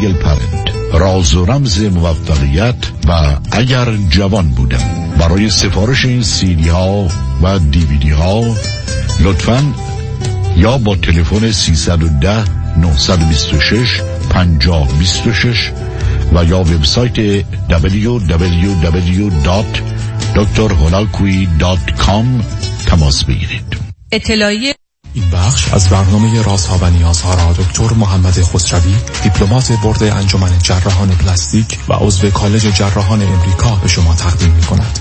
سینگل پرنت، راز و رمز موفقیت و اگر جوان بودم. برای سفارش این CD ها و DVD ها لطفاً یا با تلفن 310 926 5026 و یا وبسایت www.drholakui.com تماس بگیرید. اطلاعیه این بخش از برنامه رازها و نیازها را دکتر محمد خسروی، دیپلمات بورد انجمن جراحان پلاستیک و عضو کالج جراحان امریکا به شما تقدیم می‌کند.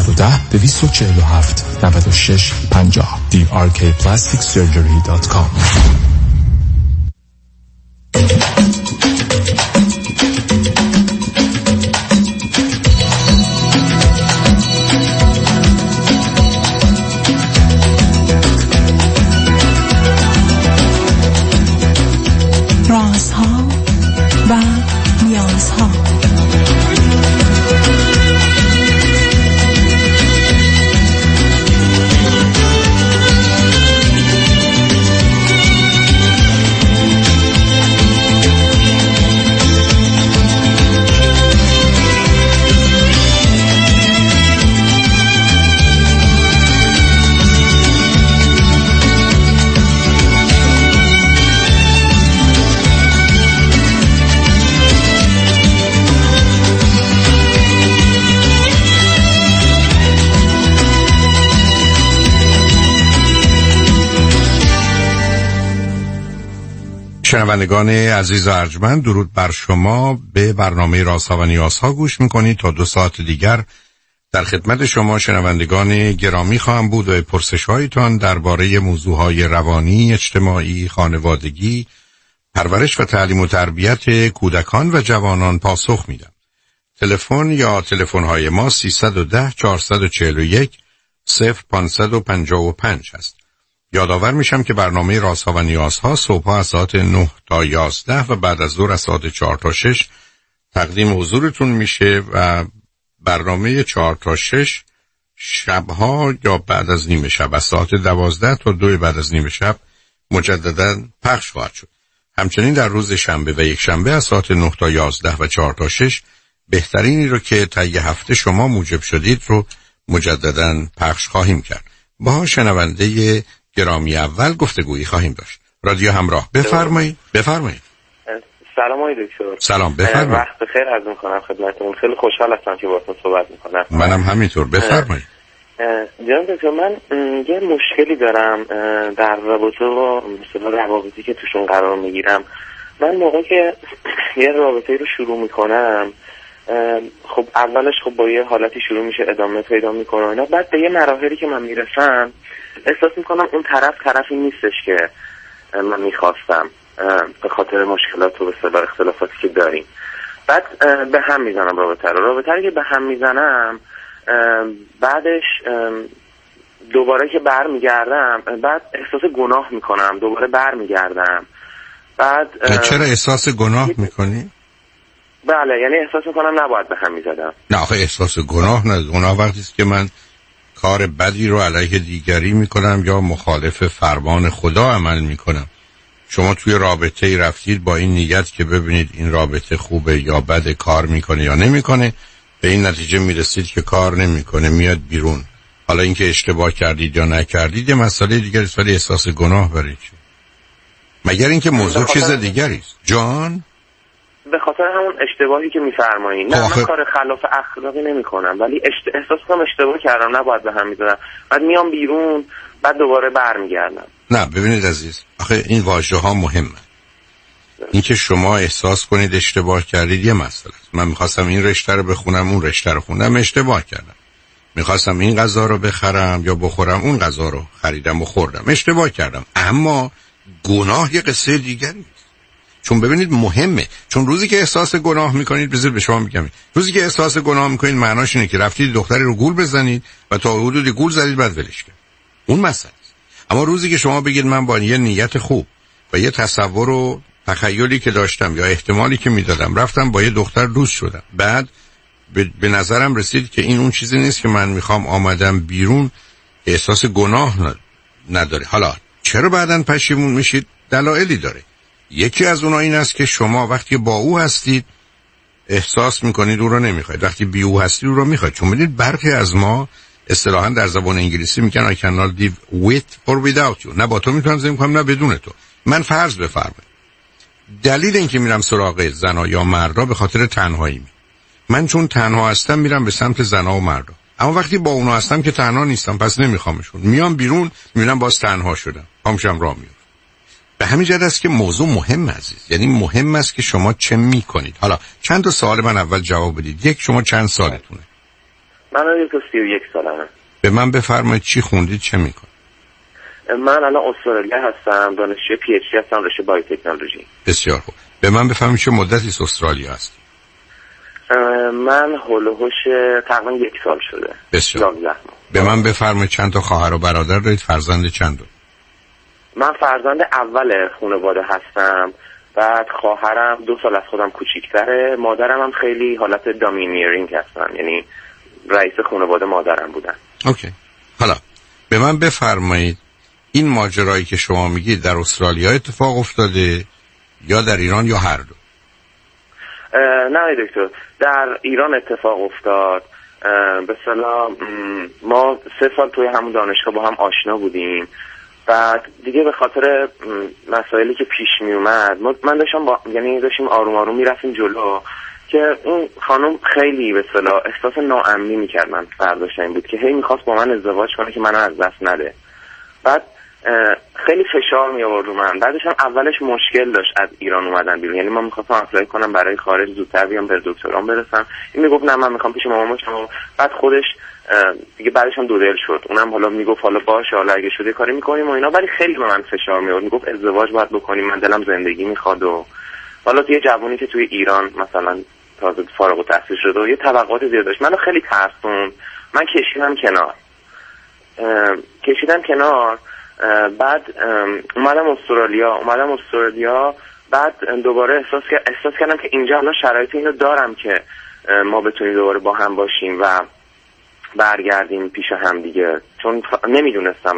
310-247-96-50 drkplasticsurgery.com. رازها و نیازها. شنوندگان عزیز و ارجمند، درود بر شما. به برنامه رازها و نیازها گوش میکنید. تا 2 ساعت دیگر در خدمت شما شنوندگان گرامی خواهم بود و پرسش هایتان درباره موضوعهای روانی، اجتماعی، خانوادگی، پرورش و تعلیم و تربیت کودکان و جوانان پاسخ میدم. تلفن یا تلفن های ما 310 441 0555 است. یادآور میشم که برنامه رازها و نیازها صبح‌ها از ساعت 9 تا 11 و بعد از ظهر از ساعت 4 تا 6 تقدیم حضورتون میشه و برنامه 4 تا 6 شبها یا بعد از نیمه شب از ساعت 12 تا 2 بعد از نیمه شب مجددا پخش خواهد شد. همچنین در روز شنبه و یک شنبه از ساعت 9 تا 11 و 4 تا 6 بهترینی رو که طی هفته شما موجب شدید رو مجددا پخش خواهیم کرد. با شنونده گرامی اول گفتگویی خواهیم داشت. رادیو همراه، بفرمایید. سلام آقای دکتر. سلام، بفرمایید. وقت بخیر عرض می‌کنم خدمتتون. خیلی خوشحال هستم که باهاتون صحبت می‌کنم. منم همینطور، بفرمایید. جناب دکتر، من یه مشکلی دارم در رابطه با مثلا روابطی که توشون قرار میگیرم. من موقعی که یه رابطه رو شروع میکنم، خب اولش خب با یه حالتی شروع میشه، ادامه پیدا میکنه اینا. بعد به یه مراحلی که من میرسم احساس میکنم اون طرفی نیستش که من میخواستم، به خاطر مشکلات و به اصطلاح اختلافاتی که داریم. بعد به هم میزنم رابطه رو که به هم میزنم، بعدش دوباره که برمیگردم بعد احساس گناه میکنم، دوباره برمیگردم. بعد چرا احساس گناه میکنی؟ بله، یعنی احساس میکنم نباید به هم میزدم. نه آخه احساس گناه نه، گناه وقتی است که من کار بدی رو علیه دیگری میکنم یا مخالف فرمان خدا عمل میکنم. شما توی رابطه‌ای رفتید با این نیت که ببینید این رابطه خوبه یا بده، کار میکنه یا نمیکنه، به این نتیجه میرسید که کار نمیکنه، میاد بیرون. حالا اینکه اشتباه کردید یا نکردید یه مسئله دیگری است، ولی احساس گناه برای چی؟ مگر اینکه موضوع چیز دیگری است. جان به خاطر همون اشتباهی که میفرمایید. نه من کار خلاف اخلاقی نمیکنم، ولی احساس کنم اشتباه کردم، نباید به هم میزدم. بعد میام بیرون، بعد دوباره برمیگردم. نه ببینید عزیز، آخه این واژه ها مهمه. این که شما احساس کنید اشتباه کردید یه مسئله است. من میخواستم این رشته رو بخونم، اون رشته رو خوندم، اشتباه کردم. میخواستم این غذا رو بخرم یا بخورم، اون غذا رو خریدم و خوردم، اشتباه کردم. اما گناه یه قصه دیگری است. چون ببینید مهمه، چون روزی که احساس گناه میکنید، بذار به شما میگم، روزی که احساس گناه میکنید معناش اینه که رفتید دختری رو گول بزنید و تا حدودی گول زدید بعد ولش کردید. اون مسئله است. اما روزی که شما بگید من با یه نیت خوب و یه تصور و تخیلی که داشتم یا احتمالی که میدادم رفتم با یه دختر دوست شدم، بعد به نظرم رسید که این اون چیزی نیست که من میخوام، آمدم بیرون، احساس گناه نداره. حالا چرا بعداً پشیمون میشید؟ دلایلی داره. یکی از اونها این است که شما وقتی با او هستید احساس میکنید او رو نمیخواید، وقتی بی او هستید او رو میخواید. چون میدید برخی از ما اصطلاحاً در زبان انگلیسی میگن I cannot live with or without you، نه با تو میتونم زندگی کنم نه بدون تو. من فرض بفرمایید دلیل اینکه میرم سراغ زنا یا مردا به خاطر تنهایی من چون تنها هستم میرم به سمت زنا و مردا، اما وقتی با اونا هستم که تنها نیستم پس نمیخوامشون، میام بیرون میبینم باز تنها شدم، پامشم راه میفته. به همین جهت است که موضوع مهم عزیز، یعنی مهم است که شما چه میکنید. حالا چند تا سوال من اول جواب بدید. یک، شما چند سالتونه؟ من الان 31 سالمه. به من بفرمایید چی خوندید، چه میکنید؟ من الان استرالیا هستم، دانشجوی پی اچ دی هستم، رشته بایوتکنولوژی. بسیار خوب. به من بفرمایید چه مدتی استرالیا هست؟ من هولوهوش تقریبا 1 سال شده. بسیار. به من بفرمایید چند تا خواهر و برادر دارید؟ فرزند چند دارید؟ من فرزند اول خانواده هستم. بعد خواهرم 2 سال از خودم کوچیک‌تره. مادرم هم خیلی حالت دامینیرینگ هستن، یعنی رئیس خانواده مادرم بودن. اوکی. حالا به من بفرمایید این ماجرایی که شما میگید در استرالیا اتفاق افتاده یا در ایران یا هر دو؟ نه دکتر، در ایران اتفاق افتاد. به اصطلاح ما 3 سال توی همون دانشگاه با هم آشنا بودیم. بعد دیگه به خاطر مسائلی که پیش می اومد من داشتیم آروم آروم میرفتیم جلو که اون خانم خیلی به اصطلاح احساس ناامنی میکرد. من فرداش این بود که هی میخواست با من ازدواج کنه که منو از دست نده. بعد خیلی فشار می آورد رو من. بعدش هم اولش مشکل داشت از ایران اومدن بیرون، یعنی من میخواستم اپلای کنم برای خارج زودتر بیام به دکترام برسم. این میگفت نه من میخوام پیش مامان باشم. بعد خودش دیگه بعدش هم 2 دل شد. اونم حالا میگفت حالا باشه حالا اگه شده کاری میکنیم و اینا، ولی خیلی به من فشار می آورد. میگفت ازدواج باید بکنیم، من دلم زندگی میخواد. و حالا یه جوونی که توی ایران مثلا تازه فارغ التحصیل شده و یه توقعات زیاد داشت، منو خیلی ترسون. من کشیدم کنار. بعد اومدم استرالیا. بعد دوباره احساس کردم که اینجا الان شرایط اینو دارم که ما بتونیم دوباره با هم باشیم و برگردیم پیش هم دیگه، چون نمیدونستم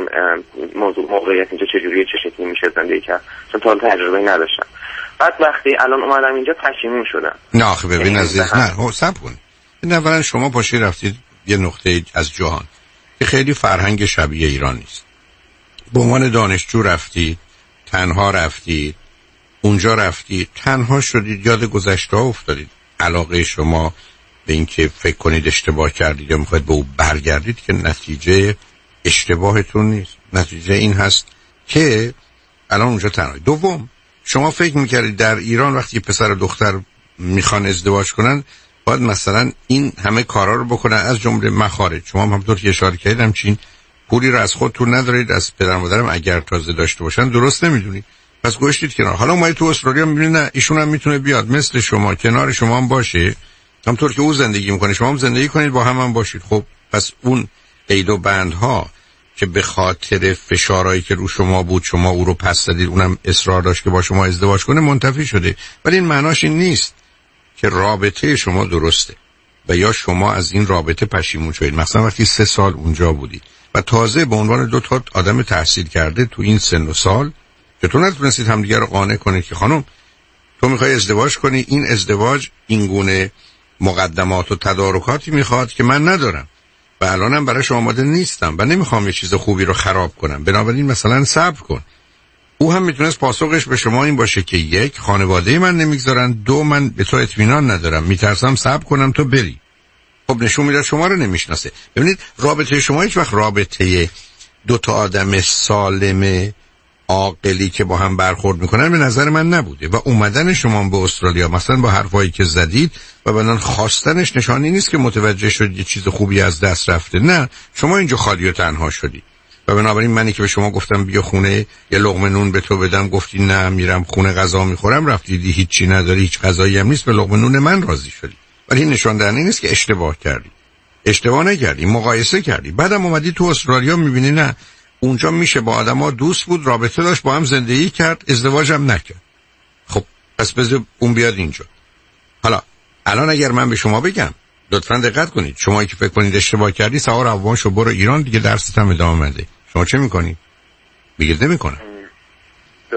موقعیت اینجا چجوریه، چه شکلی میشه زندگی کرد، چون تا حالا تجربه نداشتم. بعد وقتی الان اومدم اینجا پشیمون شدم. نه آخه ببین عزیز، نه صبر کن. اولا شما پاشی رفتید یه نقطه از جهان که خیلی فرهنگ شبیه ایران نیست. به عنوان دانشجو رفتید، تنها رفتید، اونجا رفتید، تنها شدید، یاد گذشته ها افتادید. علاقه شما به این که فکر کنید اشتباه کردید یا میخواید به او برگردید که نتیجه اشتباهتون نیست. نتیجه این هست که الان اونجا تنهایی. دوم، شما فکر میکردید در ایران وقتی پسر و دختر میخوان ازدواج کنن باید مثلا این همه کارا رو بکنن، از جمله مخارج. شما هم همونطور که اشاره کردید همچین پولی رو از خودتون ندارید، از پدر مادرم اگر تازه داشته باشن درست نمیدونید، پس گوشتید کنار. حالا اومدید تو استرالیا میبینید نه ایشون هم میتونه بیاد مثل شما کنار شما هم باشه، همونطور که او زندگی میکنه شما هم زندگی کنید، با هم باشید. خب پس اون قید و بندها که به خاطر فشارهایی که رو شما بود شما او رو پس دادید، اونم اصرار داشت که با شما ازدواج کنه، منتفی شده. ولی این معناش این نیست که رابطه شما درسته و یا شما از این رابطه پشیمون شدید. مثلا وقتی 3 سال اونجا بودید و تازه به عنوان 2 تا آدم تحصیل کرده تو این سن و سال که تو نتونستید همدیگه رو قانع کنید که خانم تو میخوای ازدواج کنی، این ازدواج این گونه مقدمات و تدارکاتی میخواد که من ندارم و الانم براش آماده نیستم و نمیخوام یه چیز خوبی رو خراب کنم، بنابراین مثلا صبر کن. او هم میتونست پاسخش به شما این باشه که 1 خانواده من نمیگذارن، 2 من به تو اطمینان ندارم، میترسم صبر کنم تو بری. خب نشون میده شما رو نمیشناسه. ببینید رابطه شما هیچ وقت رابطه 2 تا آدم سالم عاقلی که با هم برخورد میکنن به نظر من نبوده و اومدن شما به استرالیا مثلا با حرفایی که زدید و بعدن خواستنش نشانی نیست که متوجه شدید یه چیز خوبی از دست رفته. نه، شما اینجا خالی و تنها شدید و بنابراین منی که به شما گفتم بیا خونه یه لقمه نون به تو بدم، گفتی نه میرم خونه غذا میخورم، رفتیدی هیچی نداری، هیچ غذایی هم نیست، به لقمه نون من راضی شدی. ولی این نشان دهنده نیست که اشتباه کردی. اشتباه نکردی، مقایسه کردی. بعدم اومدی تو استرالیا میبینی نه اونجا میشه با آدما دوست بود، رابطه داشت، با هم زندگی کرد، ازدواج هم نکرد. خب پس بذار اون بیاد اینجا. حالا الان اگر من به شما بگم لطفاً دقت کنید، شمایی که فکر کنید اشتباه کردی سوار هواش شو برو ایران دیگه درست هم ادامه بده، شما چه میکنید؟ میگید نمیکنه. درسته.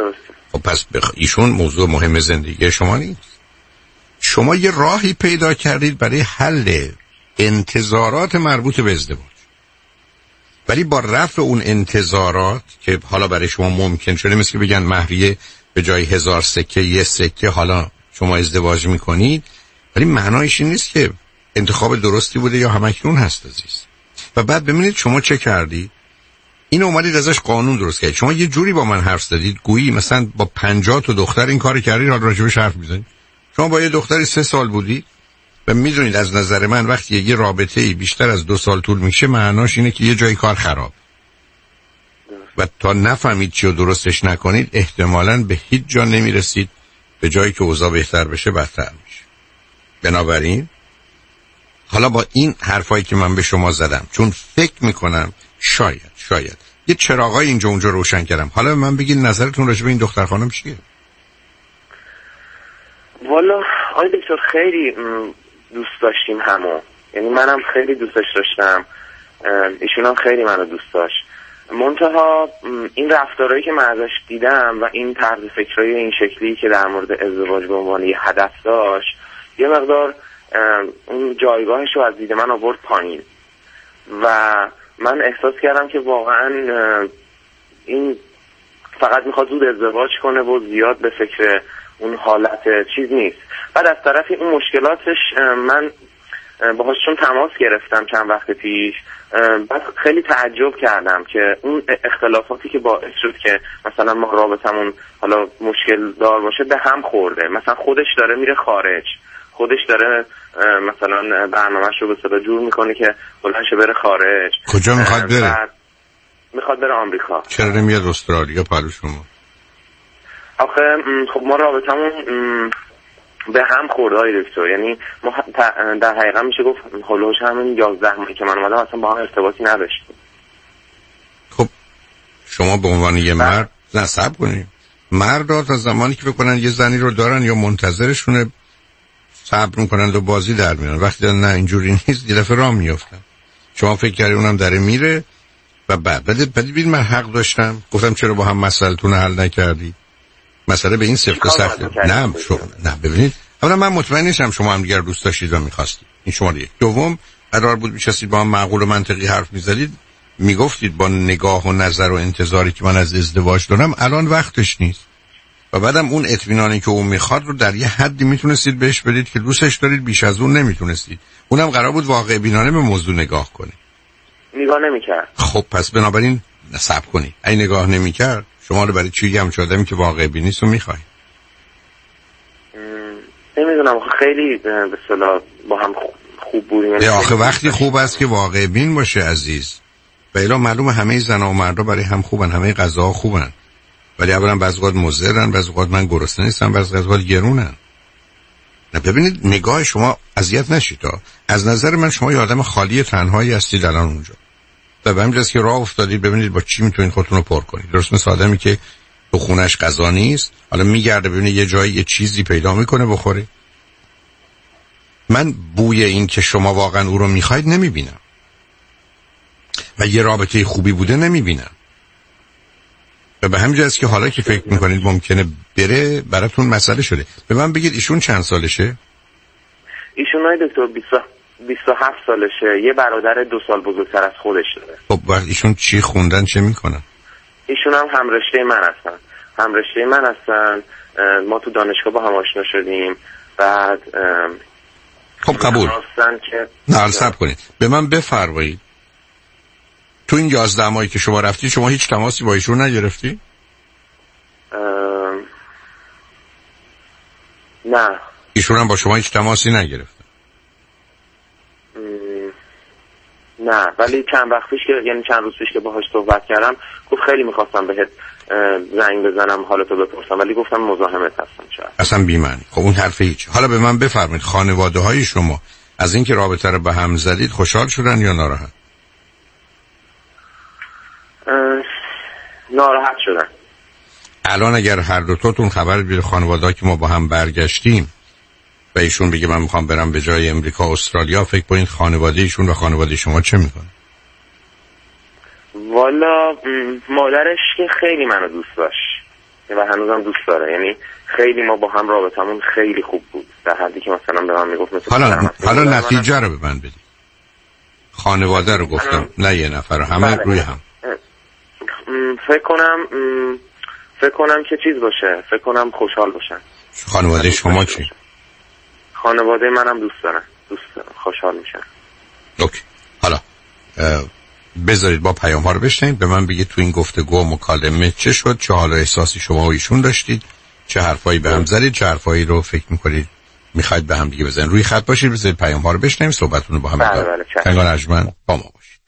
خب پس ایشون موضوع مهم زندگی شما نیست. شما یه راهی پیدا کردید برای حل انتظارات مربوط به ازدواج، ولی با رفع اون انتظارات که حالا برای شما ممکن شده، مثل که بگن مهریه به جای 1000 سکه 1 سکه حالا شما ازدواج میکنید، ولی معنایش این نیست که انتخاب درستی بوده یا همکنون هست عزیز. و بعد ببینید شما چه کردی، این اومدید ازش قانون درست کردید. شما یه جوری با من حرف زدید گویی مثلا با 50 تا دختر این کار کردید، حالا راجبش حرف میزنید. شما با یه دختری 3 سال بودید و میدونید از نظر من وقتی یه رابطه‌ای بیشتر از 2 سال طول میشه معناش اینه که یه جای کار خراب و تا نفهمید چی رو درستش نکنید احتمالاً به هیچ جا نمیرسید، به جایی که اوضاع بهتر بشه بدتر میشه. بنابراین حالا با این حرفایی که من به شما زدم، چون فکر میکنم شاید یه چراغای اینجا اونجا روشن کردم، حالا من بگید نظرتون راجع به این دختر خانم چیه؟ والا آقای دکتر خیلی دوست داشتیم همو، یعنی منم خیلی دوستش داشتم، ایشون هم خیلی منو دوست داشت. منتها این رفتارهایی که من ازش دیدم و این طرز فکرهای این شکلی که در مورد ازدواج به عنوان یه هدف داشت، یه مقدار اون جایگاهش رو از دید من آورد پایین و من احساس کردم که واقعا این فقط میخواد زود ازدواج کنه و زیاد به فکر اون حالت چیز نیست. بعد از طرفی اون مشکلاتش من باهاش چون تماس گرفتم چند وقت پیش، بعد خیلی تعجب کردم که اون اختلافاتی که باعث شد که مثلا ما رابطمون حالا مشکل دار باشه به هم خورده. مثلا خودش داره میره خارج، خودش داره مثلا برنامه‌اش رو به صدا جور میکنه که بلندشه بره خارج. کجا میخواد بره؟ میخواد بره آمریکا. چرا نمیاد استرالیا پلو شما؟ آخه خب ما رابطمون به هم خورده های دکتر، یعنی ما در حقیقت میشه گفت هلوش همین 11 ماهی که من اومدم اصلا با هم ارتباطی نداشتیم. خب شما به عنوان یه مرد نصب کنید، مرد تا زمانی که بکنن یه زنی رو دارن یا منتظرشونه صبر میکنن و بازی در میارن، وقتی نه اینجوری نیست یه دفعه راه میافتن. شما فکر کردی اونم داره میره و بعد ببین من حق داشتم گفتم چرا با هم مسئله‌تون حل نکردی؟ مسئله به این سفت سخت نه ببینید، اولا من مطمئن نیستم شما هم دیگر دوست داشتید و می‌خواستید، این شماره یک. دوم قرار بود می‌شستید با هم معقول و منطقی حرف می‌زدید، میگفتید با نگاه و نظر و انتظاری که من از ازدواج دارم الان وقتش نیست، و بعدم اون اطمینانی که اون میخواد رو در یه حدی میتونستید بهش بدید که دوستش دارید، بیش از اون نمیتونستید. اونم قرار بود واقع بینانه به موضوع نگاه کنه، نگاه نمی‌کرد. خب پس بنابراین صبر کنید. اگه نگاه نمی‌کرد شما رو برای چی هم آدمی که واقع بینیست رو میخوای؟ نمیدونم، خیلی به اصطلاح با هم خوب بودیم. آخه وقتی خوب است که واقع بین باشه عزیز. و الا معلومه همه زن‌ها و مردها برای هم خوبن، همه غذاها خوبن، ولی اولا بعضی وقت مضرن، بعضی وقت من گرسنه نیستم، بعضی وقت گرونن. نه ببینید نگاه شما اذیت نشید، از نظر من شما یه آدم خالی تنهایی هستید الان اونجا. و به همین جاست که راه افتادید ببینید با چی میتونید خودتون رو پر کنید. درست مثل آدمی که تو خونش غذا نیست، حالا میگرده ببینه یه جایی یه چیزی پیدا میکنه بخوره. من بوی این که شما واقعا او رو میخواید نمیبینم و یه رابطه خوبی بوده نمیبینم، و به همین جاست که حالا که فکر میکنید ممکنه بره براتون مسئله شده. به من بگید ایشون چند سالشه؟ ایشون های دکتر 27 سالشه، یه برادر 2 سال بزرگتر از خودش داره. خب وقت ایشون چی خوندن، چه میکنن؟ ایشون هم رشته من هستن. ما تو دانشگاه با هم آشنا شدیم. بعد خب قبول نه صبر کنید، به من بفرمایید تو این 11 ماهی که شما رفتی شما هیچ تماسی با ایشون نگرفتی؟ نه. ایشون هم با شما هیچ تماسی نگرفت؟ نه، ولی چند وقت پیش یعنی چند روز پیش که باهاش صحبت کردم گفت خیلی میخواستم بهت زنگ بزنم حالتو بپرسم، ولی گفتم مزاحمت هستم شاید. اصلا بی‌معنی. خب اون حرف هیچ. حالا به من بفرمایید خانواده های شما از اینکه رابطه رو به هم زدید خوشحال شدن یا ناراحت؟ ناراحت شدن. الان اگر هر دوتاتون خبر بیاره خانواده‌ها که ما با هم برگشتیم و ایشون بگه من میخوام برم به جای امریکا استرالیا، فکر کنید خانواده ایشون و خانواده شما چه میکنه؟ والا مادرش که خیلی منو دوست داشت، و هنوزم دوست داره. یعنی خیلی ما با هم رابطمون خیلی خوب بود، در حدی که مثلا به من میگفت مثلا حالا نتیجه رو به من بدید. خانواده رو گفتم نه یه نفر، همه روی هم. فکر کنم که چیز باشه، فکر کنم خوشحال باشن. خانواده شما چی؟ خانواده منم دوست دارن، خوشحال میشن. اوکی. حالا بذارید با پیام ها رو بشنیم، به من بگید تو این گفتگو و مکالمه چه شد، چه حال و احساسی شما و ایشون داشتید، چه حرفایی به هم زدید، چه حرفایی رو فکر میکنید میخواید به هم دیگه بزنید. روی خط باشید، بذارید پیام ها رو بشنیم، صحبتتون رو با هم ادامه بدیم. کنگان ارجمند با ما باشید.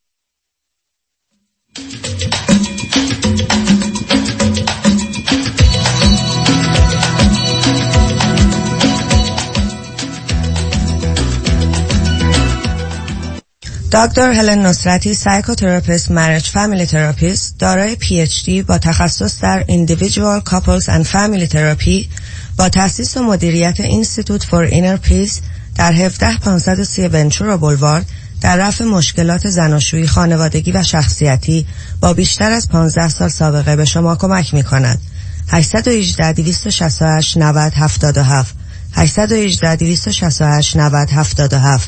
دکتر هلن نصرتی، سایکوتراپیست، مریج فامیلی تراپیست، دارای PhD با تخصص در Individual Couples and Family Therapy با تأسیس و مدیریت Institute for Inner Peace در 17530 ونچورا بولوارد در رفع مشکلات زناشویی، خانوادگی و شخصیتی با بیشتر از 15 سال سابقه به شما کمک می‌کند. 818 268 90 77 818 268 90 77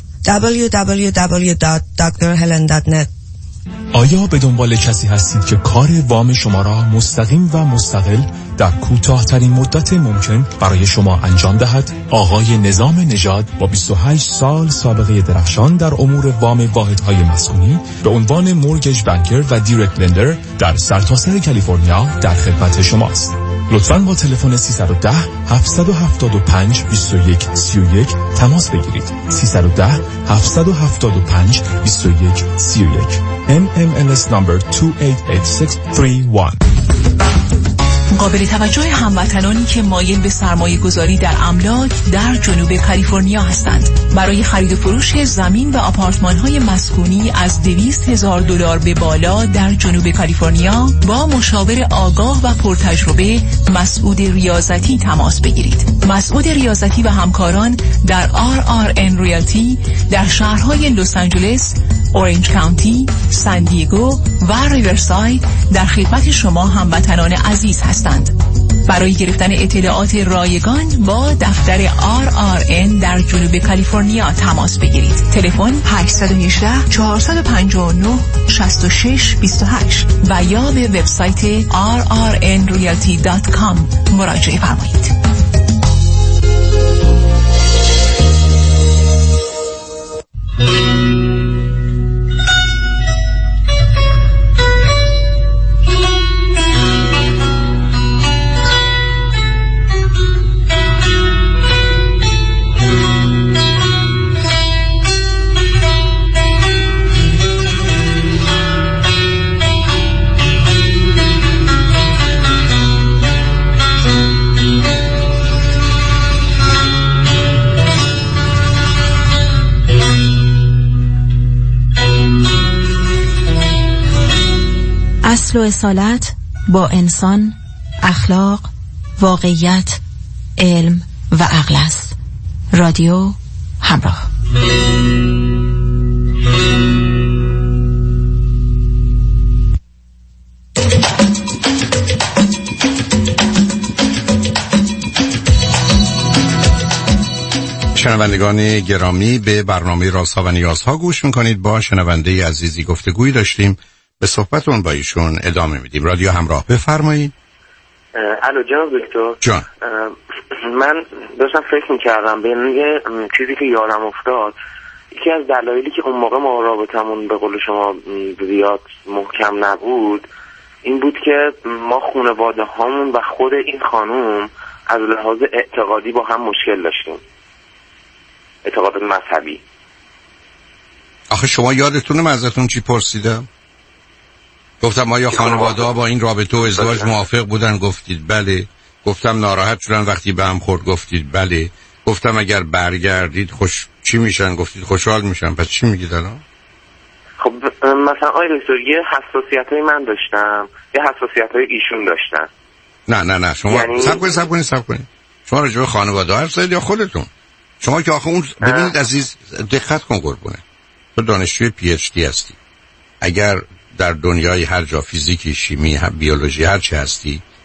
www.drhelen.net. آیا به دنبال کسی هستید که کار وام شما را مستقیم و مستقل در کوتاه‌ترین مدت ممکن برای شما انجام دهد؟ آقای نظام نژاد با 28 سال سابقه درخشان در امور وام واحدهای مسکونی به عنوان مورگیج بانکر و دایرکت لندر در سرتاسر کالیفرنیا در خدمت شماست. لطفاً با تلفن 310 775 21 31 تماس بگیرید. 310 775 21 31 MMLS number 288631. قابل توجه هموطنانی که مایل به سرمایه گذاری در املاک در جنوب کالیفرنیا هستند. برای خرید و فروش زمین و آپارتمان های مسکونی از $200,000 به بالا در جنوب کالیفرنیا با مشاور آگاه و پرتجربه مسعود ریاضتی تماس بگیرید. مسعود ریاضتی و همکاران در RRN ریالتی در شهرهای لس آنجلس، اورنج کانتی، سان دیگو و ریورساید در خدمت شما هموطنان عزیز هستند. برای گرفتن اطلاعات رایگان با دفتر RRN در جنوب کالیفرنیا تماس بگیرید. تلفن 818 459 6628 و یا به وبسایت rrnrealty.com مراجعه فرمایید. اصل و اصالت با انسان، اخلاق، واقعیت، علم و عقل است. رادیو همراه. شنوندگان گرامی، به برنامه رازها و نیازها گوش میکنید. با شنونده عزیزی گفتگویی داشتیم، به صحبتون با ایشون ادامه میدیم. رادیو همراه، بفرمایید. الو جناب دکتر جان، من داشتم فکر میکردم به یه چیزی که یادم افتاد. یکی از دلایلی که اون موقع ما رابطمون به قول شما زیاد محکم نبود این بود که ما خانواده هامون و خود این خانوم از لحاظ اعتقادی با هم مشکل داشتیم، اعتقادات مذهبی. آخه شما یادتونه من ازتون چی پرسیدم؟ گفتم آیا خانواده ها با این رابطه و ازدواج موافق بودن؟ گفتید بله. گفتم ناراحت شدن وقتی به هم خورد؟ گفتید بله. گفتم اگر برگردید چی میشن؟ گفتید خوشحال میشن. پس چی میگید الان؟ خب مثلا آقای دکتر یه حساسیتای من داشتم، یه حساسیتای ایشون داشتن. نه شما یعنی... سب کنید. شما راجع به خانواده حرف زدید یا خودتون؟ شما که آخه اون ببینید عزیز، دقت کن قربونه، تو دانشجوی PhD هستی. اگر در دنیای هر جا فیزیکی، شیمی، بیولوژی، هر چی هستی،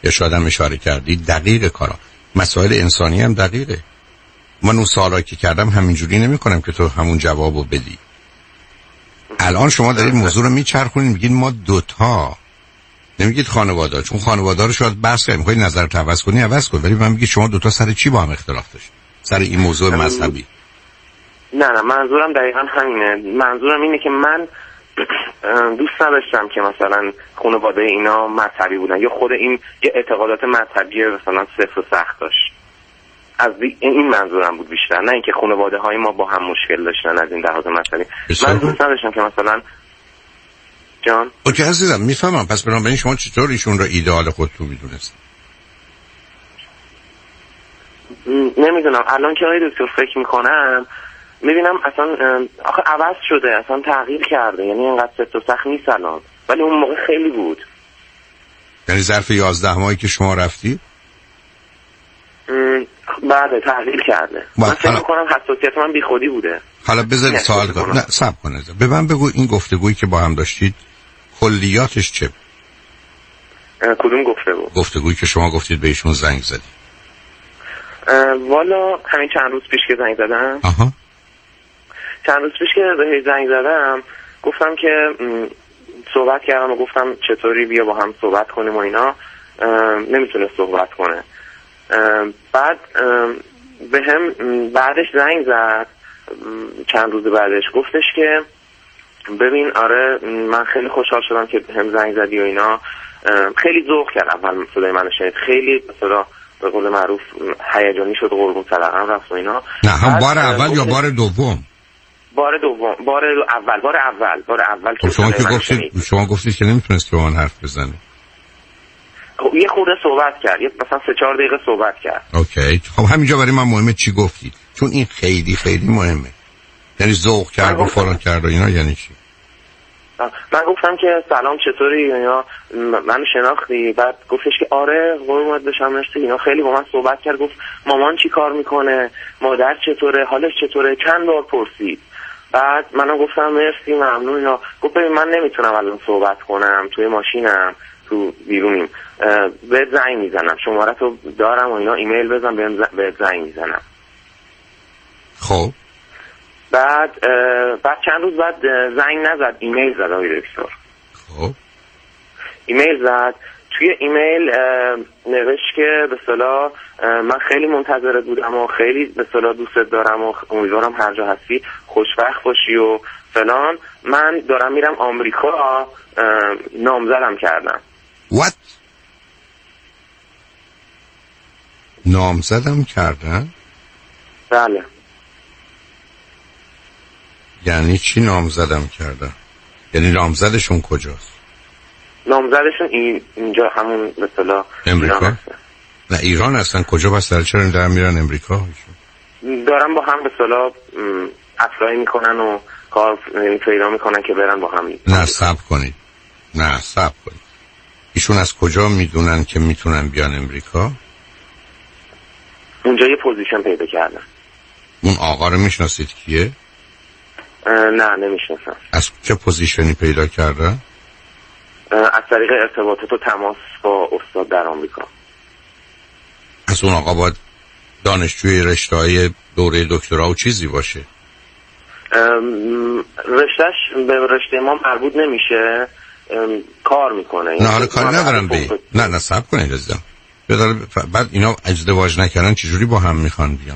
یا شاید هم اشاره کردی دقیق کارا. مسائل انسانی هم دقیقه. من اون سوالا که کردم همینجوری نمی کنم که تو همون جوابو بدی. الان شما دارید موضوع رو میچرخونید، میگید ما دوتا، نمیگید خانواده، چون خانواده رو شاید بحث کنید، میخواید نظر تو عوض کنی عوض کن، ولی من میگید شما دوتا سر چی با هم اختلاف داشتید؟ سر این موضوع مذهبی. نه منظورم دقیقا همینه. منظورم اینه که من دوست نداشتم که مثلا خانواده اینا مذهبی بودن یا خود این یه اعتقادات مذهبی مثلا سفت و سخت داشت. از این منظورم بود بیشتر، نه اینکه خانواده های ما با هم مشکل داشتن از این لحاظ مذهبی. من دوست نداشتم که مثلا جان. اوکی عزیزم میفهمم. پس بنابراین شما چطور ایشون رو ایدئال خودتون میدونست؟ نمیدونم الان که آقای دکتر فکر میکنم میبینم اصلا آخه عوض شده، اصلا تغییر کرده، یعنی اینقدر سفت و سخت نیست الان، ولی اون موقع خیلی بود. یعنی ظرف 11 ماهی که شما رفتی؟ بعد تغییر کرده. من فکر میکنم حساسیت من بی خودی بوده. حالا بذارید سوال کنم. نه صبر کن. به من بگو این گفتگویی که با هم داشتید کلیاتش چه؟ کدوم گفتگو؟ گفتگویی که شما گفتید به ایشون زنگ زدی. والا همین چند روز پیش که زنگ زدم. آها. چند روز پیش که به زنگ زدم گفتم که صحبت کردم و گفتم چطوری بیا با هم صحبت کنیم و اینا. نمیتونه صحبت کنه. بعد به هم بعدش زنگ زد چند روز بعدش گفتش که ببین آره من خیلی خوشحال شدم که به هم زنگ زدی و اینا. خیلی ذوق کرد اول صدای منو شنید، خیلی مثلا به قول معروف هیجانی شد، قربون صدقه‌ام رفت و اینا. نه هم بار اول یا بار دوم؟ بار دوم. بار اول که شما گفتید که نمیتونست که با من حرف بزنه. یه خورده صحبت کرد، یه مثلا 3-4 دقیقه صحبت کرد. اوکی. خب همینجا برای من مهمه چی گفتید، چون این خیلی خیلی مهمه. یعنی ذوق کرد و فلان کرد و اینا یعنی چی؟ من گفتم که سلام چطوری اینا، منو شناختی؟ بعد گفتش که آره قربونت بشم مرسی اینا. خیلی با من صحبت کرد، گفت مامان چی کار میکنه، مادر چطوره، حالش چطوره، چند بار پرسید. بعد منم گفتم مرسی ممنون اینا. گفت ببین من نمیتونم الان صحبت کنم، توی ماشینم، تو بیرونیم، بهت زنگ میزنم، شماره تو دارم و اینا، ایمیل بزن بهت زنگ میزنم. خب بعد چند روز بعد زنگ نزد، ایمیل زد آقای دکتر. خب ایمیل زد. توی ایمیل نوشت که به اصطلاح من خیلی منتظرت بودم و خیلی به اصطلاح دوستت دارم و امیدوارم هر جا هستی خوشبخت باشی و فلان. من دارم میرم آمریکا، نامزدم کردم. What؟ نامزدم کردن؟ بله. یعنی چی نامزدم کردن؟ یعنی نامزدشون کجاست؟ نامزدشون اینجا همون به اصطلاح امریکا؟ نه ایران هستن. کجا بس چرا دارن میرن امریکا؟ دارن با هم به اصطلاح اپلای میکنن و کار پیدا میکنن که برن با هم. نه صبر کنید. ایشون از کجا میدونن که میتونن بیان امریکا؟ اونجا یه پوزیشن پیدا کردن. اون آقا رو میشناسید کیه؟ نه نمیشناسم. از چه پوزیشنی پیدا کردن؟ از طریق ارتباطات و تماس با استاد در آمریکا. از اون آقا باید دانشجوی رشته‌های دوره دکترا و چیزی باشه؟ رشتهش به رشته ما مربوط نمیشه، کار میکنه. نه حالا کاری ندارم به نه صبر کنید عزیزم. بعد اینا ازدواج نکردن چجوری با هم میخوان بیان؟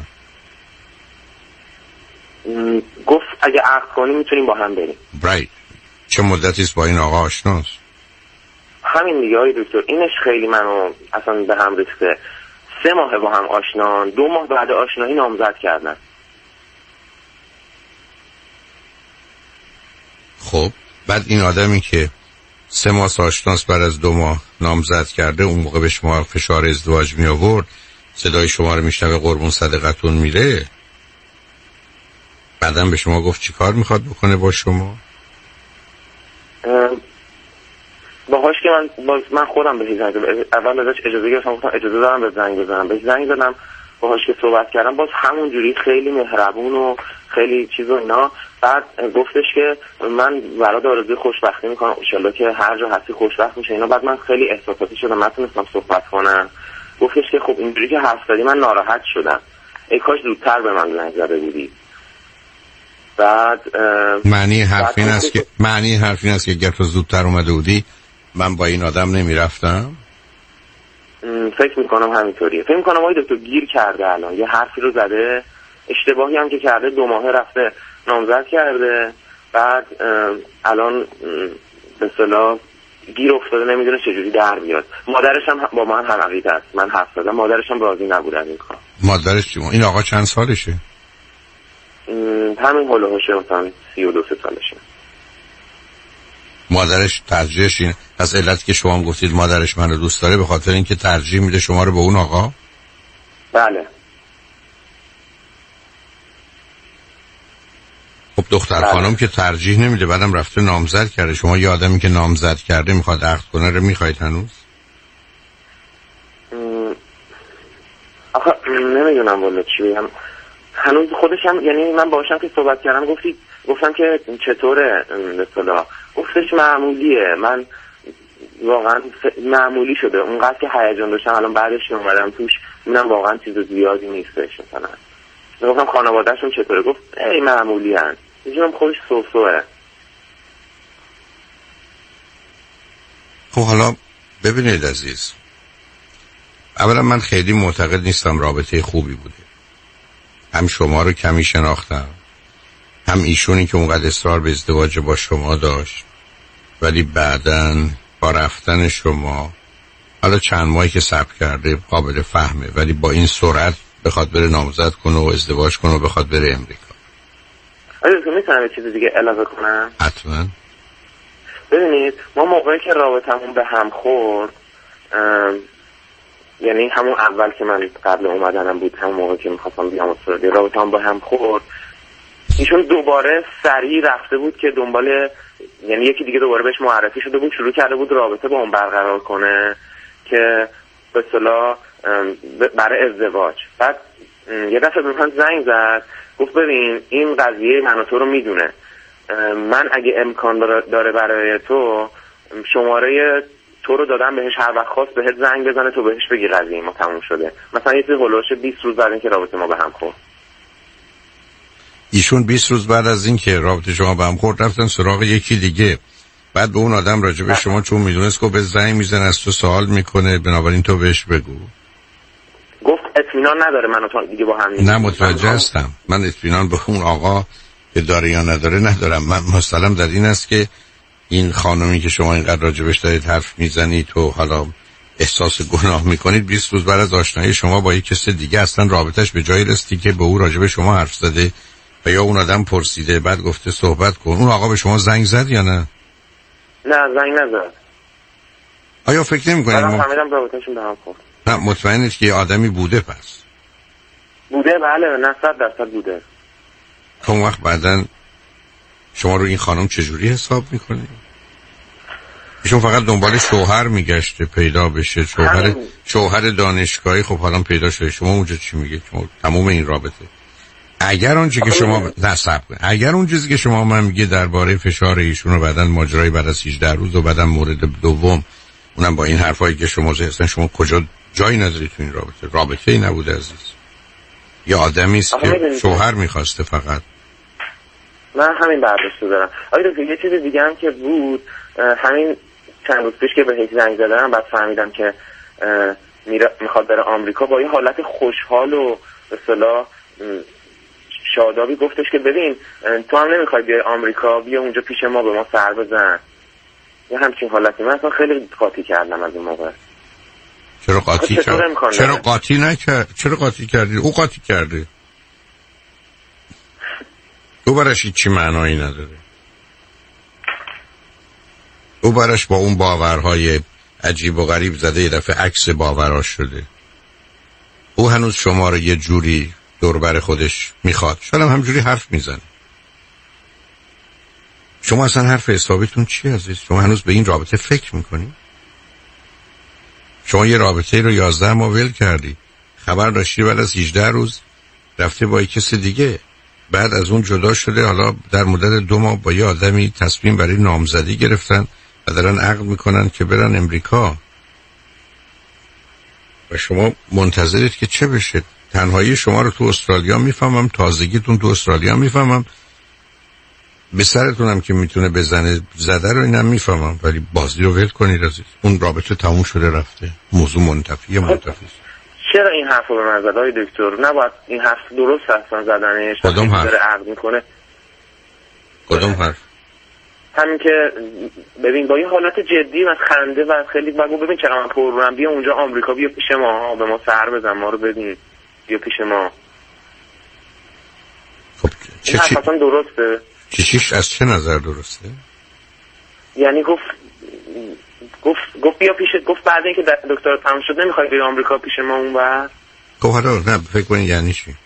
گفت اگه عقد کنیم میتونیم با هم بریم. برایت. چه مدتی است با این آقا آشناست؟ همین دیگه های دکتر، اینش خیلی منو اصلا به هم ریخته. 3 ماه با هم آشنان، 2 ماه بعد آشنایی نامزد کردن. خب بعد این آدمی که 3 ماه آشناست بعد از 2 ماه نامزد کرده، اون موقع به شما فشار ازدواج می آورد، صدای شما رو میشنوه قربون صدقتون میره، بعدم به شما گفت چی کار میخواد بکنه با شما؟ باهاش که من خودم بهش زنگ زدم. اول ازش اجازه گرفتم، گفتم اجازه دارم به زنگ بزنم. بهش زنگ زدم، باهاش که صحبت کردم، باز همون جوری خیلی مهربون و خیلی چیز و اینا. بعد گفتش که من برات آرزوی خوشبختی میکنم، ان شاءالله که هر جا هستی خوشبخت میشه اینا. بعد من خیلی احساساتی شدم، نتونستم صحبت کنم. گفتش که خب اینجوری که حرف زدی من ناراحت شدم، ای کاش زودتر به من زنگ زده بودی. بعد معنی حرف این است که اگر تو زودتر اومده بودی من با این آدم نمیرفتم. فکر میکنم همینطوریه. فکر میکنم آقای دکتر گیر کرده، الان یه حرفی رو زده، اشتباهی هم که کرده، 2 ماه رفته نامزد کرده، بعد الان به اصطلاح گیر افتاده، نمیدونه چجوری در بیاد. مادرش هم با من هم عقیده است، من حرف زدم، مادرش هم راضی نبود از این کار. مادرش چی؟ این آقا چند سالشه؟ همین هلوهوشه، مثلا 32 سالشه. مادرش ترجیحش اینه؟ از علت که شما هم گفتید مادرش منو دوست داره، به خاطر اینکه ترجیح میده شما رو به اون آقا؟ بله. خب دختر خانم که ترجیح نمیده، بعدم رفته نامزد کرده. شما یه آدمی که نامزد کرده میخواد عقد کنه رو میخواید هنوز؟ آخه نمیدونم والا چی بگم. هنوز خودش هم، یعنی من باشم که صحبت کردم، گفتم که چطوره به اصطلاح، گفتش معمولیه. من واقعا معمولی شده، اونقدر که هیجان داشتم الان بعدش که اومدم توش میبینم واقعا چیز زیادی نیستش. مثلا گفتم خانواده‌شون چطوره؟ گفت ای معمولی هست. اینجورم خودش سوسوه. خب حالا ببینید عزیز، اولا من خیلی معتقد نیستم رابطه خوبی بوده. هم شما رو کمی شناختم، هم ایشونی که اونقدر اصرار به ازدواج با شما داشت، ولی بعدن با رفتن شما، حالا چند ماهی که صبر کرده قابل فهمه، ولی با این سرعت بخواد بره نامزد کنه و ازدواج کنه و بخواد بره امریکا. آیا میتونم یه چیز دیگه اضافه کنم؟ حتما. ببینید ما موقعی که رابطمون به هم خورد، یعنی همون اول که من قبل اومدنم بود، همون موقع که میخواستم بیام استرالیا، رابطمون به هم خورد، ایشون دوباره سریع رفته بود که دنبال، یعنی یکی دیگه دوباره بهش معرفی شده بود، شروع کرده بود رابطه با اون برقرار کنه که به اصطلاح برای ازدواج. بعد یه دفعه به من زنگ زد، گفت ببین این قضیه من و تو رو میدونه، من اگه امکان داره برای تو شماره تو رو دادم بهش، هر وقت خواست بهت زنگ بزنه تو بهش بگی قضیه ما تموم شده. مثلا یه چیز هولوش 20 روز بعد اینکه رابطه ما به هم خورد. ایشون 20 روز بعد از اینکه رابطه شما به هم خورد رفتن سراغ یکی دیگه. بعد به اون آدم راجع به شما، چون میدونست که به زنگ میزنه از تو سوال میکنه، بنابراین تو بهش بگو. گفت اطمینان نداره من و تو دیگه با هم نیستیم. نه متوجه هستم، من اطمینان به اون آقا که داره یا نداره ندارم. من مسئلم در این است که این خانمی که شما اینقدر راجبش دارید حرف میزنید تو حالا احساس گناه میکنید، 20 روز بعد از آشنایی شما با یک کس دیگه اصلا رابطش به جایی رسیدی که به او راجب شما حرف زده و یا اون آدم پرسیده بعد گفته صحبت کن. اون آقا به شما زنگ زد یا نه؟ نه زنگ نزد. آیا فکر نمی‌کنید من فهمیدم رابطه‌شون به هم خورد؟ نه مطمئنید که یه آدمی بوده؟ پس بوده، بله، نه 100% بوده. اون وقت بعدن شما رو این خانم چجوری حساب میکنید؟ ایشون فقط دنبال شوهر میگشته پیدا بشه، شوهر دانشگاهی. خب حالا پیدا شده، شما اونجا چی میگه؟ شما تموم این رابطه اگر اون چیزی که شما اگر اون چیزی که شما من میگه درباره فشار ایشون و بعدن ماجرای بعد از 18 روز و بعدن مورد دوم اونم با این حرفایی که شما زدن، شما کجا جایی نداری تو این رابطه ای نبوده عزیز. یه آدمی است که شوهر میخواسته فقط. من همین برداشت دارم. آیا یه چیز دیگه هم که بود، همین چند روز پیش که به زنگ زدم بعد فهمیدم که میخواد بره آمریکا، با یه حالت خوشحال و به اصطلاح شادابی گفتش که ببین تو هم نمیخوای بیای آمریکا، بیا اونجا پیش ما به ما سر بزن. یه همچین حالتی. من اصلا خیلی قاطی کردم از اون موقع. چرا قاطی کرد؟ چرا قاطی نکرد؟ چرا قاطی کردی؟ او قاطی کرده. او برش هیچی معنایی نداره. او برش با اون باورهای عجیب و غریب زده یه دفعه عکس باوراش شده. او هنوز شما رو یه جوری دوربر خودش میخواد، شاید هم همجوری حرف میزنه. شما اصلا حرف حسابتون چی عزیز؟ شما هنوز به این رابطه فکر میکنی؟ شما یه رابطه رو 11 ماه ول کردی، خبر داشتی بعد از 18 روز رفته با یک کس دیگه. بعد از اون جدا شده، حالا در مدت 2 ماه با یه آدمی تصمیم برای نامزدی گرفتن و دارن عقد میکنن که برن امریکا و شما منتظرید که چه بشه. تنهایی شما رو تو استرالیا میفهمم، تازگیتون تو استرالیا میفهمم، به سرتونم که میتونه بزنه زده رو اینم میفهمم، ولی بازی رو ول کنید عزیز. اون رابطه تموم شده رفته، موضوع منتفیه. چرا این حرف رو به من زد آقای دکتر؟ نباید این حرف درست اصلا زدنش. کدوم حرف؟ داره عقد میکنه. کدوم حرف؟ همین که ببین با یه حالت جدی و خنده و خیلی بگو ببین چقدر من پررم، بیا اونجا آمریکا، بیا پیش ما، به ما سر بزن، ما رو ببین، بیا پیش ما. خب این حرف اصلا درسته؟ چیش از چه نظر درسته؟ یعنی گفت بیا پیش، گفت بعد اینکه دکتر تمام شد نمیخوای بری آمریکا پیش ما اون بعد. خب حالا نه فکر کنی یعنی چی؟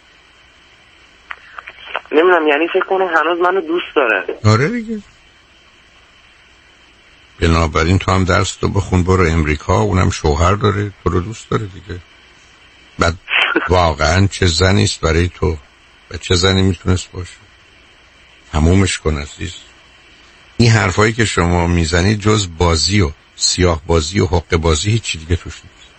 نمیدونم، یعنی فکر کنم هنوز منو دوست داره. آره دیگه. بنابراین تو هم درس تو بخون برو امریکا، اونم شوهر داره، تو رو دوست داره دیگه. بعد واقعا چه زنیست برای تو و چه زنی میتونست باشه؟ تمومش کن عزیز. این حرفایی که شما میزنید جز بازی و سیاه بازی و حق بازی هیچ دیگه توش نیست.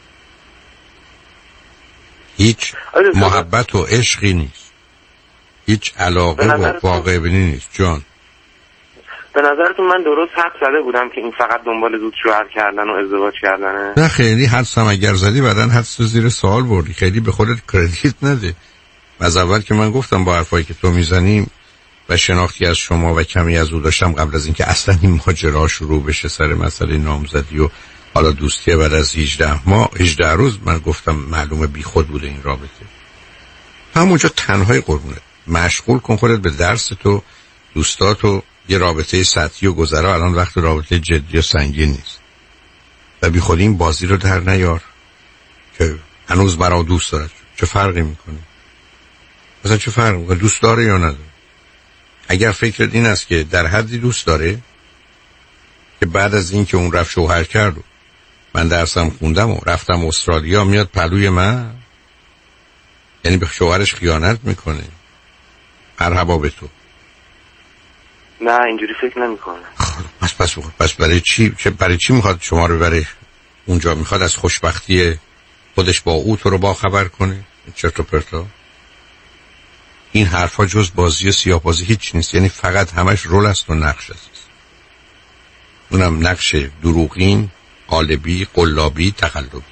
هیچ محبت و عشقی نیست، هیچ علاقه و واقع بینی نیست. جان به نظرتون من درست حد زده بودم که این فقط دنبال زود شوهر کردن و ازدواج کردنه؟ نه خیلی حدس هم اگر زدی بعدن حدس زیر سوال بردی. خیلی به خودت کردیت نده. از اول که من گفتم با حرفایی که تو میزنیم و شناختی از شما و کمی از او داشتم قبل از اینکه اصلا این ماجرا شروع بشه سر مسئله نامزدی و حالا دوستی بعد از 18 روز من گفتم معلومه بی خود بوده این رابطه. همونجا تنهای قربونت مشغول کن خودت به درس تو، دوستاتو. یه رابطه سطحی و گذرا الان وقت رابطه جدی و سنگین نیست و بی خود این بازی رو در نیار که هنوز برا دوست دارد. چه فرقی میکنه؟ مثلا چه فرقی میکنه؟ دوست داره یا نداره؟ اگر فکرت این است که در حدی دوست داره که بعد از این که اون رفت شوهر کرد و من درسم خوندم و رفتم استرالیا میاد پلوی من، یعنی به شوهرش خیانت میکنه. مرحبا به تو. نه اینجوری فکر نمیکنه. پس برای چی میخواد شما رو ببره اونجا؟ میخواد از خوشبختی خودش با او تو رو با خبر کنه؟ چرت و پرتا. این حرفا جز بازی و سیاه بازی هیچ نیست. یعنی فقط همش رول است و نقش است. اونم نقش دروغین، قالبی، قلابی، تقلبی.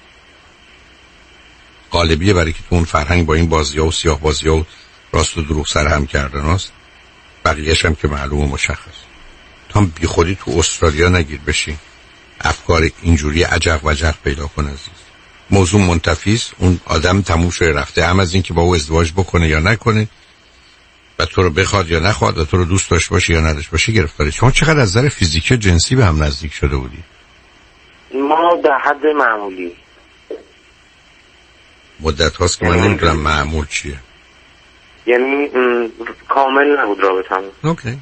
قالبیه برای که تو اون فرهنگ با این بازی ها و سیاه بازی ها و راست و دروغ سرهم کردن هست. بقیهش هم که معلوم و مشخص. تو هم بی خودی تو استرالیا نگیر بشین افکار اینجوری عجق و جق پیدا کن عزیز. موضوع منتفیست. اون آدم تموم شده رفته، هم از این که با او ازدواج بکنه یا نکنه و تو رو بخواد یا نخواد و تو رو دوست داشته باشه یا نداشته باشه گرفتاره. شما چقدر از نظر فیزیکی و جنسی به هم نزدیک شده بودی؟ ما در حد معمولی. مدت هاست که من نمیدونم معمول چیه. یعنی کامل نبود رابطمون. اوکی.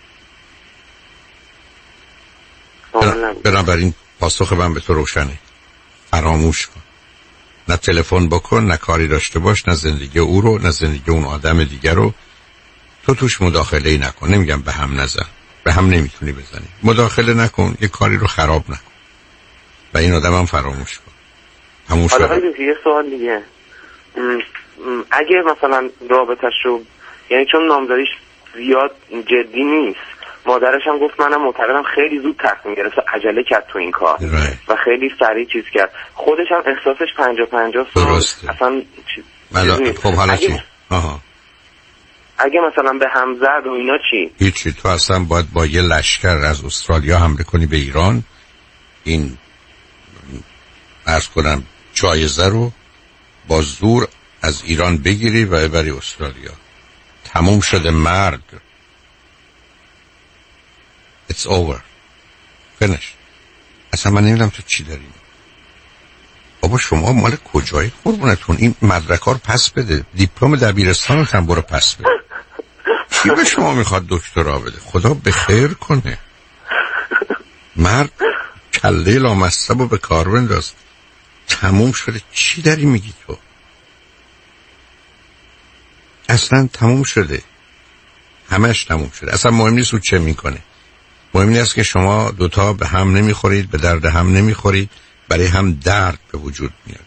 کامل نبود. بنابراین پاسخ من به تو روشنه. فراموش کن. نه تلفن بکن، نه کاری داشته باش، نه زندگی او رو، نه زندگی اون آدم دیگر رو. تو توش مداخله ای نکن. نمیگم به هم نزن، به هم نمیتونی بزنی. مداخله نکن، یه کاری رو خراب نکن و این آدم هم فراموش کن. همون شد. حالا یه سوال دیگه. اگه مثلا رابطش رو، یعنی چون نامزدیش زیاد جدی نیست، مادرش هم گفت منم معتقدم خیلی زود تصمیم گرفت، عجله کرد تو این کار و خیلی سریع چیز کرد. خودش هم احساسش 50-50 درسته. اصلا خب حالا چی؟ اگه مثلا به هم زد و اینا چی؟ هیچی. تو اصلا باید با یه لشکر از استرالیا حمله کنی به ایران، این عرض کنم جایزه رو با زور از ایران بگیری و ببری استرالیا. تموم شده مرگ. It's over. Finish. اصلا من نمیدونم تو چی داریم. بابا شما مال کجایی قربونتون؟ این مدرک‌ها رو پس بده. دیپلم دبیرستان رو هم برو پس بده. کی به شما میخواد دکترا بده؟ خدا به خیر کنه. مرد کله لامصب رو به کار بنداز. تموم شده. چی داری میگی تو؟ اصلا تموم شده، همش تموم شده. اصلا مهم نیست او چه میکنه، مهم این است که شما دوتا به هم نمیخورید، به درد هم نمیخورید، برای هم درد به وجود میاد.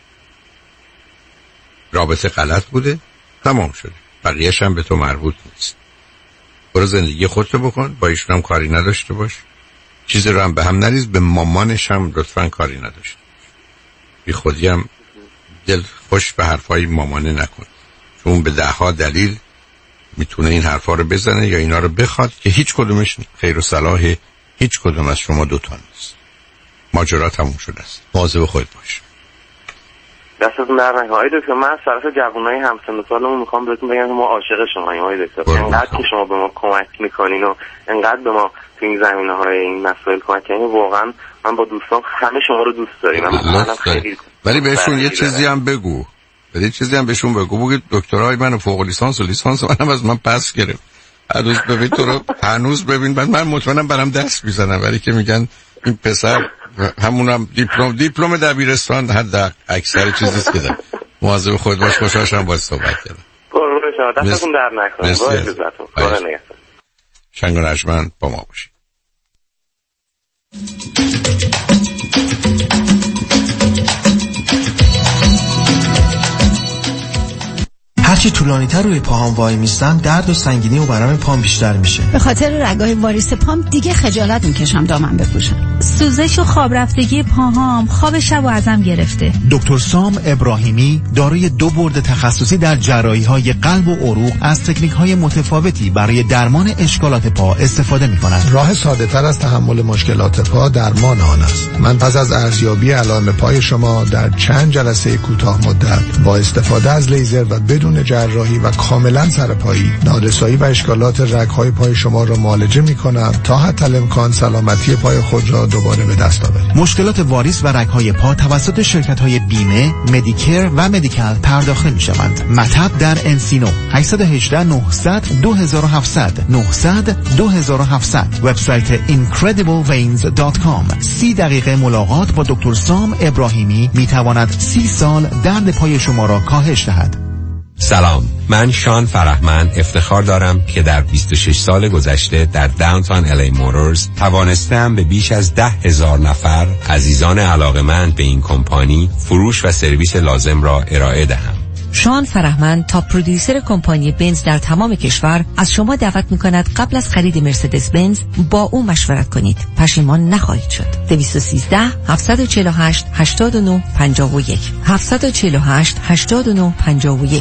رابطه غلط بوده، تمام شده، بقیه‌اش هم به تو مربوط نیست. برو زندگی خودتو بکن، با ایشون هم کاری نداشته باش، چیزی رو هم به هم نریز، به مامانش هم لطفاً کاری نداشته باش. بی خودی هم دل خوش به حرفای مامانه نکن، چون به 10 دلیل میتونه این حرفا رو بزنه یا اینا رو بخواد که هیچ کدومش خیر و صلاح هیچ کدوم از شما دوتا نیست. ماجرا تموم شده است. مواظب خودت باش. دستتون در نکنه آقای دکتر. من از طرف جوانای همسن سالمون میخوام بهتون بگم که ما عاشق شماییم آقای دکتر. انقدر که شما به ما کمک میکنین و انقدر به ما تو این زمینه‌های این مسائل کمک کردین، واقعا من با دوستان همه شما رو دوست داریم. من خیلی ولی بهشون یه چیزی هم بگو. ولی چیزی هم بهشون بگو دکترای من فوق لیسانس و لیسانس منم از من پس گرفت. هنوز ببین تو رو هنوز ببین من مطمئنم برام دست میزنم، ولی که میگن این پسر همونم دیپلم دبیرستان حد اکثر چیزیست که داره. مواظب خود باش. خوشحالم باهات صحبت کردم. قربون شما. دستتون در نکنه. با اجازهتون. خدا نگهدار. شنگ و نجمن با ما باشید. هرچی طولانی‌تر روی پاهام وای میستم درد و سنگینی و برم پام بیشتر میشه. به خاطر رگای واریس پام دیگه خجالت میکشم دامن بپوشم. سوزش و خواب رفتگی پاهام خواب شب و ازم گرفته. دکتر سام ابراهیمی دارای 2 بورد تخصصی در جراحی‌های قلب و عروق از تکنیک‌های متفاوتی برای درمان اشکالات پا استفاده می‌کند. راه ساده‌تر از تحمل مشکلات پا درمان آن است. من پس از ارزیابی علائم پای شما در چند جلسه کوتاه مدت با استفاده از لیزر و بدون جراحی و کاملا سرپایی نارسایی و اشکالات رگ‌های پای شما را معالجه می‌کنم تا حتی الامکان سلامتی پای خود را دوباره به دست آورید. مشکلات واریس و رگ‌های پا توسط شرکت‌های بیمه، مدیکر و مدیکال پرداخته می‌شوند. مطب در انسینو 818 900 2700 900 2700. وبسایت incredibleveins.com. 30 دقیقه ملاقات با دکتر سام ابراهیمی می‌تواند 30 سال درد پای شما را کاهش دهد. سلام، من شان فرهمند افتخار دارم که در 26 سال گذشته در داونتاون الی موتورز توانستم به بیش از 10,000 نفر عزیزان علاقمند به این کمپانی فروش و سرویس لازم را ارائه دهم. شان فرهمند تا پرودیوسر کمپانی بنز در تمام کشور از شما دعوت می‌کند قبل از خرید مرسدس بنز با او مشورت کنید. پشیمان نخواهید شد. 213 748 89 51 748 89 51.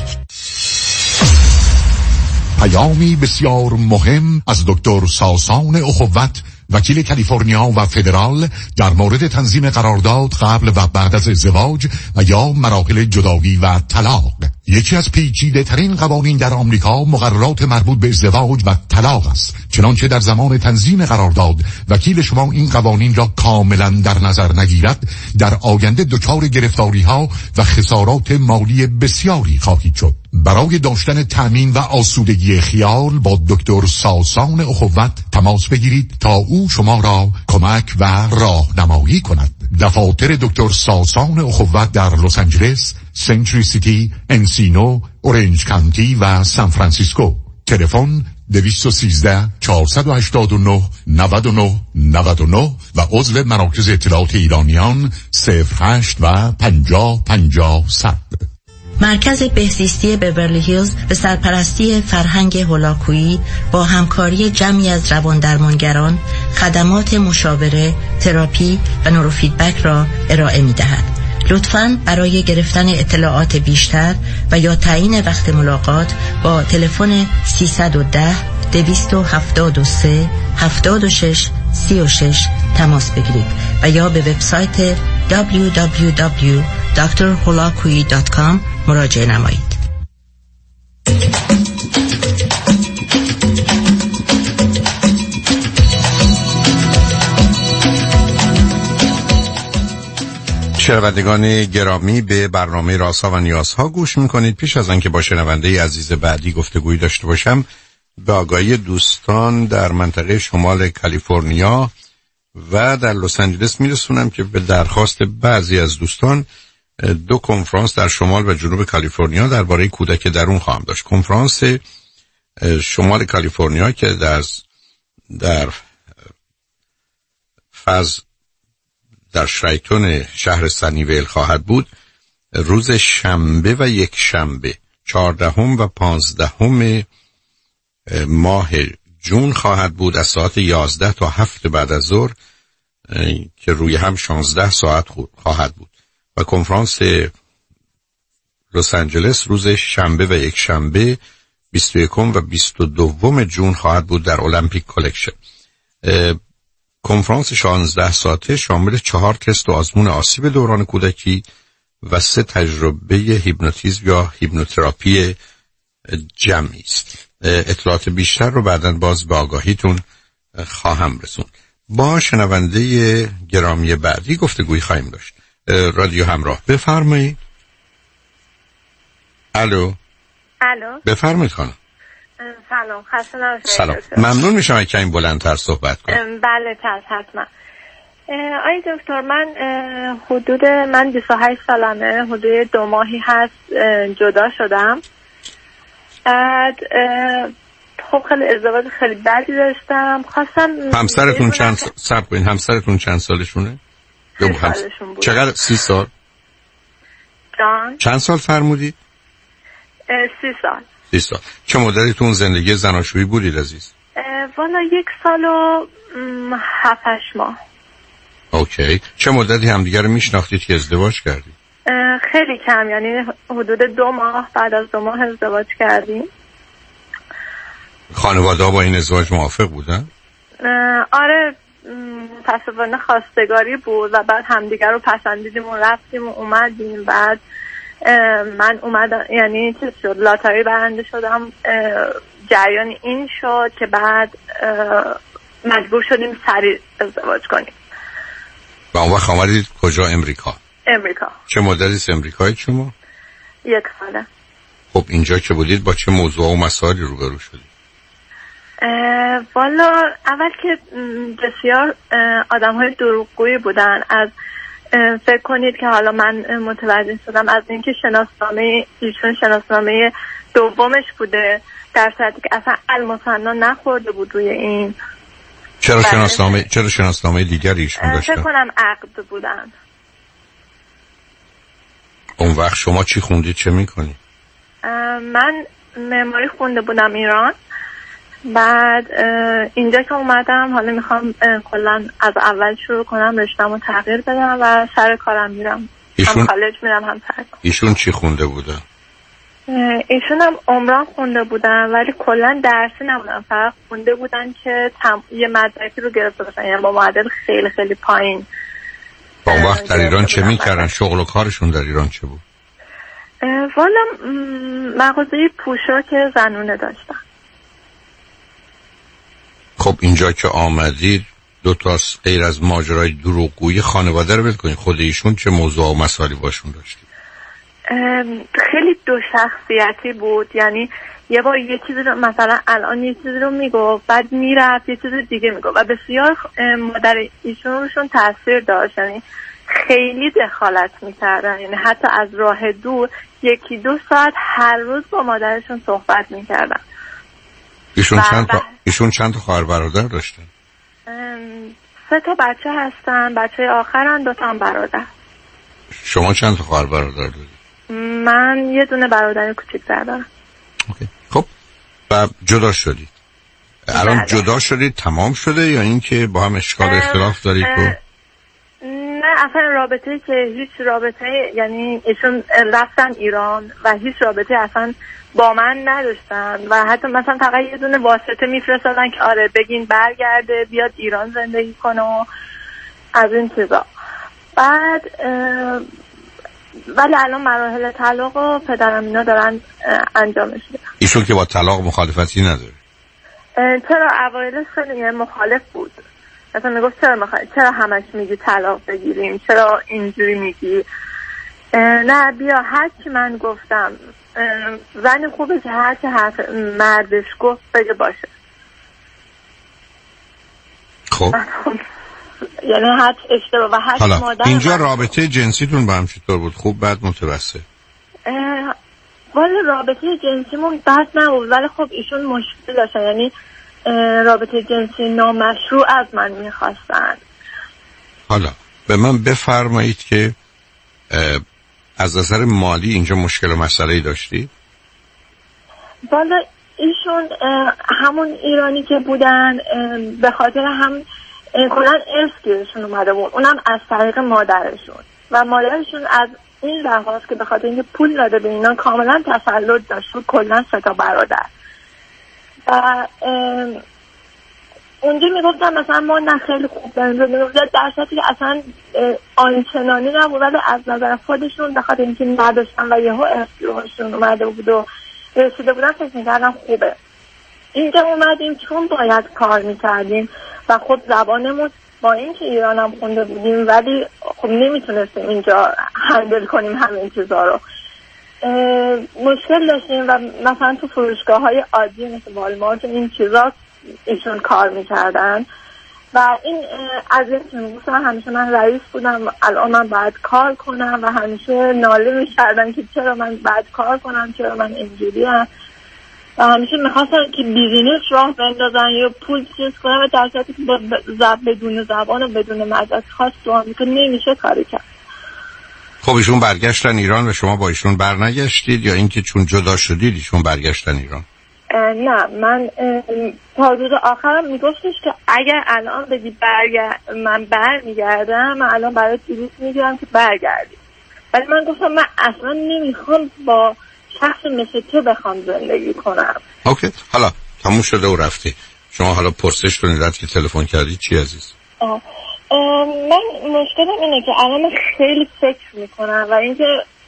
پیامی بسیار مهم از دکتر ساسان اخوت، وکیل کالیفرنیا و فدرال در مورد تنظیم قرارداد قبل و بعد از ازدواج و یا مراحل جدایی و طلاق. یکی از پیچیده ترین قوانین در آمریکا مقررات مربوط به ازدواج و طلاق است. چنانچه در زمان تنظیم قرارداد وکیل شما این قوانین را کاملا در نظر نگیرد، در آینده دچار گرفتاری‌ها و خسارات مالی بسیاری خواهید شد. برای داشتن تأمین و آسودگی خیال با دکتر ساسان اخوت تماس بگیرید تا او شما را کمک و راهنمایی کند. دفاتر دکتر ساسان اخوت در لس آنجلس، سنچری سیتی، انسینو، اورنج کانتی و سان فرانسیسکو. تلفن 213 489 99 99 و عضو مراکز اطلاعات ایرانیان 08 و 50 50 100. مرکز بهزیستی بیورلی هیلز به سرپرستی فرهنگ هولاکویی با همکاری جمعی از روان‌درمانگران خدمات مشاوره، تراپی و نوروفیدبک را ارائه می‌دهد. لطفاً برای گرفتن اطلاعات بیشتر و یا تعیین وقت ملاقات با تلفن 310 273 76 36 تماس بگیرید و یا به وبسایت www.drholakui.com مراجعه نمایید. شنوندگان گرامی، به برنامه رازها و نیازها گوش میکنید. پیش از آنکه با شنونده عزیز بعدی گفتگویی داشته باشم، به آگاهی دوستان در منطقه شمال کالیفرنیا و در لس آنجلس میرسونم که به درخواست بعضی از دوستان 2 کنفرانس در شمال و جنوب کالیفرنیا درباره کودک درون خواهم داشت. کنفرانس شمال کالیفرنیا که در در شرایتون شهر سنیویل خواهد بود روز شنبه و یک شنبه 14 و 15 ماه جون خواهد بود از ساعت 11 تا 7 بعد از ظهر که روی هم 16 ساعت خواهد بود و کنفرانس لس آنجلس روز شنبه و یک شنبه 21 و 22 جون خواهد بود در المپیک کلکشن. کنفرانس 16 ساعته شامل 4 تست و آزمون آسیب دوران کودکی و 3 تجربه هیپنوتیزم یا هیپنوتراپی جمعی است. اطلاعات بیشتر رو بعداً باز به آگاهیتون خواهم رسوند. با شنونده گرامی بعدی گفتگوی خواهیم داشت. رادیو همراه، بفرمایید. الو. بفرمایید خانم. سلام، خسته نباشید. سلام، ممنون میشم اگه کمی بلندتر صحبت کنید. بله حتما. آی دکتر، من 28 سالمه، حدود 2 ماهی هست جدا شدم. بعد خب خیلی ازدواج خیلی بدی داشتم. خواستم همسرتون چند سالشونه؟ 30 سالشون بود. چقدر؟ 30 سال؟ جان؟ چند سال فرمودید؟ 30 سال. 30 سال. چه مدتی تو اون زندگی زناشویی بودید عزیز؟ والا 1 سال و 7-8 ماه. اوکی. چه مدتی همدیگر رو میشناختید که ازدواج کردید؟ خیلی کم، یعنی حدود 2 ماه. بعد از 2 ماه ازدواج کردیم. خانواده ها با این ازدواج موافق بودن؟ آره، متاسفانه خواستگاری بود و بعد همدیگر رو پسندیدیم و رفتیم و اومدیم. بعد من اومدم، یعنی چیز شد، لاتاری برنده شدم. جریان این شد که بعد مجبور شدیم سریع ازدواج کنیم. و اون وقت آمدید کجا؟ امریکا. چه مدتی امریکایی شما؟ 1 ساله. خب اینجا که بودید با چه موضوع و مسائلی روبرو شدید؟ والا اول که بسیار آدم‌های دروغگویی بودن. از فکر کنید که حالا من متوجه شدم از اینکه ایشون شناسنامه دومش بوده، در صورتی که اصلا المثنا نخورده بود روی این. چرا شناسنامه دیگری ایشون داشتن؟ فکر کنم عقد بودن. اون وقت شما چی خوندید، چه میکنید؟ من معماری خونده بودم ایران. بعد اینجا که اومدم حالا میخوام کلا از اول شروع کنم، رشته‌مو تغییر بدم و سر کارم میرم. هم کالج میرم هم سر کار. ایشون چی خونده بودن؟ ایشون هم عمران خونده بودن ولی کلا درسی نبودن، فقط خونده بودن که یه مدرکی رو گرفته باشن، یعنی با معدل خیلی خیلی پایین. با اون وقت در ایران چه میکردن؟ شغل و کارشون در ایران چه بود؟ والا مغازه پوشاک زنونه داشتن. خب اینجا که آمدید 2 تا غیر از ماجرای دروغگویی خانواده رو بکنید، خود ایشون چه موضوع و مسائلی باشون داشتید؟ خیلی 2 شخصیتی بود. یعنی یه بار یه چیزی رو، مثلا الان یه چیزی رو میگو بعد میرفت یه چیز دیگه میگو و بسیار مادر ایشون روشون تاثیر داشت. یعنی خیلی دخالت میکردن، یعنی حتی از راه دور 1-2 ساعت هر روز با مادرشون صحبت میکردن. ایشون چند تا خواهر برادر داشتن؟ 3 تا بچه هستن، بچه آخرن، 2 تا هم برادر. شما چند تا خواهر برادر دارید؟ من یه دونه برادر کوچیک‌تر دارم. اوکی. خب و جدا شدید. الان جدا شدید تمام شده یا اینکه با هم اشکال اختلاف دارید؟ نه اصلا رابطه که هیچ رابطه، یعنی ایشون رفتن ایران و هیچ رابطه اصلا با من نداشتن و حتی مثلا فقط یه دونه واسطه میفرستادن که آره بگین برگرده بیاد ایران زندگی کنه و از این چیزا. بعد ولی الان مراحل طلاق و پدرم اینا دارن انجامش میدن. ایشون که با طلاق مخالفتی نداره؟ چرا اوایل خیلی مخالف بود، مثلا میگفت چرا همش میگی طلاق بگیریم، چرا اینجوری میگی، نه بیا هر چی من گفتم زن خوبه که هر چی حرف مردش گفت بگه باشه. خب یعنی حد اشتباه و حد حالا مادر. اینجا رابطه جنسیتون با هم چطور بود؟ خوب بد متوسط؟ ولی رابطه جنسیمون بد نبود، ولی خب ایشون مشکل داشتن، یعنی رابطه جنسی نامشروع از من میخواستن. حالا به من بفرمایید که از نظر مالی اینجا مشکل و مسئله‌ای داشتی؟ والا ایشون همون ایرانی که بودن به خاطر هم کلا ارث گیرشون اومده بود، اونم از طریق مادرشون، و مادرشون از این لحاظ که به خاطر اینکه پول داده به اینا کاملا تسلط داشت و کلا 3 برادر. و اونجا میگفتن مثلا ما نه خیلی خوب داریم، در صورتی که اصلا آنچنانی نبود، ولی از نظر خودشون به خاطر اینکه نداشتن و یهو ارثشون اومده بود و رسیده بودن فکر میکردن خوبه. اینجا اومدیم چون باید کار میکردیم و خب زبانمون با اینکه ایران هم خونده بودیم ولی خب نمیتونستیم اینجا هندل کنیم همین چیزا رو. مشکل داشتیم و مثلا تو فروشگاه های عادی مثل والمارت این چیزا ایشون کار میکردن و این از این همیشه من رئیس بودم، الان من باید کار کنم و همیشه ناله میکردن که چرا من باید کار کنم، چرا من اینجوریم، و همیشه میخواستن که بیزینس راه بندازن یا پول چیز کنن و در صورتی که بدون زبان و بدون مدرک خاص تو آمریکا نمیشه کاری کرد. خب ایشون برگشتن ایران و شما با ایشون برنگشتید یا اینکه چون جدا شدید ایشون برگشتن ایران؟ نه، من تا روز آخرم میگفتش که اگر الان بگی من برمیگردم، من الان برای دروس میگیرم که برگردی، ولی من گفتم من اصلا نمیخوام با شخص مثل تو بخوام زندگی کنم. اوکی، حالا تموم شده و رفتی. شما حالا پرسش کنید که تلفن کردی چی عزیز؟ من مشکلم اینه که الان خیلی فکر میکنم و اینکه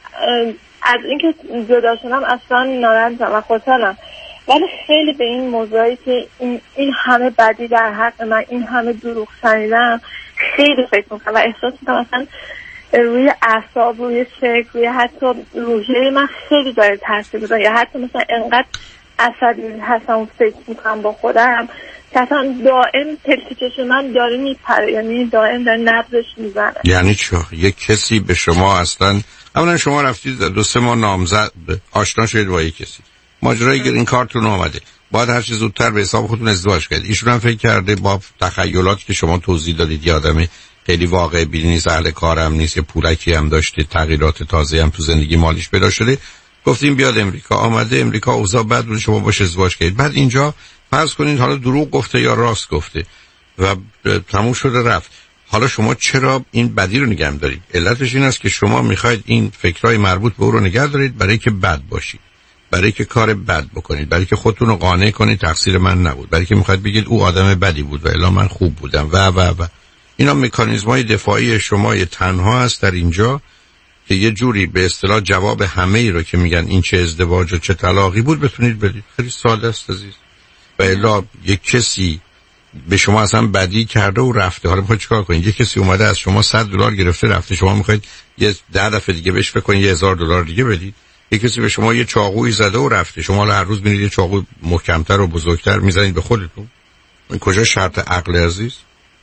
از اینکه جدا شدم اصلا ناراحتم و خوشحالم، ولی خیلی به این موضوعی که این همه بدی در حق من، این همه دروغ شنیدم خیلی فکر میکنم و احساس میکنم اصلا روی اعصاب، روی شکل، روی حتی روحیه من خیلی داره تاثیر میذاره، یا حتی مثلا انقدر عصبی هستم و فکر میکنم با خودم که اصلا دائم پلکیچش من داره میپره، یعنی دائم داره نبضش میزنه. یعنی چه؟ یک کسی به شما اصلا اولا شما رفتید 2-3 ماه نامزد آشنا شدید با یک کسی، ماجرای گرین کارتون اومده، باید هر چه زودتر به حساب خودتون ازدواج کنید. ایشون هم فکر کرده با تخیلاتی که شما توضیح دادید یه آدم خیلی واقع بینی نیست، اهل کارم نیست، یه پولکی هم داشته، تغییرات تازه هم تو زندگی مالیش پیدا شده، گفتیم بیاد امریکا. آمده امریکا، اوضاع بد بود، شما باش ازدواج کردید. بعد اینجا فرض کنید حالا دروغ گفته یا راست گفته و تموم شده رفت. حالا شما چرا این بدی رو نگه دارید؟ علتش این است که شما میخواید این فکرای مربوط به او رو نگه دارید برای که بد باشید، برای که کار بد بکنید، برای که خودتون رو قانع کنید تقصیر من نبود، برای که میخواید بگید او آدم بدی بود و الا من خوب بودم و اینا مکانیزم‌های دفاعی شما تنها است در اینجا که یه جوری به اصطلاح جواب همه ای رو که میگن این چه ازدواج و چه طلاقی بود بتونید بدید. خیلی ساده است عزیز. و الا یک کسی به شما اصلا بدی کرده و رفته، حالا میخواید چیکار کنید؟ یک کسی اومده از شما $100 گرفته رفته، شما میخواید یه 10 دفعه دیگه بهش بکنید $1,000 دیگه بدید؟ یک کسی به شما یه چاقویی زده و رفته، شما هر روز میرید یه چاقو محکمتر و بزرگتر میزنید به خودتون. این کجا شرط عقل عزیز؟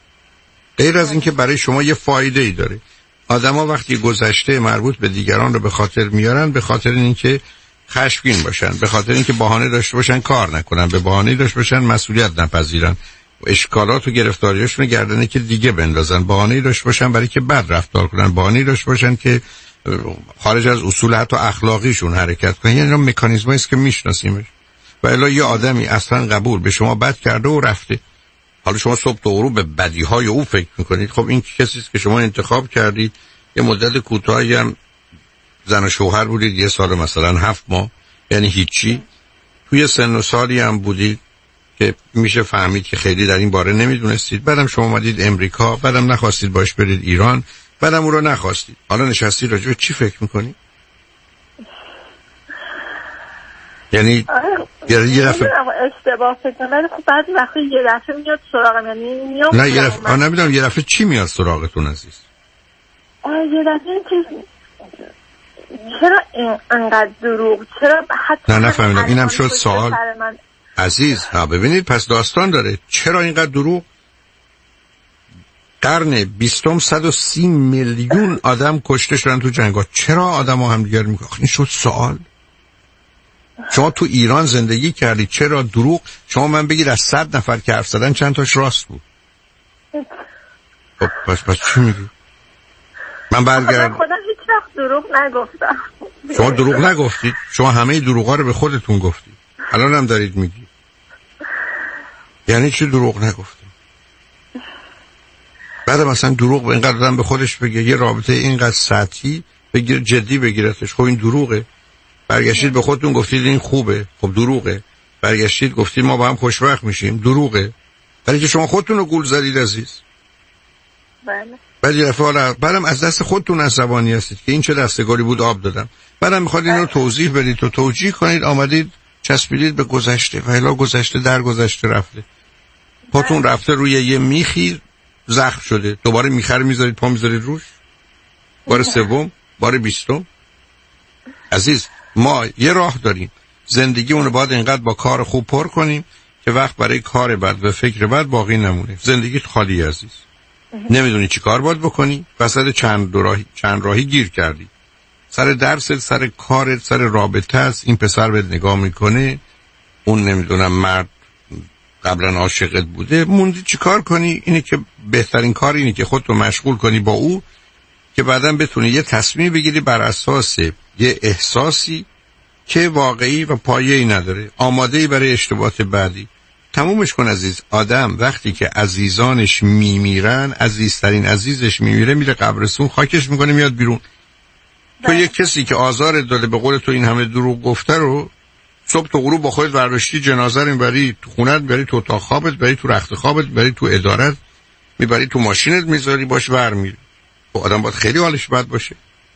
غیر از این که برای شما یه فایده ای داره. آدما وقتی گذشته مربوط به دیگران رو به خاطر میارن، به خاطر اینکه خشمگین باشن، به خاطر اینکه بهانه داشته باشن کار نکنن، به بهانه داشته باشن مسئولیت نپذیرن و اشکالات و گرفتاریاشون گردنه که دیگه بندازن، بهانه داشته باشن برای که بد رفتار کنن، بهانه داشته باشن که خارج از اصول حتی اخلاقیشون حرکت کنن. یعنی مکانیزمایی است که میشناسیمش. و الا یه آدمی اصلا قبول به شما بد کرده و رفته، حالا شما صبح تا غروب به بدیهای او فکر میکنید. خب این کسی است که شما انتخاب کردید، یه مدت کوتاهی هم زن و شوهر بودید، 1 سال مثلا 7 ماه، یعنی هیچی. توی سن و سالی هم بودید که میشه فهمید که خیلی در این باره نمیدونستید. بعدم شما اومدید امریکا، بعدم نخواستید باش برید ایران، بعدم اون رو نخواستید. حالا نشستی راجع به چی فکر میکنی؟ یعنی یه دفعه اشتباه فکر کنم، ولی خب بعضی وقتا یه دفعه میاد سراغم، یعنی میام نه یه دفعه نمیدونم یه دفعه چی میاد سراغتون عزیز؟ یه دفعه که چرا انقدر دروغ، چرا حتی نه نفهمیدم. اینم شد سوال عزیز. ها ببینید پس داستان داره. چرا اینقدر دروغ؟ قرن 20 130 میلیون آدم کشته شدن تو جنگ‌ها. چرا آدم‌ها هم دیگر میگن؟ این شد سوال. شما تو ایران زندگی کردی، چرا دروغ؟ شما من بگید از 100 نفر که حرف زدن چند تاش راست بود؟ خب پس چی میگی؟ من برگردم. خودم هیچ وقت دروغ نگفتم. شما دروغ نگفتید، شما همه دروغا رو به خودتون گفتید. الان هم دارید میگی. یعنی چی دروغ نگفتم؟ بعد مثلا دروغ به اینقدر آدم به خودش بگه، یه رابطه اینقدر سطحی بگیر جدی بگیرتش، خب این دروغه. برگشتید به خودتون گفتید این خوبه، خب دروغه. برگشتید گفتید ما با هم خوشبخت میشیم، دروغه. برای که شما خودتون رو گول زدید عزیز. بله. بعد یه دفعه حالا بعدم از دست خودتون عصبانی هستید که این چه دستگاری بود آب دادم. بعدم میخواد این رو توضیح بدید و توجیه کنید، آمدید چسبیدید به گذشته و الا گذشته در گذشته رفته. پاتون رفته روی یه میخی زخم شده، دوباره میخر میذارید پا میذارید روش. بار سوم، بار 20. عزیز ما یه راه داریم، زندگی اونو باید اینقدر با کار خوب پر کنیم که وقت برای کار بد و فکر بد باقی نمونه. زندگی خالی عزیز. نمیدونی چی کار باید بکنی، وسط چند راهی گیر کردی. سر درست، سر کارت، سر رابطه است، این پسر بهت نگاه میکنه، اون نمیدونم مرد قبلا عاشقت بوده، موندی چی کار کنی؟ اینه که بهترین کار اینه که خودتو مشغول کنی با او که بعداً بتونی یه تصمیم بگیری بر اساس یه احساسی که واقعی و پایه‌ای نداره، آماده‌ای برای اشتباهات بعدی. تمومش کن عزیز. آدم وقتی که عزیزانش میمیرن، عزیزترین عزیزش میمیره، میره قبرستون خاکش میکنه میاد بیرون. تو یه کسی که آزارت داده به قول تو این همه دروغ گفته رو صبح تو غروب با خودت ورداشتی جنازه رو میبری تو خونت، میبری تو اتاق خوابت، میبری تو رخت خوابت، میبری تو ادارت، میبری تو ماشینت میذاری باش ور میری. خب آدم باید خیلی حالش بد باشه.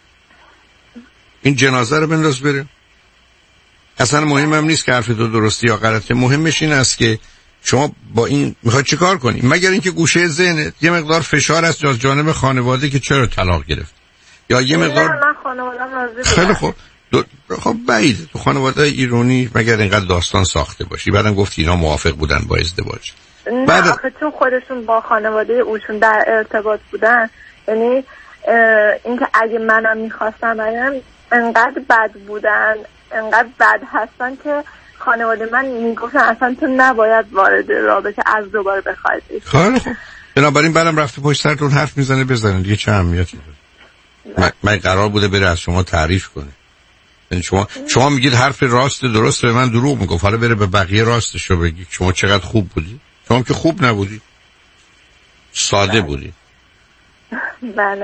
این جنازه رو بنداز بره. اصلا مهم هم نیست که حرف تو درستی یا غلطه، مهمش این است که شما با این میخواد چیکار کنی، مگر اینکه گوشه ذهنت یه مقدار فشار است از جانب خانواده که چرا طلاق گرفت، یا یه مقدار من خانواده‌ام راضی خیلی خوب. خب بعید تو خانواده ایرانی مگر اینقدر داستان ساخته باشی. بعدم گفتی اینا موافق بودن با ازدواج. بعد آخه چون خودشون با خانواده اوشون در ارتباط بودن، یعنی اینکه اگه منم میخواستم برم انقدر بد بودن، انقدر بد هستن که خانواده من میگفتن اصلا تو نباید وارد رابطه از دوباره بخواید. خیلی خوب. بنابراین بعدم رفته پشت سرتون حرف میزنه بزنن دیگه، چه اهمیتی داره؟ من قرار بوده بره از شما تعریف کنه. یعنی شما میگید حرف راست درست به من دروغ میگفت، حالا بره به بقیه راستشو بگی. شما چقدر خوب بودی؟ شما که خوب نبودی، ساده بودی. بله.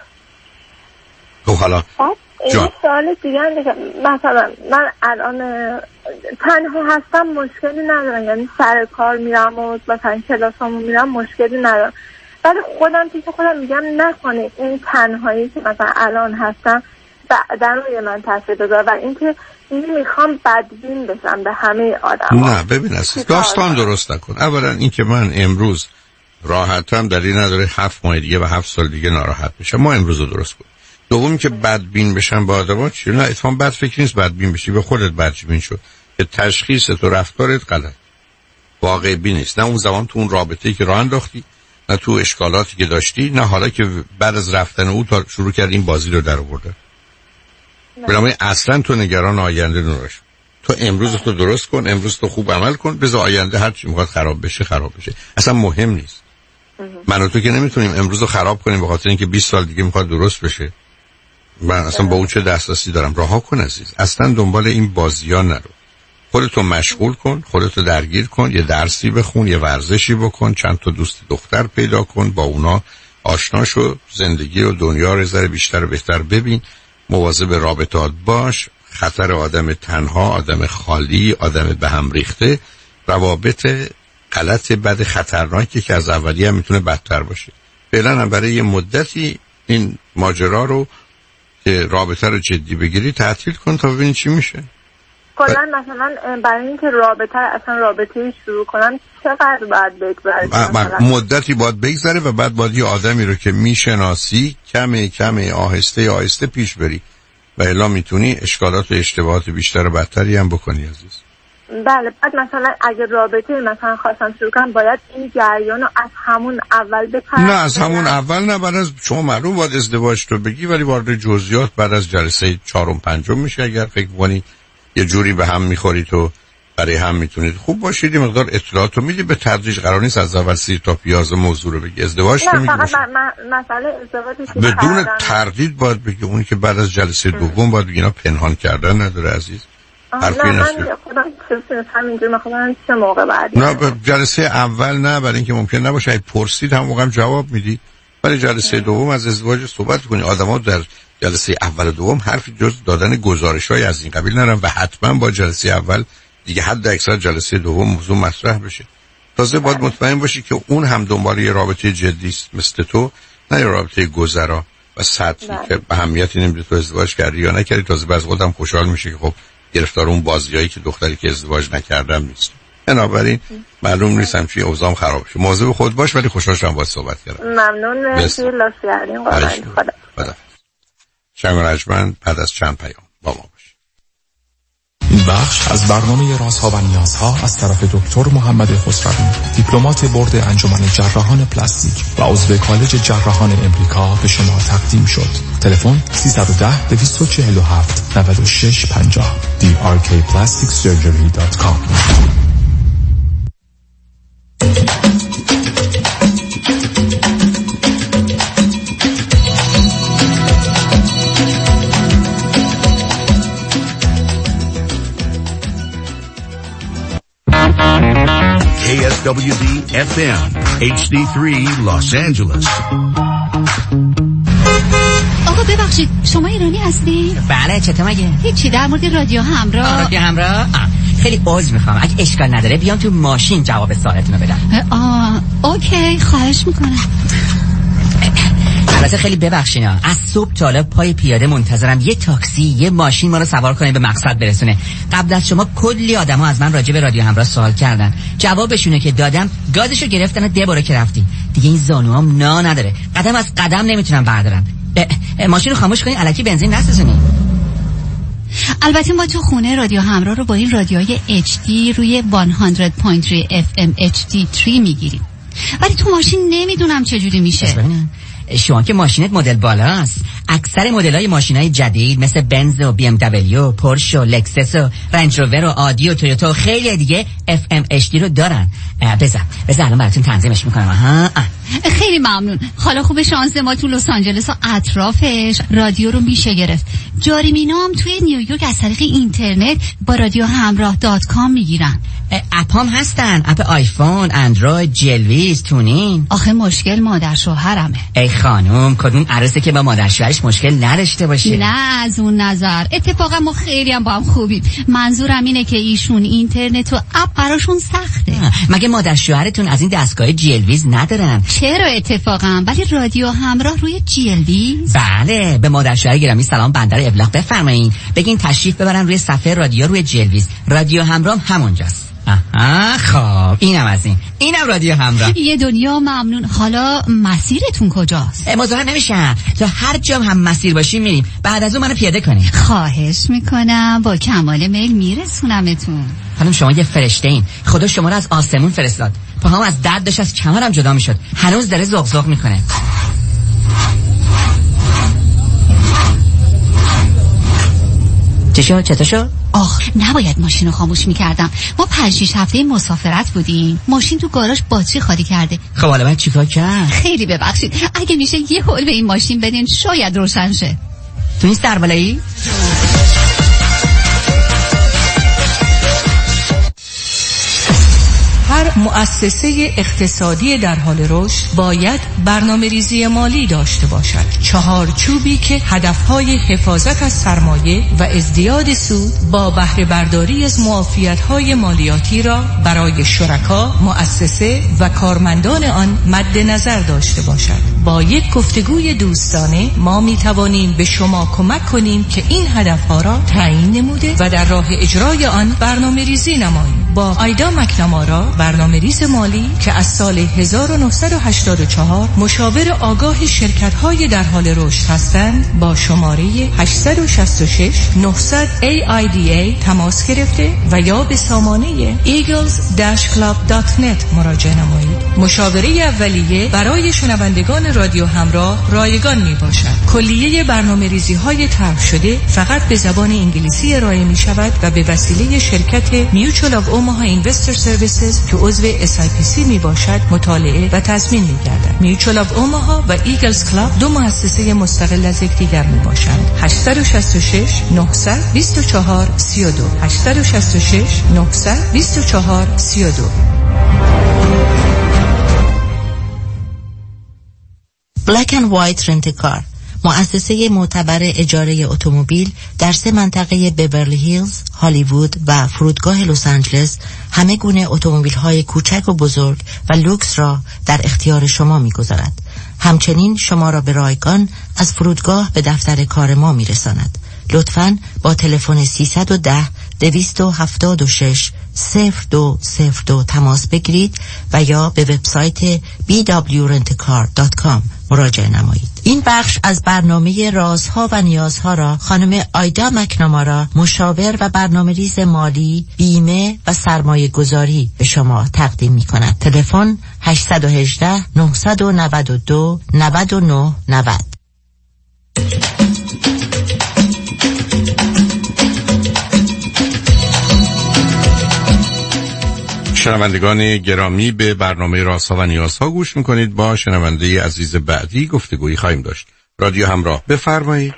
خب حالا این سوال دیگه هم که مثلا من الان تنها هستم مشکلی ندارم، یعنی سر کار میرم و مثلا کلاسامو میرم مشکلی ندارم، ولی خودم پیش خودم میگم نکنه این تنهایی که مثلا الان هستم بعداً روی من تاثیر بذاره و اینکه نمیخوام بدبین بشم به همه آدم. نه ببین عزیز، داستان درست نکن. اولا اینکه من امروز راحتم دلیل نداره 7 ماه دیگه و 7 سال دیگه ناراحت بشم. ما امروز رو درست کنیم. دوم که بدبین بشم با آدما چی؟ نه اتفاقا بد فکر نیست بدبین بشی، به خودت بدبین شد که تشخیصت و رفتارت غلط واقع بین نیست. نه اون زمان تو اون رابطه‌ای که راه انداختی، نه تو اشکالاتی که داشتی، نه حالا که بعد از رفتن او تا شروع کردی این بازی رو در آوردن. بنابراین اصلا تو نگران آینده نباش. تو امروز تو درست کن، امروز تو خوب عمل کن، بذار آینده هر چی میخواد خراب بشه خراب بشه. اصلا مهم نیست. من و تو که نمیتونیم امروز رو خراب کنیم به خاطر اینکه 20 سال دیگه میخواد درست بشه. من اصلا با اون چه دسترسی دارم؟ رها کن عزیز. اصلا دنبال این بازی‌ها نرو. خودتو مشغول کن، خودتو درگیر کن، یه درسی بخون، یه ورزشی بکن، چند تا دوست دختر پیدا کن، با اونا آشنا شو، زندگی و دنیا رو ذره بیشتر و بهتر ببین. مواظب رابطات باش. خطر آدم تنها، آدم خالی، آدم به هم ریخته، روابط غلط بد خطرناکی که از اولیه هم میتونه بدتر باشه. فعلا هم برای یه مدتی این ماجرا رو که رابطه رو جدی بگیری تعطیل کن تا ببینی چی میشه. کلا مثلا برای اینکه رابطه شروع کنم چقدر باید بگذره؟ مدتی باید بگذره و بعد باید یه آدمی رو که میشناسی کمی آهسته پیش بری و الا میتونی اشکالات و اشتباهات بیشتر و بدتری هم بکنی عزیز. بله. بعد مثلا اگه رابطه مثلا خواستم شروع کنم باید این جریان رو از همون اول بپرم؟ نه از همون اول نه، بعد از شما معلوم باید ازدواج تو بگی، ولی وارد جزئیات بعد از جلسه 4 و 5 میشه. اگر فکر کنی یه جوری به هم میخوری تو برای هم میتونید خوب باشید، این مقدار اطلاعاتو میدی به تدریج. قرار نیست از اول سیر تا پیاز موضوع رو بگی. ازدواج نه نمیگی فقط مسئله ازدواجی بدون تردید باید بگی. اونی که بعد از جلسه دوم باید بگی اینا پنهان کردن نداره عزیز. نه من خودم همینجور میخوام چه موقع بعدی؟ نه جلسه اول نه، برای اینکه ممکن نباشه اگه پرسید هم موقع جواب میدی، ولی جلسه دوم از ازدواج صحبت کنی. آدما در جلسه اول و دوم حرفی جز دادن گزارش‌های از این قبیل ندارن و حتما با جلسه اول دیگه حد اکثر جلسه دوم موضوع مطرح بشه. تازه باید مطمئن باشی که اون هم دنبال یه رابطه جدی است مثل تو، نه یه رابطه گذرا و سطحی که اهمیتی نمیده تو ازدواج کردی یا نکردی. تازه بعض خودم خوشحال میشه که خب گرفتار اون بازیایی که دختری که ازدواج نکردم نیست. بنابراین معلوم نیستم چی اوضاعم خراب شه. مواظب خود باش، ولی خوشحال شدم باهات صحبت کردم. ممنون. مرسی. لطفاً خدا. شنگ رجمن بعد از چند پیام با ما باش. این بخش از برنامه رازها و نیازها از طرف دکتر محمد خسروی، دیپلمات بورد انجمن جراحان پلاستیک و عضو کالج جراحان امریکا به شما تقدیم شد. تلفن 310-247-9650 drkplasticsurgery.com. KSWD FM HD3 Los Angeles. آقا ببخشید شما ایرانی هستی؟ بله. چطور مگه؟ هیچی در مورد رادیو همراه. رادیو همراه؟ خیلی عذر میخوام، اگه اشکال نداره بیام تو ماشین جواب سوالتون رو بدم. اوکی خواهش میکنم. البته خیلی ببخشینا، از صبح تا حالا پای پیاده منتظرم یه تاکسی یه ماشین ما رو سوار کنه به مقصد برسونه. قبل از شما کلی آدما از من راجع به رادیو همراه سوال کردن، جوابشونه که دادم گازشو گرفتن و دبره که رفتیم. دیگه این زانوام نا نداره، قدم از قدم نمیتونم بردارم. ماشین رو خاموش کنین الکی بنزین نسوزونین. البته ما تو خونه رادیو همراه رو با این رادیوهای HD روی 100.3 FM HD3 میگیریم، ولی تو ماشین نمیدونم چجوری میشه. شما که ماشینت مدل بالاست. اکثر مدل‌های ماشینای جدید مثل بنز و BMW، پورش و لکسس و رنج روور و آدی و تویوتا و خیلی دیگه FM HD رو دارن. بذار الان براتون تنظیمش میکنم. خیلی ممنون. حالا خوب شانس ما تو لس آنجلس و اطرافش رادیو رو میشه گرفت. جاری مینام توی نیویورک از طریق اینترنت با رادیو همراه .com میگیرن. اپام هستن، اپ آیفون، اندروید، جلویز، تونین. آخه مشکل مادر شوهرمه. ای خانم کدوم عروسه که با مادر شوهرش مشکل نداشته باشه؟ نه از اون نظر اتفاقا ما خیلی هم با هم خوبیم. منظورم اینه که ایشون اینترنت و اپ براشون سخته. مگه مادر شوهرتون از این دستگاه جلویز ندارن؟ چرا اتفاقا، ولی رادیو همراه روی جلویز. بله به مادر شوهر گرامی سلام بنده رو ابلاغ بفرمایید، بگین تشریف ببرن روی صفحه رادیو روی جلویز. رادیو همراه همونجاست. خب اینم از اینم رادیو همراه. یه دنیا ممنون. حالا مسیرتون کجاست؟ مزاحم نمیشم، تا هر جا هم مسیر باشیم میریم. بعد از اون منو پیاده کنیم. خواهش میکنم، با کمال میل میرسونمتون. خانم شما یه فرشته این، خدا شما رو از آسمون فرستاد. پاهام از درد داشت از کمرم جدا میشد، هنوز داره زغزغ میکنه. چطور شد؟ نباید ماشین رو خاموش میکردم. ما 5-6 هفته مسافرت بودیم، ماشین تو گاراژ باتری خالی کرده. خب حالا باید چیکار کرد؟ خیلی ببخشید اگه میشه یه هول به این ماشین بدین شاید روشن شه. تو نیست دربالایی؟ هر مؤسسه اقتصادی در حال رشد باید برنامه‌ریزی مالی داشته باشد. چهارچوبی که هدفهای حفاظت از سرمایه و ازدیاد سود با بهره برداری از معافیت‌های مالیاتی را برای شرکا، مؤسسه و کارمندان آن مد نظر داشته باشد. با یک گفتگوی دوستانه ما می‌توانیم به شما کمک کنیم که این هدفها را تعیین نموده و در راه اجرای آن برنامه‌ریزی نمایید. با آیدا مکنامارا، برنامه‌ریز مالی که از سال 1984 مشاور آگاه شرکت‌های در حال رشد هستند، با شماره 866 900 AIDA تماس گرفته و یا به سامانه eagles-club.net مراجعه نمایید. مشاوره اولیه برای شنوندگان رادیو همراه رایگان می باشد. کلیه برنامه‌ریزی‌های طرح شده فقط به زبان انگلیسی ارائه می شود و به وسیله شرکت Mutual of Omaha Investor Services که عضو SIPC می باشد مطالعه و تضمین می گردد. Mutual of Omaha و Eagles Club دو مؤسسه مستقل از یکدیگر می باشند. 866 900 24 32 866 900 24 32. Black and White رنتکار، مؤسسه معتبر اجاره اتومبیل در 3 منطقه بیورلی هیلز، هالیوود و فرودگاه لس آنجلس همه گونه اتومبیل‌های کوچک و بزرگ و لوکس را در اختیار شما می‌گذارد. همچنین شما را به رایگان از فرودگاه به دفتر کار ما می‌رساند. لطفاً با تلفن 310-276-0202 تماس بگیرید و یا به وبسایت bwrentcar.com مراجعه نمایید. این بخش از برنامه رازها و نیازها را خانم آیدا مکنامارا، مشاور و برنامه‌ریز مالی، بیمه و سرمایه گذاری به شما تقدیم می کند. تلفن 818-992-9990. شنوندگان گرامی، به برنامه رازها و نیازها گوش میکنید. با شنونده عزیز بعدی گفتگویی خواهیم داشت. رادیو همراه، بفرمایید.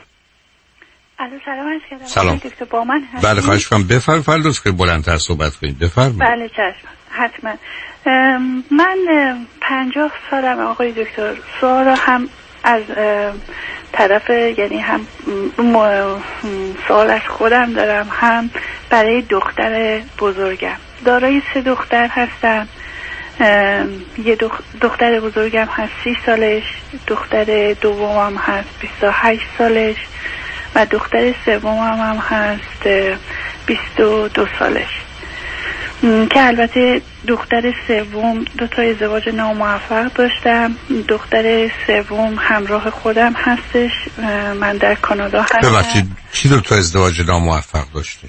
سلام. دکتر با من هستید؟ بله خواهش می‌کنم بفرمایید. فقط لطفاً بلندتر صحبت کنید. بفرمایید. بله چشم، حتما. من 50 سالم آقای دکتر. سوال هم از طرف، یعنی هم سوال از خودم دارم، هم برای دختر بزرگم. دارای 3 دختر هستم. یه دختر بزرگم هست 30 سالش، دختر دومم هست 28 سالش و دختر سومم هم هست 22 سالش، که البته دختر سوم 2 تا ازدواج ناموفق داشتم. دختر سوم همراه خودم هستش، من در کانادا هستم. ببخشید چی 2 تا ازدواج ناموفق داشتی؟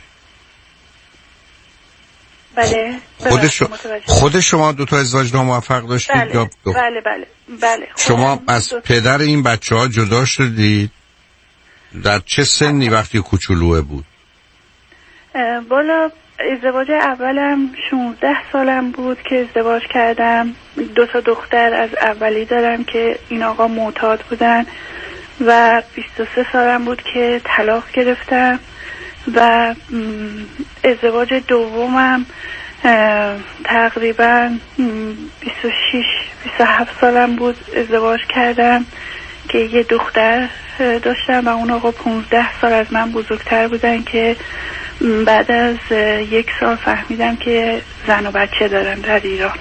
بله. خود شما 2 تا ازدواج ناموفق داشتید؟ بله. یا بله. شما از پدر این بچه‌ها جدا شدید؟ در چه سنی وقتی کوچولوه بود؟ بالا ازدواج اولم 16 سالم بود که ازدواج کردم. 2 تا دختر از اولی دارم که این آقا معتاد بودن و 23 سالم بود که طلاق گرفتم و ازدواج دومم تقریبا 26-27 سالم بود ازدواج کردم که یه دختر داشتم و اون آقا 15 سال از من بزرگتر بودن که بعد از 1 سال فهمیدم که زن و بچه دارن در ایران.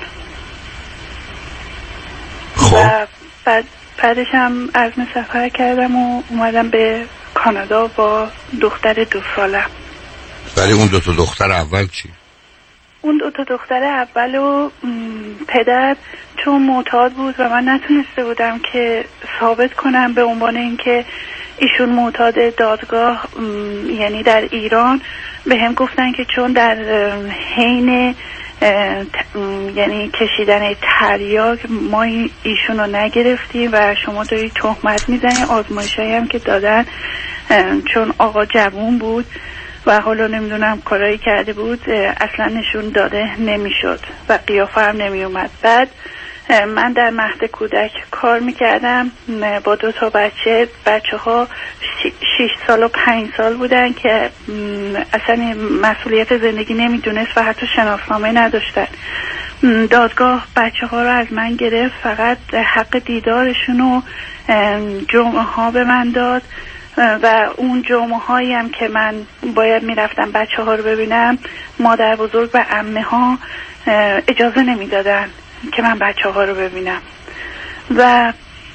و بعدش هم عزم سفر کردم و اومدم به کانادا با دختر 2 سالم. ولی اون 2 تا دختر اول چی؟ اون 2 تا دختر اول و پدر چون معتاد بود و من نتونسته بودم که ثابت کنم به عنوان اینکه ایشون معتاد، دادگاه یعنی در ایران به هم گفتن که چون در حین یعنی کشیدن تریاک ما ایشون رو نگرفتیم و شما داری تهمت میزنی. آزمایشایی هم که دادن چون آقا جوون بود و حالا نمیدونم کارایی کرده بود اصلا نشون داده نمیشد و قیافه هم نمیومد. بعد من در مهد کودک کار میکردم با 2 تا بچه ها 6 سال و 5 سال بودن که اصلا مسئولیت زندگی نمیدونست و حتی شناسنامه نداشتن. دادگاه بچه ها رو از من گرفت، فقط حق دیدارشون رو جمعه ها به من داد و اون جمعه هایی هم که من باید میرفتم بچه ها رو ببینم، مادر بزرگ و عمه ها اجازه نمیدادن که من بچه ها رو ببینم و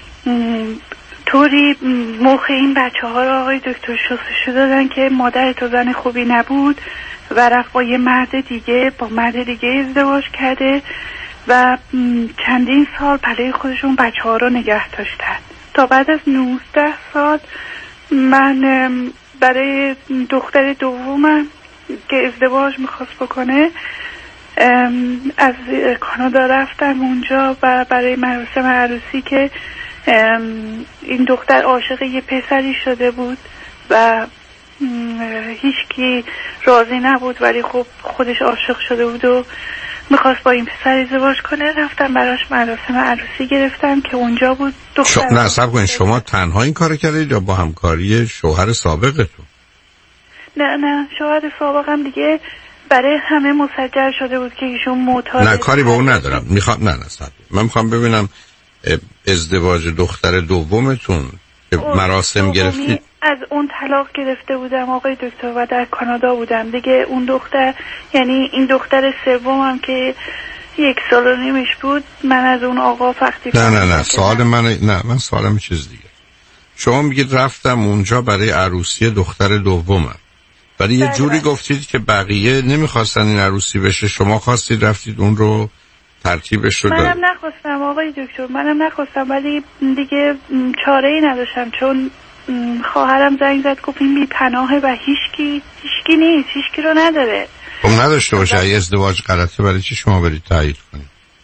طوری موقع این بچه ها رو آقای دکتر شستشو دادن که مادر تو زن خوبی نبود و رفت با یه مرد دیگه ازدواج کرده و چندین سال پلوی خودشون بچه ها رو نگه داشتن تا بعد از 19 سال من برای دختر دومم که ازدواج میخواست بکنه از کانادا رفتم اونجا و برای مراسم عروسی که این دختر عاشق یه پسری شده بود و هیچکی راضی نبود، ولی خب خودش عاشق شده بود و میخواست با این پسر ازدواج کنه. رفتم براش مراسم عروسی گرفتم که اونجا بود دختر. نه صبر کنید، شما تنها این کار کردید یا با همکاری شوهر سابقتون؟ نه شوهر سابقم دیگه برای همه مسجل شده بود که ایشون معتاد. نه کاری با اون ندارم. نه من میخوام ببینم ازدواج دختر دومتون که مراسم گرفتید. از اون طلاق گرفته بودم آقای دکتر و در کانادا بودم دیگه. اون دختر، یعنی این دختر سومم که 1 سال و نیمش بود، من از اون آقا وقتی نه سوالم چیز دیگه. شما میگید رفتم اونجا برای عروسی دختر دومم، ولی یه جوری گفتید که بقیه نمیخواستن این عروسی بشه، شما خواستید رفتید اون رو ترتیبش رو داد. منم نخواستم آقای دکتر، ولی دیگه چاره ای نداشتم، چون خواهرم زنگ زد گفت این بی پناهه و هیچکی نیست، هیچکی رو نداره. خب نداشته باشه، اگه ازدواج غلطه برای چی شما برید تایید کنید؟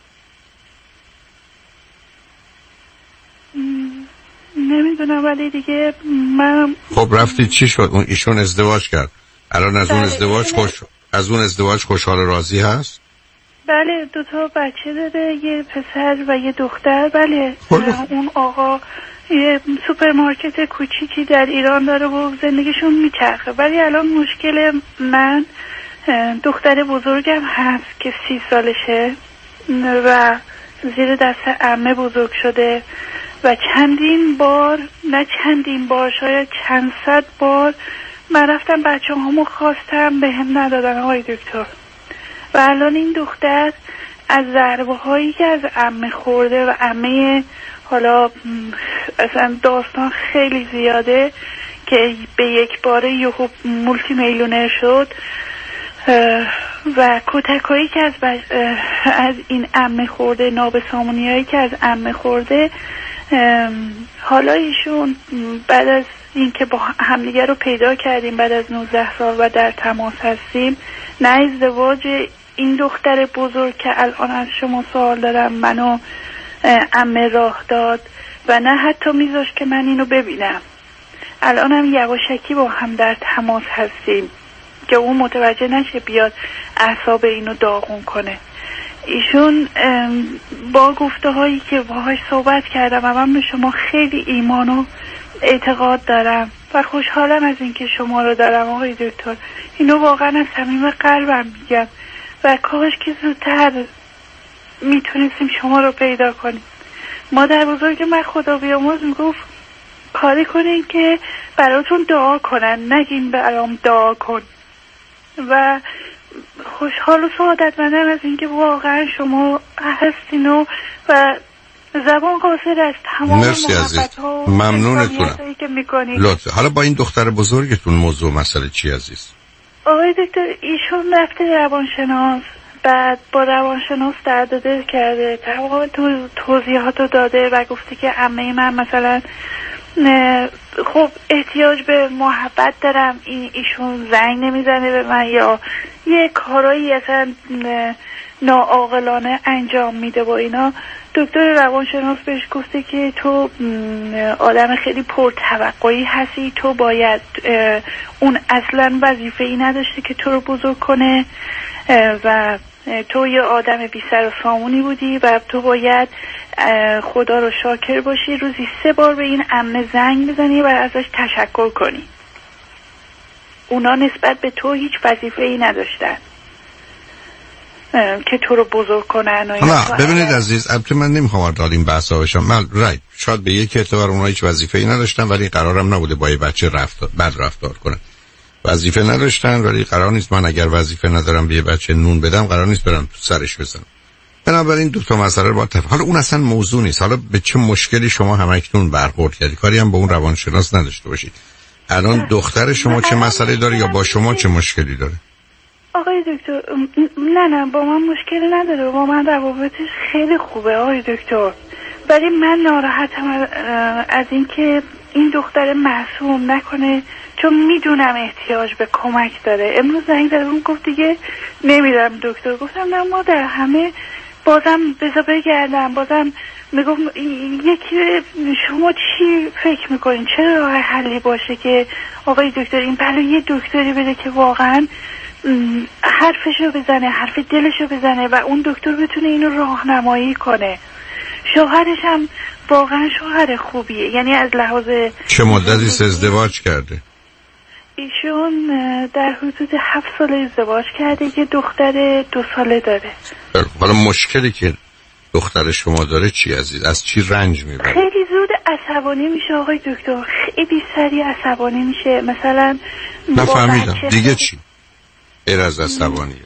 نمیدونم، ولی دیگه من خب رفتید چی شد؟ ایشون ازدواج کرد، الان از اون ازدواج خوشحال و راضی هست؟ بله 2 بچه داره، یه پسر و یه دختر. بله اون آقا یه سوپرمارکت کوچیکی در ایران داره و زندگیشون میچرخه. ولی الان مشکل من دختر بزرگم هست که 30 سالشه و زیر دست عمه بزرگ شده و چندین بار شاید چند صد بار من رفتم بچه هامو خواستم به هم ندادن آقای دکتر. و الان این دختر از ضربه هایی که از عمه خورده و عمه حالا اصلا داستان خیلی زیاده که به یک باره یهو مولتی میلیونر شد و کتکایی که از این عمه خورده، نابسامونی هایی که از عمه خورده. حالا ایشون بعد از اینکه با همدیگه رو پیدا کردیم بعد از 19 سال و در تماس هستیم، نه ازدواج این دختر بزرگ که الان از شما سوال دارم منو عمه راه داد و نه حتی میذاش که من اینو ببینم. الان هم یواشکی با هم در تماس هستیم که اون متوجه نشه بیاد اعصاب اینو داغون کنه. ایشون با گفته هایی که باهاش صحبت کردم و من به شما خیلی ایمان و اعتقاد دارم و خوشحالم از اینکه شما رو دارم آقای دکتر. اینو واقعا از صمیم قلبم میگم و کاش که زودتر میتونستیم شما رو پیدا کنیم. مادر بزرگ من خدا بیامرز میگفت کاری کنین که براتون دعا کنن، نگین برام دعا کن. و خوشحال و سعادتمندم از اینکه واقعا شما هستین و زبان قاصر از تمام محبت ها و ممنونتونم که میکنین. لطفا حالا با این دختر بزرگتون موضوع مسئله چی عزیز؟ آقای دکتر ایشون رفته روانشناس، بعد با روانشناس درد و دل کرده، تمام توضیحات رو داده و گفته که عمه من مثلا خب احتیاج به محبت دارم، ایشون زنگ نمیزنه به من یا یه کارایی اصلا ناعاقلانه انجام میده با اینا. دکتر روانشناس بهش گفته که تو آدم خیلی پرتوقعی هستی، تو باید اون اصلا وظیفه‌ای نداشته که تو رو بزرگ کنه و تو یه آدم بی سر و سامونی بودی و تو باید خدا رو شاکر باشی، روزی 3 بار به این عمه زنگ بزنی و ازش تشکر کنی. اونا نسبت به تو هیچ وظیفه‌ای نداشتن که تو رو بزرگ کنن. نه ببینید عزیز، البته من نمیخوام وارد این بحثا بشم. من شاید به یک اعتبار اونها هیچ وظیفه‌ای نداشتن ولی قرارم نبوده با یه بچه بد رفتار کنن. وظیفه نداشتن ولی قرار نیست من اگر وظیفه ندارم به یه بچه نون بدم قرار نیست برم تو سرش بزنم. بنابراین 2 مسئله رو باید حالا اون اصلا موضوع نیست. حالا به چه مشکلی شما همکنون برخورد کردید کاری هم با اون روانشناس نداشته باشید. الان دختر شما چه مسئله داره یا با شما چه مشکلی داره؟ آقای دکتر نه با من مشکل نداره، با من روابطش خیلی خوبه آقای دکتر، ولی من ناراحتم از اینکه این دختر معصوم نکنه، چون میدونم احتیاج به کمک داره. امروز زنگ زدم گفت دیگه نمیرم دکتر. گفتم نه مادر، همه بازم بذار بگردم. بازم میگم یکی شما چی فکر میکنین چرا راه حلی باشه که آقای دکتر این بلا یه دکتری بده که واقعا حرفشو بزنه، حرف دلشو بزنه و اون دکتر بتونه اینو راهنمایی کنه. شوهرش هم واقعا شوهر خوبیه، یعنی از لحاظ چه مدتی ازدواج کرده؟ ایشون در حدود 7 سال ازدواج کرده که دختر 2 ساله داره. حالا مشکلی که دختر شما داره چی عزیز؟ از چی رنج میبره؟ خیلی زود عصبانی میشه آقای دکتر، خیلی سریع عصبانی میشه. مثلا نفهمیدم دیگه چی؟ غیر از عصبانیه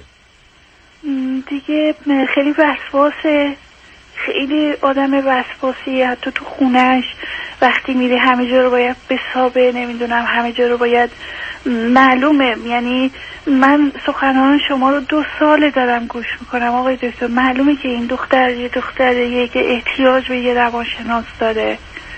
دیگه خیلی وسواسه، خیلی آدم وسواسی. حتی تو خونش وقتی میره همه جا رو باید بسابه، نمیدونم همه جا رو باید معلومه. یعنی من سخنان شما رو 2 ساله دارم گوش میکنم آقای دکتر، معلومه که این دختر یه دختریه که احتیاج به یه روانشناس داره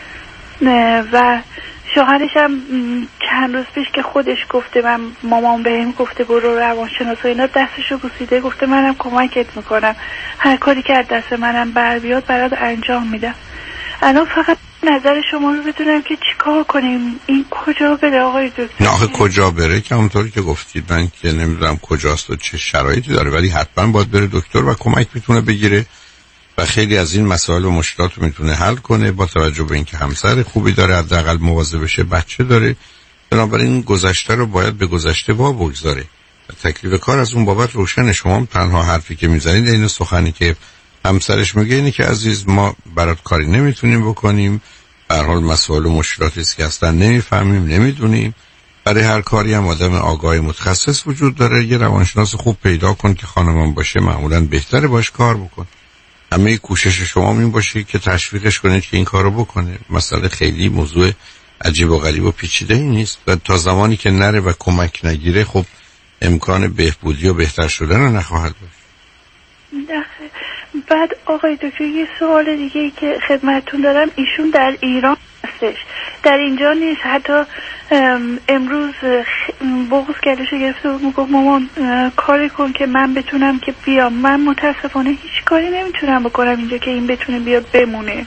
و شوهرش هم چند روز پیش که خودش گفته، من مامان بهم گفته برو روانشناس و اینا، دستشو بوسیده گفته منم کمکت میکنم، هر کاری که از دست منم بر بیاد برات انجام میدم. الان فقط نظر شما رو بدونم که چیکار کنیم، این کجا بره آقای دکتر؟ نه آخه کجا بره که همونطوری که گفتید من که نمیدونم کجاست و چه شرایطی داره، ولی حتما باید بره دکتر و کمک میتونه بگیره و خیلی از این مسائل و مشکلات رو میتونه حل کنه با توجه به اینکه همسر خوبی داره، حداقل مواظب بشه، بچه داره. بنابراین گذشته رو باید به گذشته بگذاره. تکلیف کار از اون بابت روشن. شما هم تنها حرفی که میزنید این سخنی که همسرش میگه اینه که عزیز ما برات کاری نمیتونیم بکنیم، به هر حال مسائل و مشکلاتی است که اصلا نمیفهمیم نمیدونیم. برای هر کاری هم آدم آگاه متخصص وجود داره. یه روانشناس خوب پیدا کن که خانمم باشه، معمولا بهتره باش کار بکن. همه کوشش شما این باشه که تشویقش کنید که این کارو بکنه. مسئله خیلی موضوع عجیب و غریب و پیچیده ای نیست و تا زمانی که نره و کمک نگیره خب امکان بهبودی و بهتر شدن رو نخواهد داشت. بعد آقای دکتر یه سوال دیگه ای که خدمتتون دارم، ایشون در ایران هستش، در اینجا نیست. حتی امروز بغض کلشو گرفته و میگفت مامان کاری کن که من بتونم که بیام. من متاسفانه هیچ کاری نمیتونم بکنم اینجا که این بتونه بیاد بمونه.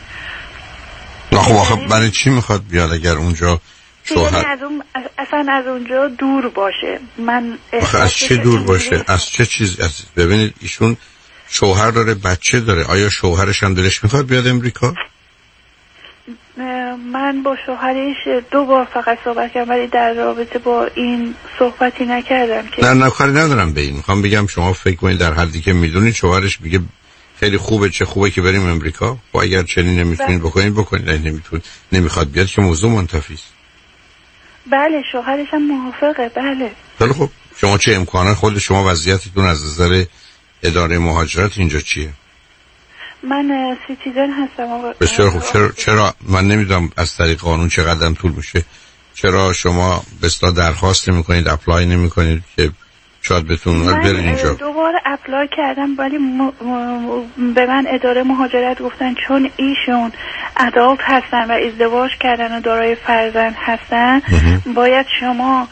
خب آخه برای چی میخواد بیاد اگر اونجا شوهر اصلا از اونجا دور باشه؟ من از چه دور باشه؟ از چه چیز؟ ببینید ایشون شوهر داره، بچه داره. آیا شوهرش هم دلش میخواد بیاد امریکا؟ من با شوهرش 2 بار فقط صحبت کردم ولی در رابطه با این صحبتی نکردم که نه کاری ندارم به این. میخوام بگم شما فکر کنید در حدی که میدونید شوهرش میگه خیلی خوبه، چه خوبه که بریم امریکا، و اگر چنین نمیتونید بکنید نمیتونید نمیخواد بیاد که موضوع منتفی است. بله شوهرش هم موافقه. بله خیلی خوب. شما چه امکانات خود شما وضعیتتون از نظر اداره مهاجرت اینجا چیه؟ من سیتیزن هستم آقا. بسیار خوب. چرا من نمیدونم از طریق قانون چقدر طول میشه، چرا شما به اصطلاح درخواست نمی‌کنید، اپلای نمی‌کنید که شاید بتونید برید اینجا؟ من 2 بار اپلای کردم ولی به من اداره مهاجرت گفتن چون ایشون ادالت هستن و ازدواج کردن و دارای فرزند هستن باید شما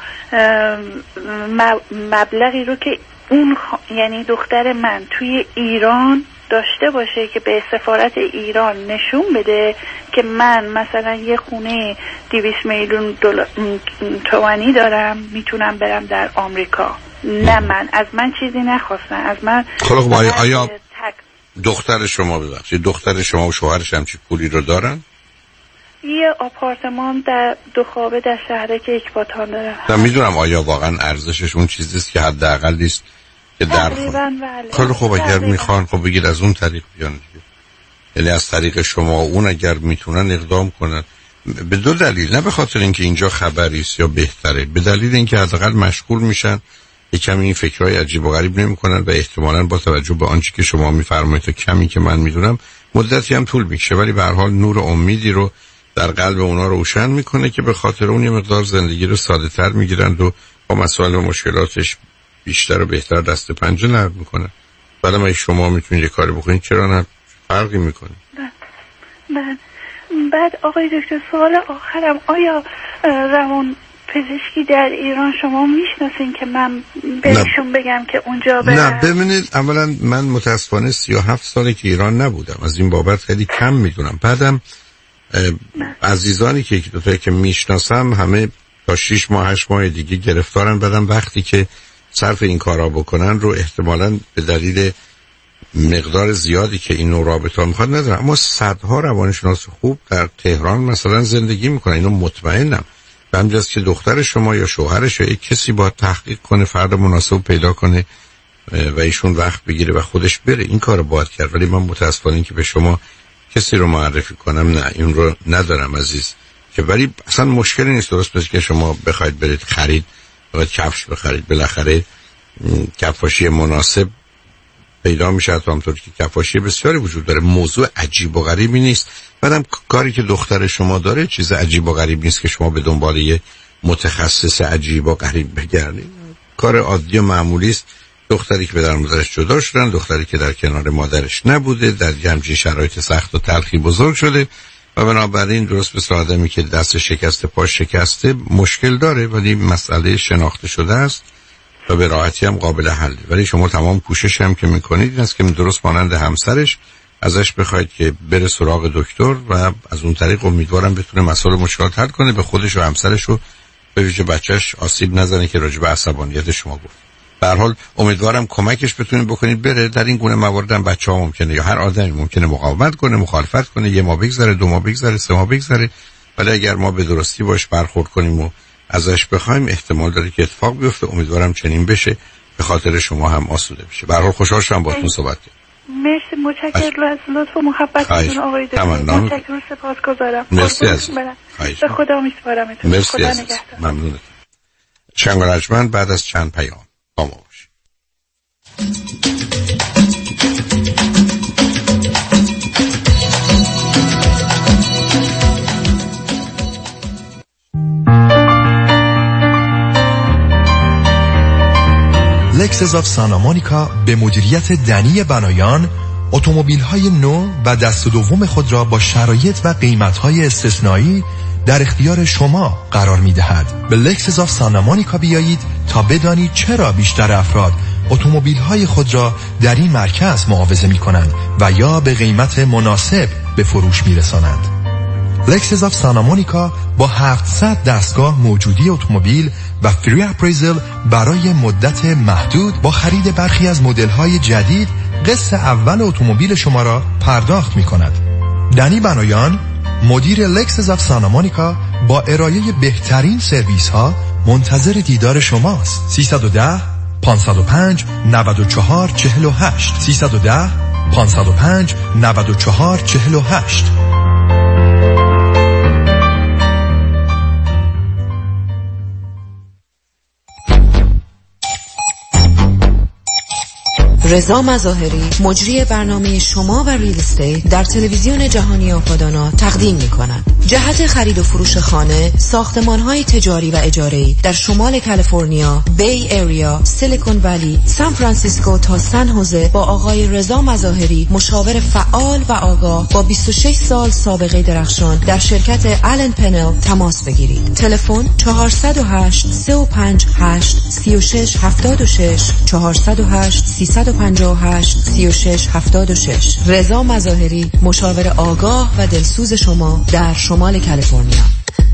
مبلغی رو که اون یعنی دختر من توی ایران داشته باشه که به سفارت ایران نشون بده که من مثلا یه خونه 200 میلیون تومانی دارم میتونم برم در آمریکا. نه من از من چیزی نخواستن، از من خب آیا دختر شما دختر شما و شوهرش هم چی پولی رو دارن؟ یه آپارتمان در 2 خوابه در شهرک اکباتان دارم. من میدونم آیا واقعا ارزشش اون چیزیست که حداقل نیست که خیلی خوب اگر میخوان خب بگید از اون طریق بیان دیگه. یعنی از طریق شما و اون اگر میتونن اقدام کنن به 2 دلیل، نه به خاطر اینکه اینجا خبری است یا بهتره، به دلیل اینکه حداقل مشغول میشن، یکم این فکرای عجیب و غریب نمیکنن و احتمالاً با توجه به آنچه که شما میفرمایید تا کمی که من میدونم مدتی هم طول میکشه ولی به هر حال نور امیدی رو در قلب اونا روشن میکنه که به خاطر اون یه مقدار زندگی رو ساده تر میگیرند و با مسائل و مشکلاتش بیشتر و بهتر دست پنجه نرم میکنن. بعد ما شما میتونید یه کاری بکنید، چرا نه؟ فرقی میکنه. بله. بعد آقای دکتر سوال آخرم، آیا روان پزشکی در ایران شما میشناسین که من بهشون بگم که اونجا برم؟ نه ببینید، اولا من متاسفانه 37 ساله که ایران نبودم، از این بابت خیلی کم میدونم. بعدم عزیزانی که یکی دوتایی که میشناسم همه تا 6 ماه 8 ماه دیگه گرفتارن. بعدم وقتی که صرف این کارا بکنن رو احتمالاً به دلیل مقدار زیادی که این نوع رابطه میخواد ندارن. اما صدها روانشناس خوب در تهران مثلا زندگی میکنن، اینو مطمئنم. به همجاست که دختر شما یا شوهرش یا یک کسی باید تحقیق کنه، فرد مناسب پیدا کنه و ایشون وقت بگیره و خودش بره این کارو باید کرد. ولی من متاسفانه که به شما کسی رو معرفی کنم نه، این رو ندارم عزیز. که ولی اصلا مشکلی نیست، درست مثل که شما بخواید برید خرید، باید کفش بخرید، بالاخره کفاشی مناسب پیدا میشه. تا همطور که کفاشی بسیاری وجود داره، موضوع عجیب و غریبی نیست. بعدم کاری که دختر شما داره چیز عجیب و غریب نیست که شما به دنبال یه متخصص عجیب و غریب بگردید. کار عادی و معمولی است. دختری که پدر مادرش جدا شدن، دختری که در کنار مادرش نبوده، در همچین شرایط سخت و تلخی بزرگ شده و بنابراین درست مثل آدمی که دست شکسته پاش شکسته مشکل داره، ولی مسئله شناخته شده است و به راحتی هم قابل حل. ولی شما تمام کوشش هم که میکنید این است که درست مانند همسرش ازش بخواید که بره سراغ دکتر و از اون طریق امیدوارم بتونه مسائل مشکلات حل کنه، به خودش و همسرش و به ویژه بچهش آسیب نزنه که راجع به عصبانیت شما گفت. به هر حال امیدوارم کمکش بتونید بکنید بره. در این گونه موارد هم بچه‌ها ممکنه یا هر آدمی ممکنه مقاومت کنه، مخالفت کنه، 1 ماه بگذره، 2 ماه بگذره، 3 ماه بگذره، ولی اگر ما به درستی باش برخورد کنیم و ازش بخوایم احتمال داره که اتفاق بیفته. امیدوارم چنین بشه، به خاطر شما هم آسوده بشه. به هر حال خوشحال شدم باهاتون صحبت کردم. مرسی، متشکرم از لطف و محبتتون آقای دکتر. متشکرم، سپاسگزارم. مرسی از به خدا میسپارمتون. مرسی از ممنونم. شنگرجمن بعد از چند پیام با ما باشید. لکسس آف سانتا مونیکا به مدیریت دنی بنایان اتومبیل‌های نو و دست دوم خود را با شرایط و قیمت‌های استثنایی در اختیار شما قرار می‌دهد. به لکسس آف سانتا مونیکا بیایید تا بدانید چرا بیشتر افراد اتومبیل‌های خود را در این مرکز معاوضه می‌کنند و یا به قیمت مناسب به فروش می‌رسانند. لکسس آف سانتا مونیکا با 700 دستگاه موجودی اتومبیل و فری اپریزل برای مدت محدود با خرید برخی از مدل‌های جدید قسط اول اتومبیل شما را پرداخت می‌کند. دنی بنایان مدیر لکسس آف سانتا مونیکا با ارائه بهترین سرویس‌ها منتظر دیدار شماست. 310 505 94 48 310 505 94 48. رضا مظاهری مجری برنامه شما و ریل استیت در تلویزیون جهانی آپادانا تقدیم می‌کند. جهت خرید و فروش خانه، ساختمان‌های تجاری و اجاره‌ای در شمال کالیفرنیا، بی ایریا، سیلیکون ولی، سان فرانسیسکو تا سن هوزه با آقای رضا مظاهری مشاور فعال و آگاه با 26 سال سابقه درخشان در شرکت آلن پنل تماس بگیرید. تلفن 408 358 3676 408 358 3676. رضا مظاهری مشاور آگاه و دلسوز شما در شمال کالیفرنیا.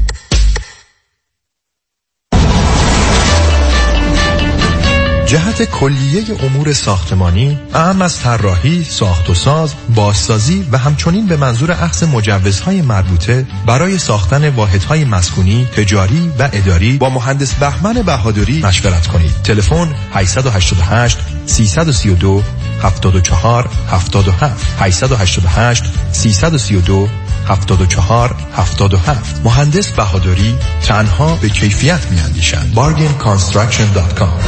جهت کلیه امور ساختمانی، اهم از طراحی، ساخت و ساز، بازسازی و همچنین به منظور اخذ مجوزهای مربوطه برای ساختن واحدهای مسکونی، تجاری و اداری با مهندس بهمن بهادری مشورت کنید. تلفن 888 332 74 77 888 332 74 77. مهندس بهادری تنها به کیفیت می‌اندیشند. bargainconstruction.com.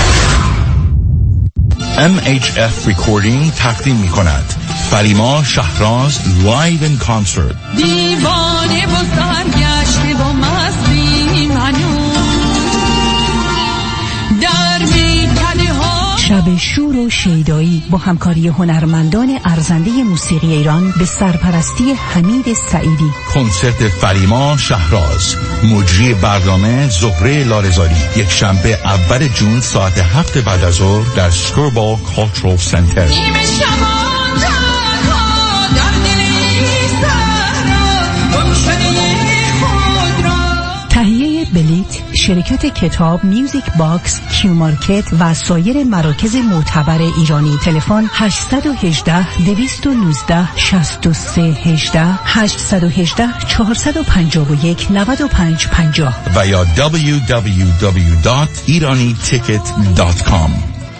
MHF Recording تقدیم می‌کند فریما شهراز لایو ان کانسرت. دیوانه و سرگشته و مستی منو در میکد شب شور و شیدایی با همکاری هنرمندان ارزنده موسیقی ایران به سرپرستی حمید سعیدی. کنسرت فریما شهراز، مجری برنامه زهره لارزاری، یک شنبه اول جون ساعت 7 بعد از ظهر در سکوربال کالچرال سنتر. تهیه بلیت شرکت کتاب، میوزیک باکس، کیو مارکت و سایر مراکز معتبر ایرانی. تلفن 818 219 6318 818 451 9550 و یا www.iraniticket.com.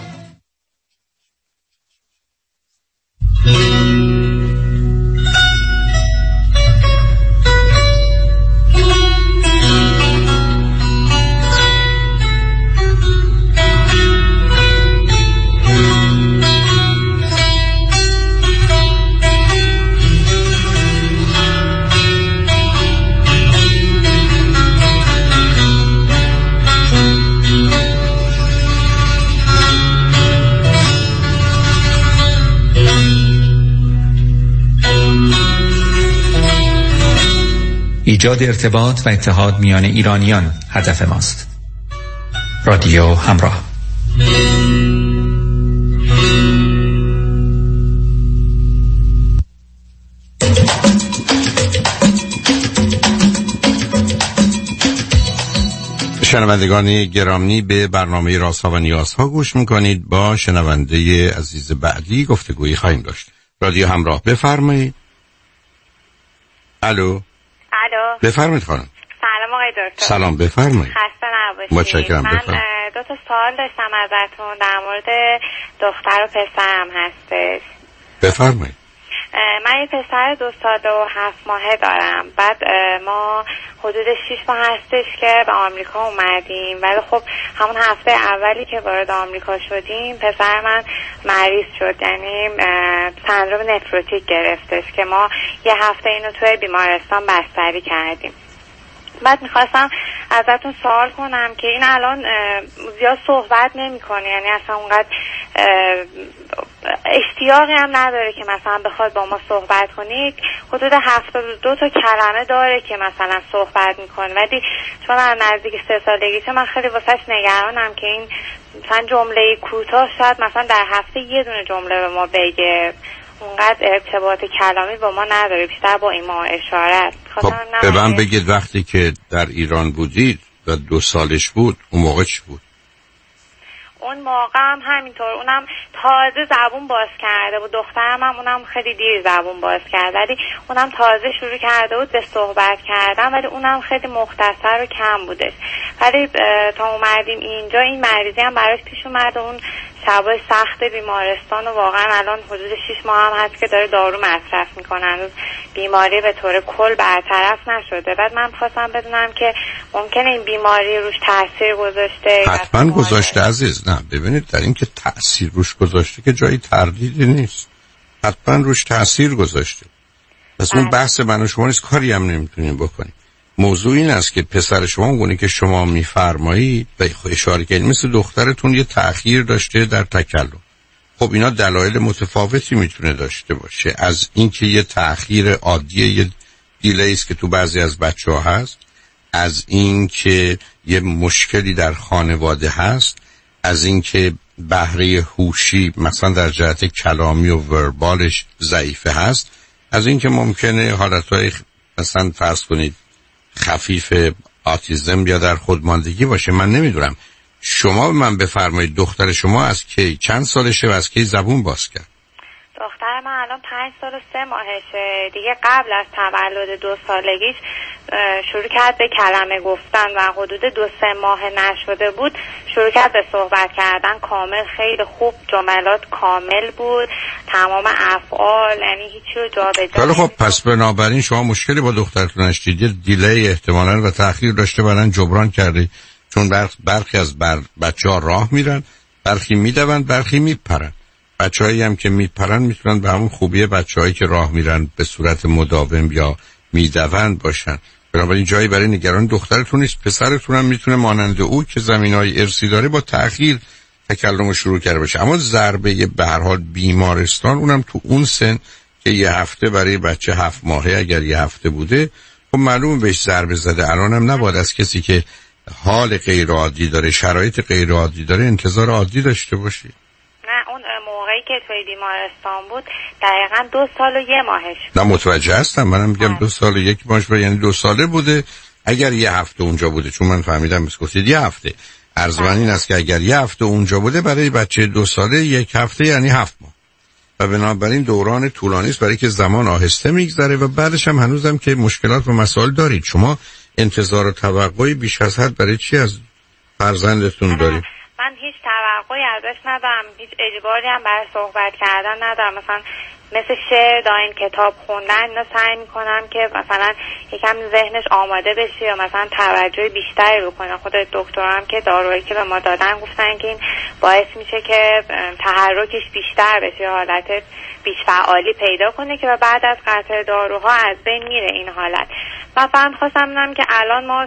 ایجاد ارتباط و اتحاد میان ایرانیان هدف ماست. رادیو همراه. شنوندگان گرامی، به برنامه رازها و نیازها گوش میکنید. با شنونده عزیز بعدی گفتگویی خواهیم داشت. رادیو همراه، بفرمایید. الو. بفرمایید خانم. سلام آقای دکتر. سلام، بفرمایید. خسته نباشید. متشکرم. من 2 تا سوال داشتم ازتون در مورد دختر و پسرم هستش. بفرمایید. من یه پسر 2 ساله و 7 ماهه دارم. بعد ما حدود 6 ماه هستش که به آمریکا اومدیم، ولی خب همون هفته اولی که وارد آمریکا شدیم پسر من مریض شد، یعنی سندروم نفروتیک گرفتش که ما یه هفته اینو توی بیمارستان بستری کردیم. بعد میخواستم ازتون سوال کنم که این الان زیاد صحبت نمیکنه، یعنی اصلا اونقدر اشتیاقی هم نداره که مثلا بخواد با ما صحبت کنی. حدود 72 تا کلمه داره که مثلا صحبت میکنه، ولی چون از نزدیک 3 سالگیشه من خیلی واسهش نگرانم که این مثلا جمله کوتاه شاید مثلا در هفته یه دونه جمله به ما بگه، اونقدر ارتباط کلامی با ما نداره، بیشتر با ایما اشارت. خب به من بگید وقتی که در ایران بودید و 2 سالش بود اون موقع چی بود؟ اون موقع هم همینطور، اونم تازه زبون باز کرده بود. دخترم هم اونم خیلی دیر زبون باز کرد، ولی اونم تازه شروع کرده بود به صحبت کردن، ولی اونم خیلی مختصر و کم بودش. ولی تا اومدیم اینجا این مریضی هم براش پیش اومد و اون شبای سخت بیمارستان و واقعا الان حدود 6 ماه هم هست که داره دارو مصرف میکنن. بیماری به طور کل برطرف نشده. بعد من خواستم بدونم که ممکنه این بیماری روش تاثیر گذاشته. حتما گذاشته عزیز. نه ببینید، در این که تاثیر روش گذاشته که جایی تردیدی نیست، حتما روش تاثیر گذاشته. پس اون بحث من و شما نیست، کاری هم نمیتونیم بکنیم. موضوع این است که پسر شما اونگونه که شما میفرمایید و اشاره کردید مثل دخترتون یه تأخیر داشته در تکلم. خب اینا دلایل متفاوتی میتونه داشته باشه، از اینکه یه تأخیر عادیه، یه دیلی است که تو بعضی از بچه‌ها هست، از اینکه یه مشکلی در خانواده هست، از اینکه بهره هوشی مثلا در جهت کلامی و وربالش ضعیفه هست، از اینکه ممکنه حالتهای مثلا فرض کنید خفیف آتیزم یا در خودماندگی باشه. من نمیدونم، شما به من بفرمایید دختر شما از کی چند سالشه و از کی زبون باز کرد؟ دختر من الان 5 سال و 3 ماهشه دیگه. قبل از تولد 2 سالگیش شروع کرد به کلمه گفتن و حدود 2-3 ماه نشده بود شروع کرد به صحبت کردن کامل. خیلی خوب، جملات کامل بود، تمام افعال، یعنی هیچی رو جا به جا. خب پس بنابراین شما مشکلی با دخترتون داشتید، دیلی احتمالاً و تأخیر داشته، بعدن جبران کرده. چون برخی از بچه‌ها راه میرن، برخی میدوند، برخی میپرن. بچه‌هایی هم که میپرن میتونن به همون خوبی بچه‌هایی که راه میرن به صورت مداوم یا میدوند باشن. بنابراین جایی برای نگران دخترتون نیست. پسرتون هم میتونه مانند او که زمینهای ارثی داره با تأخیر تکلم شروع کرده باشه. اما ضربه به هر حال بیمارستان، اونم تو اون سن که یه هفته برای بچه 7 ماهه اگر یه هفته بوده، خب معلومه بهش ضربه زده. الانم نباید از کسی که حال غیر عادی داره، شرایط غیر عادی داره، انتظار عادی داشته باشی. نه اون موقعی که توی بیمارستان بود دقیقاً 2 سال و 1 ماهش. نه متوجه هستم، منم میگم 2 سال و 1 ماهش، یعنی 2 ساله بوده. اگر یه هفته اونجا بوده، چون من فهمیدم بس گفتید یه هفته، عرض من این است که اگر یه هفته اونجا بوده، برای بچه 2 ساله 1 هفته یعنی 7 ماه و بنابراین دوران طولانی است، برای که زمان آهسته میگذره و بعدش هم هنوزم که مشکلات و مسائل دارید. شما انتظار و توقعی بیش از حد برای چی از فرزندتون دارید؟ من هیچ توقعی ازش ندارم، هیچ اجباری هم برای صحبت کردن ندارم. مثلا مثل شعر داین، کتاب خوندن، اینا سعی میکنم که مثلا یکم ذهنش آماده بشه یا مثلا توجه بیشتری بکنه. خود دکترم که دارویی که به ما دادن گفتن که این باعث میشه که تحرکش بیشتر بشه، حالت بیش فعالی پیدا کنه که بعد از قطع داروها از بین میره این حالت. مثلا خواستم ببینم که الان ما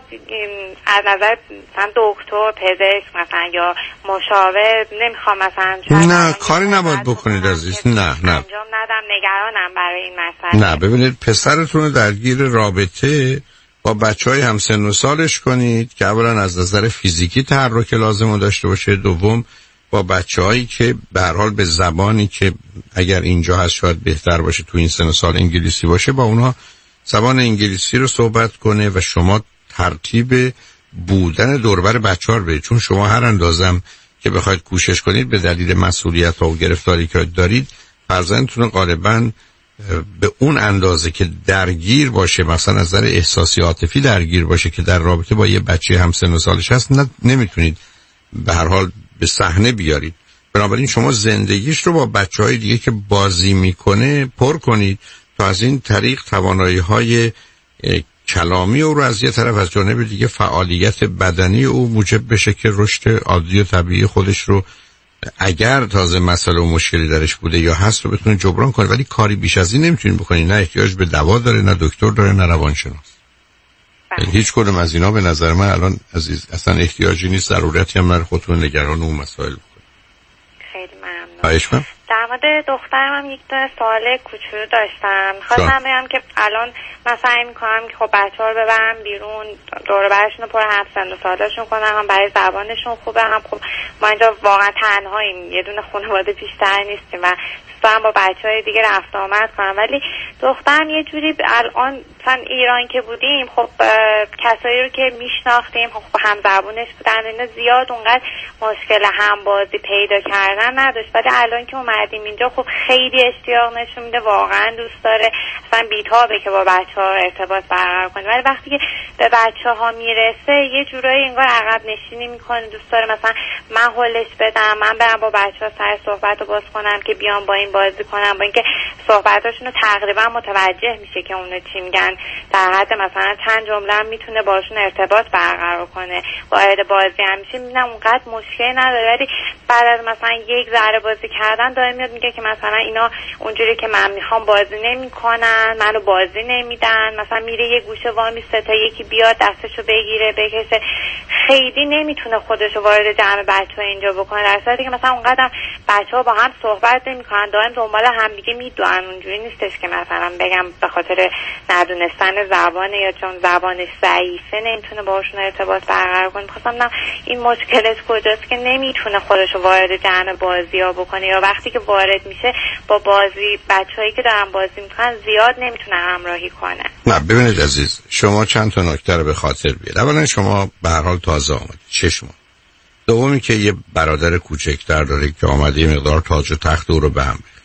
از نظر مثلا دکتر، پزشک مثلا یا مشاور، نمیخوام مثلا نه کاری نباید بکنید عزیز، نه انجام ندم، نگرانم برای این مسئله. نه ببینید، پسرتون رو درگیر رابطه با بچهای هم سن و سالش کنید که اولا از نظر فیزیکی تحرک لازم رو داشته باشه، دوم با بچه‌هایی که به هر حال به زبانی که اگر اینجا هست شاید بهتر باشه تو این سن و سال انگلیسی باشه، با اونها زبان انگلیسی رو صحبت کنه و شما ترتیب بودن دوربر بچه‌ها رو بدید. چون شما هر اندازم که بخواید کوشش کنید به دلیل مسئولیت و گرفتاری که دارید، فرزندتون غالباً به اون اندازه که درگیر باشه، مثلا از نظر احساسی عاطفی درگیر باشه که در رابطه با یه بچه هم سن و سالش هست، نمیتونید به هر حال به صحنه بیارید. بنابراین شما زندگیش رو با بچه‌های دیگه که بازی میکنه پر کنید تا از این طریق توانایی‌های کلامی او رو از یه طرف، از جانب دیگه فعالیت بدنی او موجب بشه که رشد عادی و طبیعی خودش رو اگر تازه مسئله و مشکلی درش بوده یا هست رو بتونه جبران کنه. ولی کاری بیش از این نمیتونید بکنید. نه احتیاج به دوا داره، نه دکتر داره، نه روانشناس. هیچ کدوم از اینا به نظر من الان عزیز اصلا احتیاجی نیست، ضرورتی هم نداره خودتون نگران اون مسائل بکنید. خیلی ممنون. خواهش می‌کنم. در مورد دخترم هم یک سوال کوچولو داشتم. خواستم بگم که الان من سعی میکنم که خب بچه‌ها رو ببرم بیرون، دور و برشون رو پر هم سن و سالشون کنم، هم برای زبانشون خوبه، هم خب ما اینجا واقعا تنهاییم، یه دونه خانواده بیشتر نیستیم و هم با بچه‌های دیگه رفت آمد کنم. ولی دخترم یه جوری الان مثلا ایران که بودیم خب کسایی رو که میشناختیم خب هم زبونش بودن، اینا زیاد اونقدر مشکل هم بازی پیدا کردن نداشت. ولی الان که اومدیم اینجا خب خیلی اشتیاق نشون میده، واقعا دوست داره، مثلا بی‌تابه که با بچه‌ها ارتباط برقرار کنه. ولی وقتی که به بچه‌ها میرسه یه جورایی انگار عقب نشینی میکنه، دوست داره مثلا من هولش بدم، من برم با بچه‌ها سر صحبت رو باز کنم که بیان با این بازی کنم، با اینکه صحبتاشون رو تقریبا متوجه میشه که اونا چی میگن، در حد مثلا چند جمله هم میتونه باشون ارتباط برقرار کنه، وارد بازی هم میشه. میبینم اونقدر مشکلی نداره. ولی بعد از مثلا یک ذره بازی کردن دائم میاد میگه که مثلا اینا اونجوری که من میخوام بازی نمیکنن، منو بازی نمیدن، مثلا میره یه گوشه وامیسته تا یکی بیاد دستشو بگیره بکشه، خیلی نمیتونه خودشو وارد جمع بچه‌ها اینجا بکنه، در صورتی که مثلا اونقدر بچه‌ها با هم صحبت نمیکنن، دائم دنبال هم دیگه میدونن. اونجوری نیستش که مثلا بگم به خاطر ندونستن زبانه یا چون زبانش ضعیفه نمیتونه باشون ارتباط برقرار کنه. می‌خواستم ببینم این مشکلش کجاست که نمیتونه خودشو وارد جمع بازی‌ها بکنه، یا وقتی که وارد میشه با بازی بچه‌هایی که دارن بازی میکنن زیاد نمیتونه همراهی کنه. نه ببینید عزیز، شما چند تا نکته رو به خاطر بیارید. اولا شما به هر حال تازه آمدید، 6 ماه. دومی که یه برادر کوچکتر داره که آمده یه مقدار تاج و تخت او رو به هم ریخت.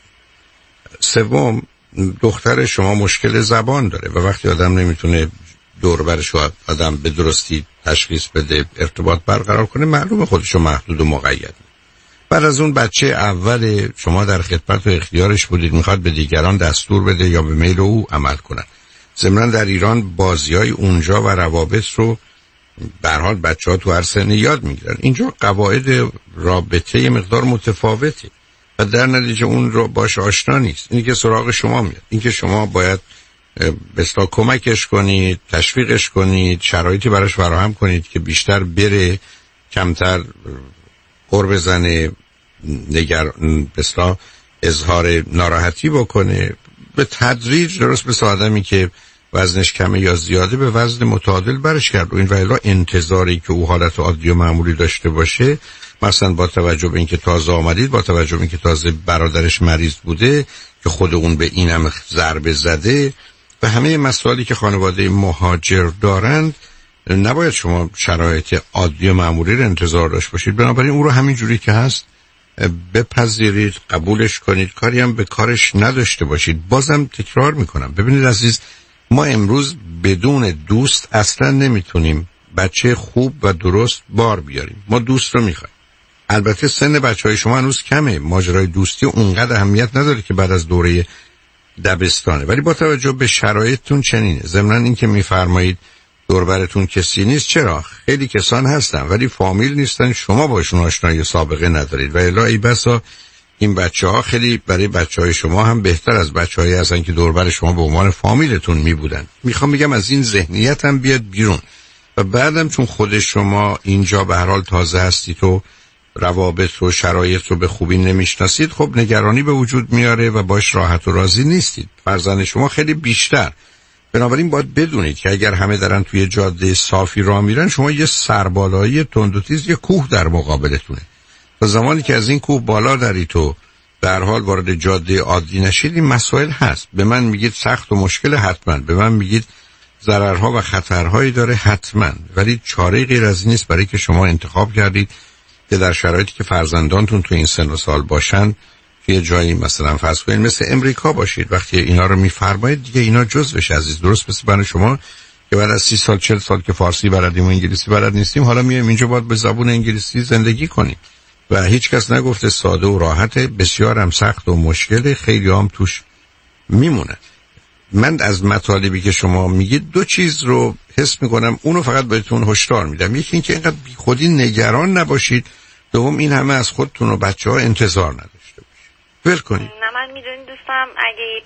سوم، دختر شما مشکل زبان داره و وقتی آدم نمیتونه دور برش آدم به درستی تشخیص بده، ارتباط برقرار کنه، معلومه خودشو محدود و مقید. بعد از اون بچه اول شما در خدمت و اختیارش بودید، میخواد به دیگران دستور بده یا به میل او عمل کنن. ضمن در ایران بازی‌های اونجا و روابط رو به هر حال بچه‌ها تو هر سنی یاد میگیرن. اینجا قواعد رابطه یه مقدار متفاوته و در نتیجه اون رو باش آشنا نیست. اینی که سراغ شما میاد، این که شما باید بسیار کمکش کنید، تشویقش کنید، شرایطی براش فراهم کنید که بیشتر بره، کمتر قر بزنه، بسلا اظهار ناراحتی بکنه، به تدریج درست مثل آدمی که وزنش کمه یا زیاده به وزن متعادل برش کرد. و این ویلا انتظاری که او حالت عادی و معمولی داشته باشه، مثلا با توجه به اینکه تازه آمدید، با توجه به اینکه تازه برادرش مریض بوده که خود اون به اینم ضربه زده و همه مسائلی که خانواده مهاجر دارند، نباید شما شرایط عادی و معمولی رو انتظار داشت باشید. بنابراین او رو همین جوری که هست بپذیرید، قبولش کنید، کاری هم به کارش نداشته باشید. بازم تکرار میکنم، ببینید عزیز، ما امروز بدون دوست اصلا نمیتونیم بچه خوب و درست بار بیاریم. ما دوست رو میخوایم. البته سن بچهای شما هنوز کمه، ماجرای دوستی اونقدر اهمیت نداره که بعد از دوره دبستانه، ولی با توجه به شرایطتون چنینه. ضمن این که میفرمایید دوربرتون کسی نیست، چرا؟ خیلی کسان هستن ولی فامیل نیستن، شما باشون آشنایی سابقه ندارید و الا ای بسا این بچه‌ها خیلی برای بچه‌های شما هم بهتر از بچه‌هایی هستن که دوربر شما به عنوان فامیلتون میبودن. میخوام بگم از این ذهنیت هم بیاد بیرون و بعدم چون خود شما اینجا به هر حال تازه هستید و روابط و شرایط رو به خوبی نمیشناسید، خب نگرانی به وجود میاره و باش راحت و راضی نیستید. فرزند شما خیلی بیشتر. بنابراین باید بدونید که اگر همه دارن توی جاده صافی راه میرن، شما یه سربالایی تند و تیز، یه کوه در مقابلتونه. تا زمانی که از این کوه بالا دارید تو در حال وارد جاده عادی نشید، این مسائل هست. به من میگید سخت و مشکل، حتما. به من میگید ضررها و خطرهایی داره، حتما. ولی چاره غیر از این نیست برای که شما انتخاب کردید که در شرایطی که فرزندانتون تو این سن و سال باشن، یه جایی مثلا فرض کنید مثل امریکا باشید. وقتی اینا رو میفرمایید دیگه اینا جزوش عزیز. درست مثل برای شما که بعد از 30 سال 40 سال که فارسی بلدیم و انگلیسی بلد نیستیم، حالا میایم اینجا باید به زبون انگلیسی زندگی کنیم و هیچ کس نگفته ساده و راحته، بسیار هم سخت و مشکل، خیلی هم توش میمونه. من از مطالبی که شما میگید دو چیز رو حس میکنم، اونو فقط بهتون هشدار میدم. یکی این که اینقدر بی خودی نگران نباشید، دوم این همه از خودتون و بچه‌ها انتظار نداشته باشید. ول کنید. نه من میدونید دوستم اگه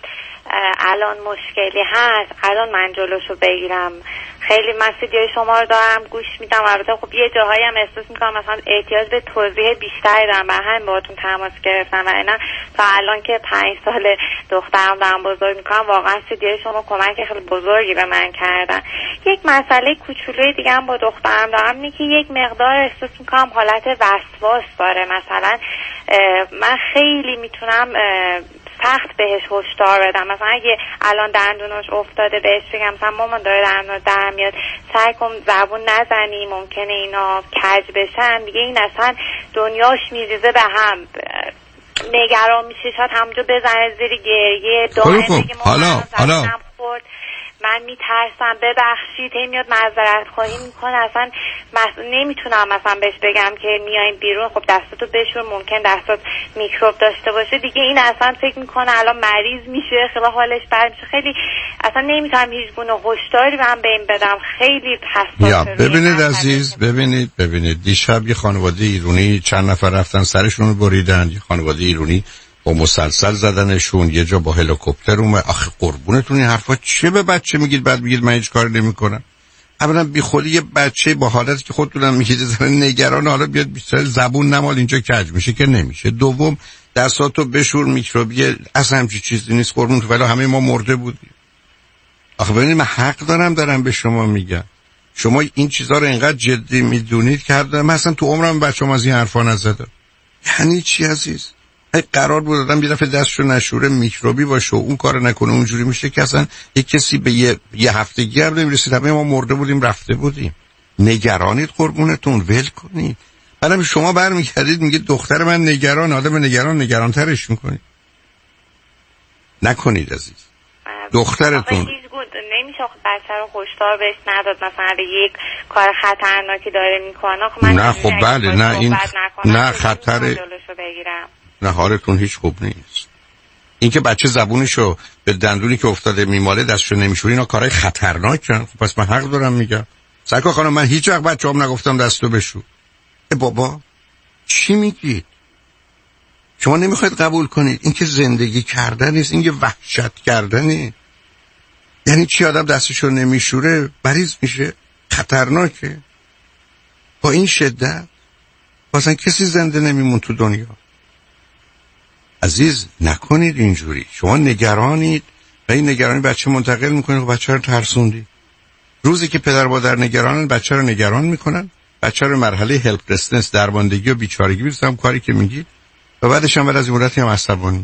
الان مشکلی هست، الان من جلوشو بگیرم. خیلی من سیدیای شما رو دارم گوش میدم، البته خب یه جاهایی هم احساس میکنم مثلا احتیاج به توضیح بیشتری دارم، برای همین باهاتون تماس گرفتم و اینا. تا الان که 5 سال دخترم دارم بزرگ میکنم، واقعا سیدیای شما کمک خیلی بزرگی به من کردن. یک مسئله کوچولوی دیگه هم با دخترم دارم، اینه که یک مقدار احساس میکنم حالت وسواس داره. مثلا من خیلی میتونم سخت بهش هشدار بدم. مثلا اگه الان دندونش افتاده بهش بگم مثلا مامان داره دندونش در میاد، سعی کن زبون نزنی، ممکنه اینا کج بشن دیگه، این اصلا دنیاش میریزه به هم، نگران میشه، شاید همونجا بزنه زیر گریه، دائم بگه مامان خورد، من میترسم، ببخشید، هی میاد معذرت خواهی میکنه. اصلا نمیتونم مثلا بهش بگم که میایم بیرون، خب دستاتو بشور، ممکن دستات میکروب داشته باشه دیگه. این اصلا فکر میکنه الان مریض میشه، خیلی حالش بد میشه. خیلی اصلا نمیتونم هیچ گونه هشداری من به این بدم، خیلی حساسه. ببینید عزیز، ببینید دیشب یه خانواده ایرانی چند نفر رفتن سرشون رو بریدن، یه خانواده ایرانی با مسلسل زدنشون، یه جا با هلیکوپتر اومد. آخه قربونتون این حرفا چه به بچه میگید بعد میگید من هیچ کاری نمیکنم؟ اولا بی خودی یه بچه با حالتی که خودتونم میگید نگران حالا بیاد بیشتر زبون نمال اینجا کج میشه که نمیشه. دوم دستاتو بشور، میکروبیه، اصلا همچین چیزی نیست قربونت، ولی همه ما مرده بودیم. آخه ببینید من حق دارم به شما میگم، شما این چیزا رو اینقدر جدی میدونید که من اصلا تو عمرم بچه‌ام از این حرفا نزدم. یعنی چی عزیز؟ قرار بود آدم یه دفعه دستشو نشوره میکروبی باشه و اون کار نکنه، اونجوری میشه که اصلا یک کسی به یه هفتگی هم نمیرسید، همه ما مرده بودیم رفته بودیم. نگرانید قربونتون، ول کنید. بعدم شما برمیگردید میگید دختر من نگران، آدم نگرانترش میکنید. نکنید عزیز. دخترتون نمیشه بچه رو هشدار بهش نداد مثلا به یک کار خطرناکی داره میکنه. من نه خب بله، نه این نه خطر، نه حالتون هیچ خوب نیست. این که بچه زبونشو به دندونی که افتاده میماله دستشو نمیشوره، اینا کارهای خطرناکن. خب پس من حق دارم میگم. سرکار خانم من هیچ وقت بچه‌ام نگفتم دستو بشور. بابا چی میگید؟ شما نمیخواید قبول کنید این که زندگی کردن نیست، این که وحشت کردنه. یعنی چی آدم دستشو نمیشوره مریض میشه؟ خطرناکه با این شدت. اصلا کسی زنده نمیمون تو دنیا. عزیز نکنید اینجوری. شما نگرانید و این نگرانی بچه منتقل میکنید و بچه رو ترسوندید. روزی که پدر مادر نگرانن بچه رو نگران میکنن، بچه رو مرحله هلپلسنس، درماندگی و بیچارگی میرسن، کاری که میگید، و بعدش هم بعد از مدتی هم عصبانی.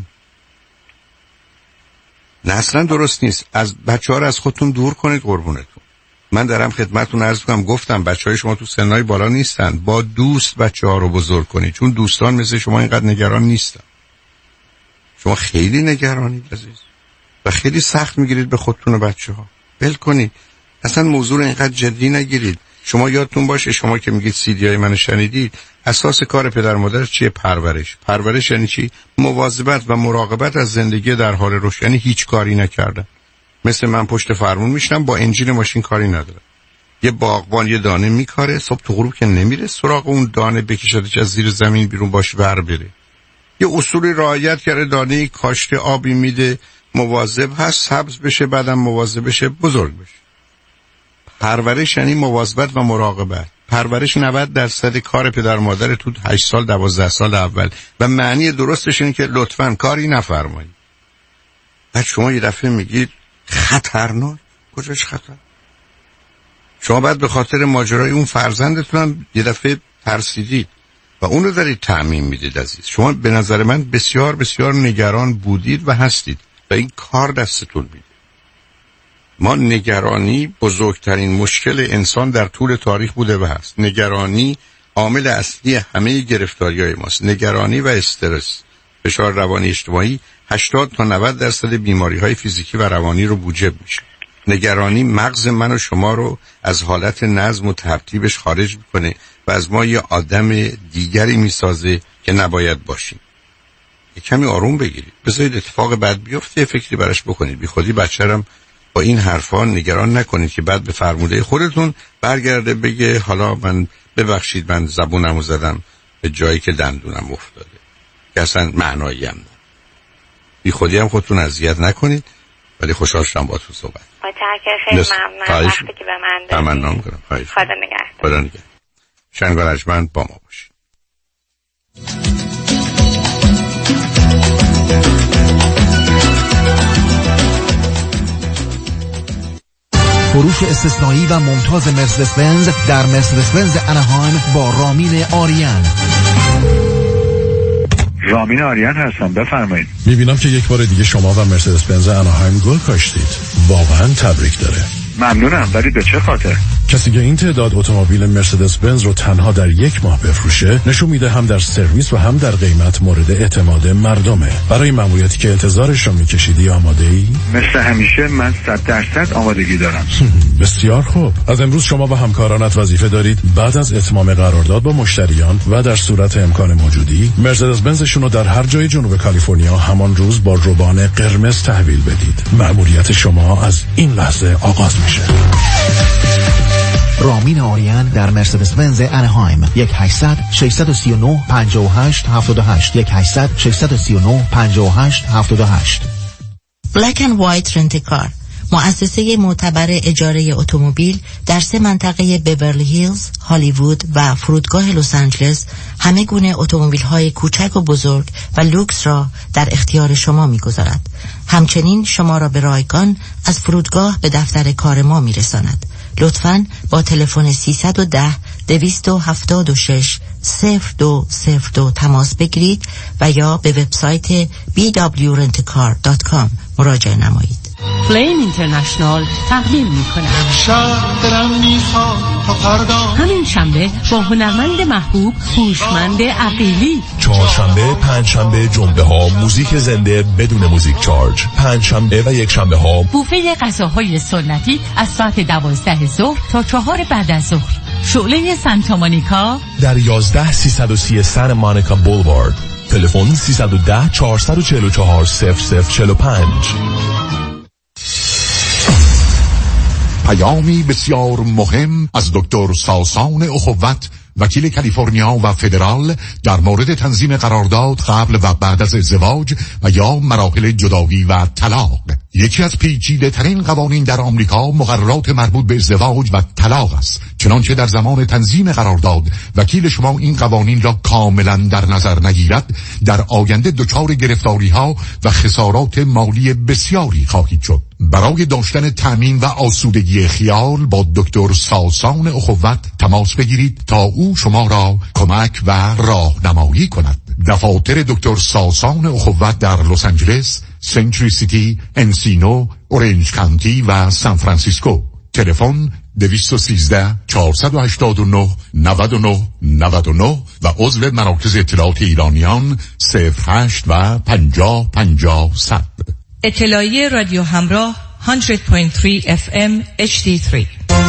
نه اصلا درست نیست. از بچه‌ها رو از خودتون دور کنید قربونتون. من دارم خدمتتون عرض می‌کنم، گفتم بچه‌های شما تو سنای بالا نیستن، با دوست بچه‌ها رو بزرگ کنید، چون دوستان مثل شما اینقدر نگران نیستن. شما خیلی نگرانید عزیز و خیلی سخت میگیرید به خودتون و بچه‌ها. ول کنید. اصلا موضوع رو اینقدر جدی نگیرید. شما یادتون باشه، شما که میگید سیدیای من شنیدید، اساس کار پدر مادر چیه؟ پرورش یعنی چی؟ مواظبت و مراقبت از زندگی در حال رشد، یعنی هیچ کاری نکردن. مثل من پشت فرمون میشنم، با انجین ماشین کاری ندارم. یه باغبان یه دانه میکاره، صبح تو غروب که نمیره سراغ اون دانه بکشادش از زیر زمین بیرون باش ور بره. یه اصولی رعایت کرده، دانه کاشته آبی میده، مواظب هست سبز بشه، بعدم مواظب بشه بزرگ بشه. پرورش یعنی مواظبت و مراقبت. پرورش 90% کار پدر مادر تو 8 سال 12 سال اول، و معنی درستش اینه که لطفاً کاری نفرمایید. بعد شما یه دفعه میگید خطرناک. کجاش خطر؟ شما بعد به خاطر ماجرای اون فرزندتون هم یه دفعه ترسیدید و اونو دارید تعمیم میدید عزیز. شما به نظر من بسیار بسیار نگران بودید و هستید و این کار دستتون میده. ما نگرانی بزرگترین مشکل انسان در طول تاریخ بوده و هست. نگرانی عامل اصلی همه گرفتاری‌های ماست. نگرانی و استرس، فشار روانی اجتماعی 80 تا 90% بیماری‌های فیزیکی و روانی رو موجب میشه. نگرانی مغز من و شما رو از حالت نظم و ترتیبش خارج میکنه و از ما یه آدم دیگری میسازه که نباید باشیم. یه کمی آروم بگیرید. بذارید اتفاق بد بیفته، فکری براش بکنید. بی خودی بچه‌رم با این حرفا نگران نکنید که بعد به فرموده خودتون برگرده بگه حالا من ببخشید من زبونمو زدم به جایی که دندونم افتاده، که اصلا معنایی هم نه. بی خودی هم خودتون اذیت نکنید. ولی خوشحال شدم با تو صحبت. خیلی ممنونم وقتی که به من دادید. تمنا می‌کنم. خدا نگهدار. خدا نگهدار. شنگال اجمن با ما باشید. فروش استثنایی و ممتاز مرسدس بنز در مرسدس بنز انهایم با رامین آریان. رامین آریان هستم، بفرمایید. میبینم که یک بار دیگه شما و مرسدس بنز انهایم گل کاشتید. واقعا تبریک داره. ممنونم، ولی به چه خاطر؟ کسی که این تعداد اتومبیل مرسدس بنز رو تنها در 1 ماه بفروشه نشون میده هم در سرویس و هم در قیمت مورد اعتماد مردمه. برای ماموریتی که انتظارش رو میکشیدی آماده ای؟ مثل همیشه من 100% آمادگی دارم. بسیار خوب. از امروز شما و همکارانت وظیفه دارید بعد از اتمام قرارداد با مشتریان و در صورت امکان موجودی مرسدس بنزشون رو در هر جای جنوب کالیفرنیا همان روز با روبان قرمز تحویل بدید. ماموریت شما از این لحظه آغاز میشه. رامین آریان در مرسدس بنز انهایم 1-800-639-58-78 1-800-639-58-78. Black and White Rent-A-Car، مؤسسه معتبر اجاره اتومبیل در 3 منطقه بیورلی هیلز، هالیوود و فرودگاه لس آنجلس همه گونه اتومبیل‌های کوچک و بزرگ و لوکس را در اختیار شما می‌گذارد. همچنین شما را به رایگان از فرودگاه به دفتر کار ما می‌رساند. لطفاً با تلفن 310-226-0202 تماس بگیرید و یا به وبسایت bwrentcar.com مراجعه نمایید. فلیم اینترنشنال تقدیم می‌کند همین شنبه با هنرمند محبوب هوشمند عقیلی، چهارشنبه، پنجشنبه، جمعه ها موزیک زنده بدون موزیک چارج، پنجشنبه و یکشنبه ها بوفه غذاهای سنتی از ساعت 12 ظهر تا 4 بعد از ظهر. شعله سانتا مونیکا در 11330 سان مونیکا بولوارد. تلفن 310-444-0045. پیامی بسیار مهم از دکتر ساسان اخوت، وکیل کالیفرنیا و فدرال در مورد تنظیم قرارداد قبل و بعد از ازدواج و یا مراحل جدایی و طلاق. یکی از پیچیده‌ترین قوانین در آمریکا مقررات مربوط به ازدواج و طلاق است. چنانچه در زمان تنظیم قرارداد وکیل شما این قوانین را کاملا در نظر نگیرد، در آینده دچار گرفتاری‌ها و خسارات مالی بسیاری خواهید شد. برای داشتن تأمین و آسودگی خیال با دکتر ساسان اخوت تماس بگیرید تا او شما را کمک و راهنمایی کند. دفاتر دکتر ساسان اخوت در لس آنجلس، سنچری سیتی، انسینو، اورنج کانتی و سان فرانسیسکو. تلفن 213 489 99 99 و عضو مراکز اطلاعات ایرانیان 08 و 50 50 100. اطلاعیه رادیو همراه 100.3 FM HD3.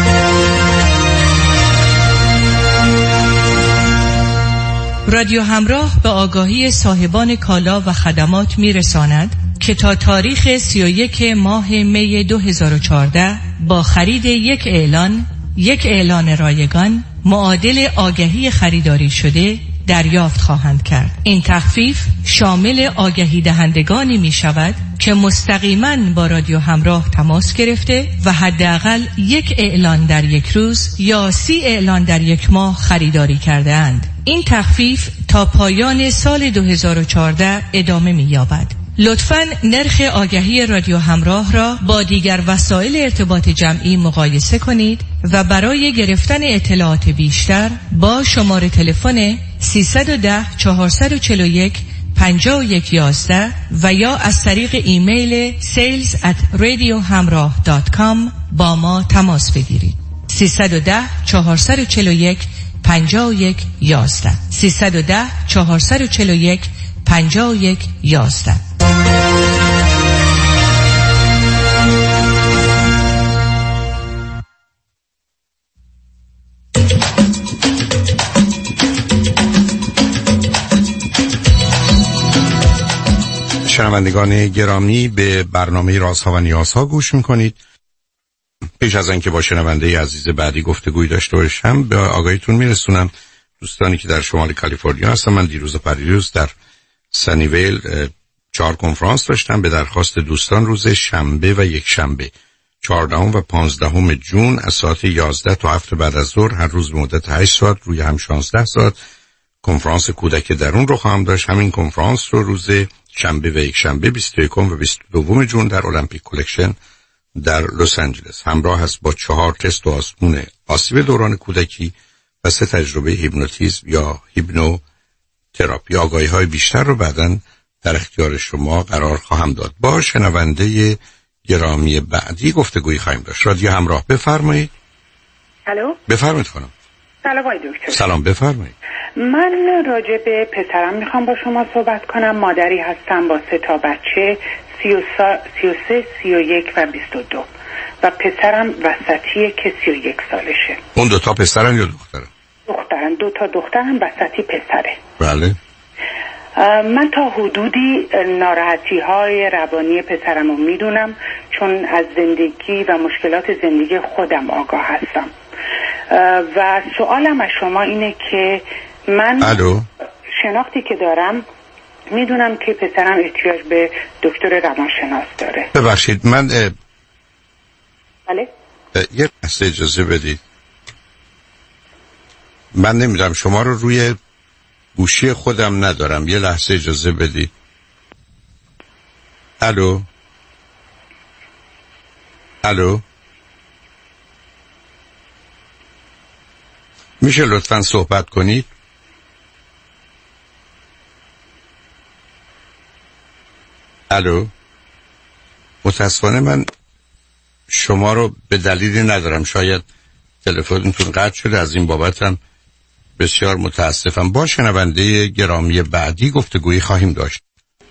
رادیو همراه به آگاهی صاحبان کالا و خدمات میرساند که تا تاریخ 31 ماه می 2014 با خرید یک اعلان رایگان معادل آگهی خریداری شده دریافت خواهند کرد. این تخفیف شامل آگهی دهندگانی می شود که مستقیما با رادیو همراه تماس گرفته و حداقل یک اعلان در یک روز یا 30 اعلان در یک ماه خریداری کرده اند. این تخفیف تا پایان سال 2014 ادامه می یابد. لطفاً نرخ آگهی رادیو همراه را با دیگر وسایل ارتباط جمعی مقایسه کنید و برای گرفتن اطلاعات بیشتر با شماره تلفن 310 441 5111 و یا از طریق ایمیل sales@radiohamrah.com با ما تماس بگیرید. 310 441 5111 310 441 5111. شنوندگان گرامی، به برنامه رازها و نیازها گوش میکنید. پیش از آنکه با شنونده عزیز بعدی گفتگوی داشته باشم، به آگاهیتون میرسونم دوستانی که در شمال کالیفرنیا هستن، من دیروز و پریروز در سنیویل 4 کنفرانس داشتم به درخواست دوستان روز شنبه و یک شنبه 14 و 15 جون از ساعت 11 تا 7 بعد از ظهر، هر روز به مدت 8 ساعت، روی هم 16 ساعت کنفرانس کودک درون رو خواهم داشت. همین کنفرانس رو روز شنبه و یک شنبه 21 و 22 جون در المپیک کلکشن در لس آنجلس همراه است با 4 تست و آزمون آسیب دوران کودکی و 3 تجربه هیپنوتیزم یا هیپنوتراپی. آگاهی‌های بیشتر رو بعداً در اختیار شما قرار خواهم داد. با شنونده گرامی بعدی گفتگویی خواهیم داشت. رادیو همراه، بفرمایید. الو، بفرمایید خانم. سلام آقای دکتر. سلام، بفرمایید. من راجع به پسرم میخوام با شما صحبت کنم. مادری هستم با 3 تا بچه، 33 31 و 22 و پسرم وسطیه که 31 سالشه. اون 2 تا پسرن یا دخترن؟ دخترن. 2 تا دخترم، وسطی پسره. بله. من تا حدودی ناراحتی های روانی پسرم رو میدونم، چون از زندگی و مشکلات زندگی خودم آگاه هستم و سوالم از شما اینه که من شناختی که دارم میدونم که پسرم احتیاج به دکتر روانشناس داره. ببخشید من بله؟ یه لحظه اجازه بدید. من نمیدونم، شما رو روی گوشی خودم ندارم، یه لحظه اجازه بدید. الو الو، میشه لطفاً صحبت کنید؟ الو، متاسفانه من شما رو به دلیلی ندارم، شاید تلفنتون قطع شده، از این بابتم بسیار متاسفم. با شنونده گرامی بعدی گفتگویی خواهیم داشت.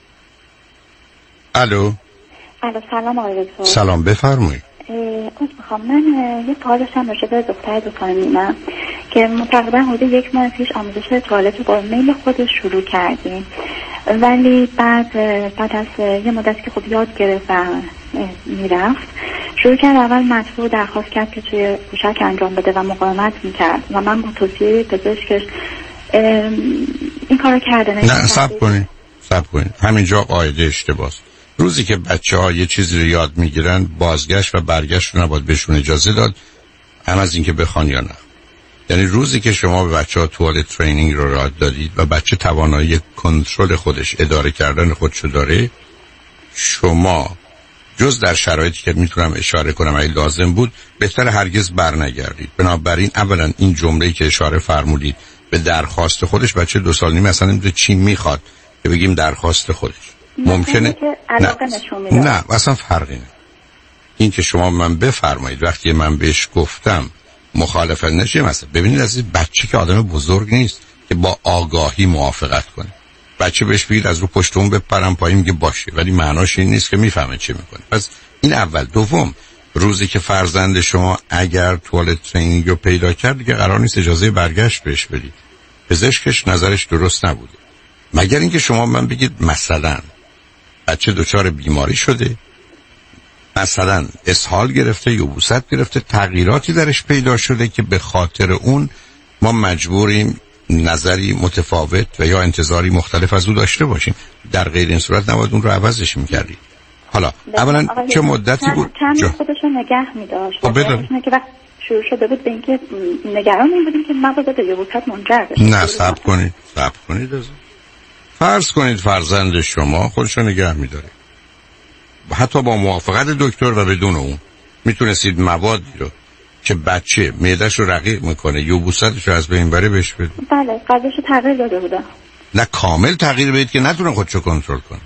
الو. سلام آقای دکتر. سلام، بفرمایید. من یه سوال داشتم راجع به دختر 2 ساله‌م که تقریبا حدود 1 ماه پیش آموزش توالت با میل خودش شروع کردیم، ولی بعد از یه مدتی که خب یاد گرفت و میرفت، شروع کرد اول مطلوب درخواست کرد که توی پوشک انجام بده و مقاومت میکرد و من با توصیه پزشکش این کارو کرده. نه، صبر کنید همینجا قاعده اشتباهه. روزی که بچه‌ها یه چیزی رو یاد میگیرن بازگشت و برگشت رو نباید بهشون اجازه داد، هم از اینکه بخوان یا نه. یعنی روزی که شما به بچه‌ها توالت ترینینگ رو یاد دادید و بچه توانایی کنترل خودش، اداره کردن خودشو داره، شما جز در شرایطی که میتونم اشاره کنم اگه لازم بود بهتر هرگز برنگردید. بنابراین اولا این جمله‌ای که اشاره فرمودید به درخواست خودش، بچه 2 سال نیم اصلا نمیدونه چی میخواد که بگیم درخواست خودش. ممکنه نه اصلا فرقی نه. این که شما من بفرمایید وقتی من بهش گفتم مخالفت نشه. مثلا ببینید از این بچه که آدم بزرگ نیست که با آگاهی موافقت کنه. بچه بهش بگید از رو پشت اون بپرم پایین میگه باشه، ولی معناش این نیست که میفهمه چی میکنه. پس این اول. دوم، روزی که فرزند شما اگر توالت ترینینگ رو پیدا کرد دیگه قرار نیست اجازه برگشت بهش بدید. پزشکش نظرش درست نبوده، مگر اینکه شما من بگید مثلا بچه دچار بیماری شده، مثلا اسهال گرفته، یبوست گرفته، تغییراتی درش پیدا شده که به خاطر اون ما مجبوریم نظری متفاوت و یا انتظاری مختلف از او داشته باشیم. در غیر این صورت نباید اون رو عوضش می‌کردید. حالا اولا چه مدتی بود چند خودشو نگه می‌داشت؟ خب که وقت شروع شده بود به اینکه نگران این بودیم که مبادا به یبوست منجر بشه. نه صبر کنید فرض کنید فرزند شما خودشو نگه می‌داره، حتی با موافقت دکتر و بدون اون میتونستید موادی رو که بچه معده‌شو رقیق میکنه، یبوستش رو از بین بره بهش بدید. بله، قضیه‌شو تغییر داده بودم. نه کامل تغییر بدید که نتونه خودشو کنترل کنه.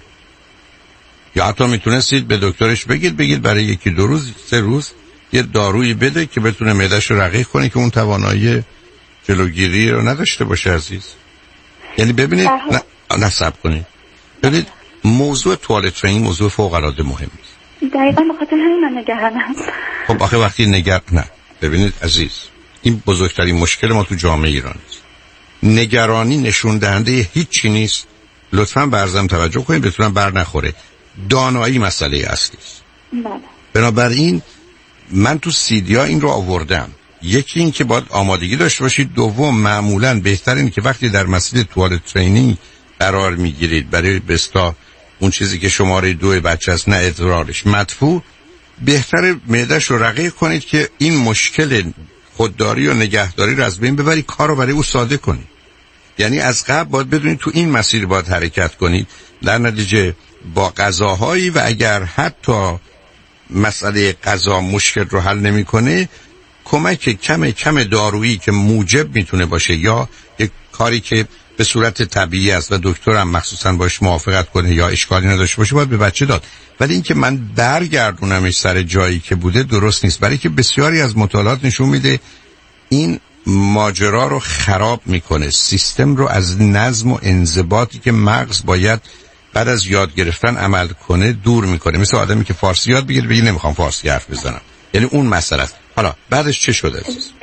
یا حتی میتونستید به دکترش بگید برای 1-2 روز 3 روز یه دارویی بده که بتونه معده‌شو رقیق کنه که اون توانایی جلوگیری رو نداشته باشه عزیز. یعنی ببینید نه صبر کنید. ببینید موضوع توالت ترینینگ موضوع فوق‌العاده مهمی است. دقیقاً به خاطر همین من نگرانم. خب آخه وقتی نه ببینید عزیز، این بزرگترین مشکل ما تو جامعه ایران است. نگرانی نشون دهنده هیچی نیست. لطفاً برزم توجه کنید بتونم بر نخوره. دانایی مسئله اصلی است. بنابراین من تو سیدیا این رو آوردم. یکی این که باید آمادگی داشته باشید. دوم معمولاً بهتر اینه که وقتی در مسیر توالت ترینینگ قرار میگیرید برای بستا اون چیزی که شماره 2 بچه است، نه ادرارش مدفوع، بهتره معده‌اش رو رقیق کنید که این مشکل خودداری و نگهداری رو از بین ببرید، کار رو برای او ساده کنید. یعنی از قبل باید بدونید تو این مسیر باید حرکت کنید. در نتیجه با غذاهایی و اگر حتی مسئله غذا مشکل رو حل نمیکنه، کمک کم دارویی که موجب میتونه باشه یا یک کاری که به صورت طبیعی است و دکترم مخصوصا باش موافقت کنه یا اشکالی نداشته باشه باید به بچه داد. ولی اینکه من برگردونمش سر جایی که بوده درست نیست، برای که بسیاری از مطالعات نشون میده این ماجرا رو خراب میکنه، سیستم رو از نظم و انضباطی که مغز باید بعد از یاد گرفتن عمل کنه دور میکنه. مثل آدمی که فارسی یاد بگیره بگه نمیخوام فارسی حرف بزنم، یعنی اون مسئله است. حالا بعدش چه شده است؟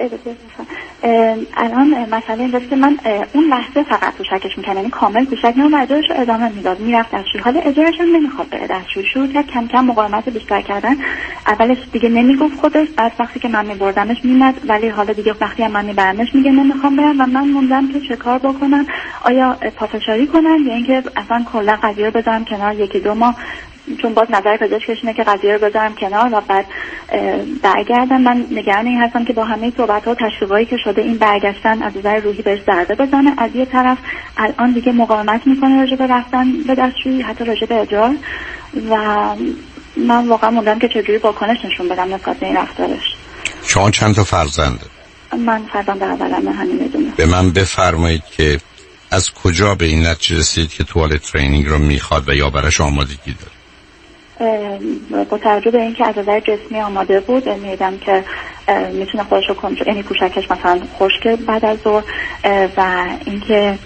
الان مسئله این است که من اون لحظه فقط پوشکش میکنم، یعنی کامل پوشک نه، مجبورش رو ادامه میداد، میرفت دستشویی. حالا اجازهش هم نمیخواد بره دستشویی، شروع کرد کم کم مقاومت بیشتر کردن. اولش دیگه نمیگفت خودش، بعد وقتی که من میبردمش میمد، ولی حالا دیگه وقتی من میبرمش میگه نمیخوام برم و من موندم که چه کار بکنم، آیا پافشاری کنم یا اینکه اصلا کلا قضیه رو بذارم کنار 1-2 ماه، چون باز نظر پزشکش اینه که قضیه رو بذارم کنار و بعد برگردم. من نگران این هستم که با همه صحبت‌ها و تشویقایی که شده این برگشتن از نظر روحی بهش ضربه بزنه. از یه طرف الان دیگه مقاومت میکنه راجع به رفتن به دستشویی، حتی راجع به ادرار، و من واقعا موندم که چجوری واکنش نشون بدم نسبت به این رفتارش. شما چند تا فرزنده؟ من فرزند اولم، همین میدونم. به من بفرمایید که از کجا به این نتیجه رسید که توالت ترینینگ رو میخواد و یا براش آمادگی داره؟ با توجه به اینکه از نظر جسمی آماده بود، میدم که میتونه خودش رو کنترل، یعنی پوشکش مثلا خشک بعد از ظهر، و اینکه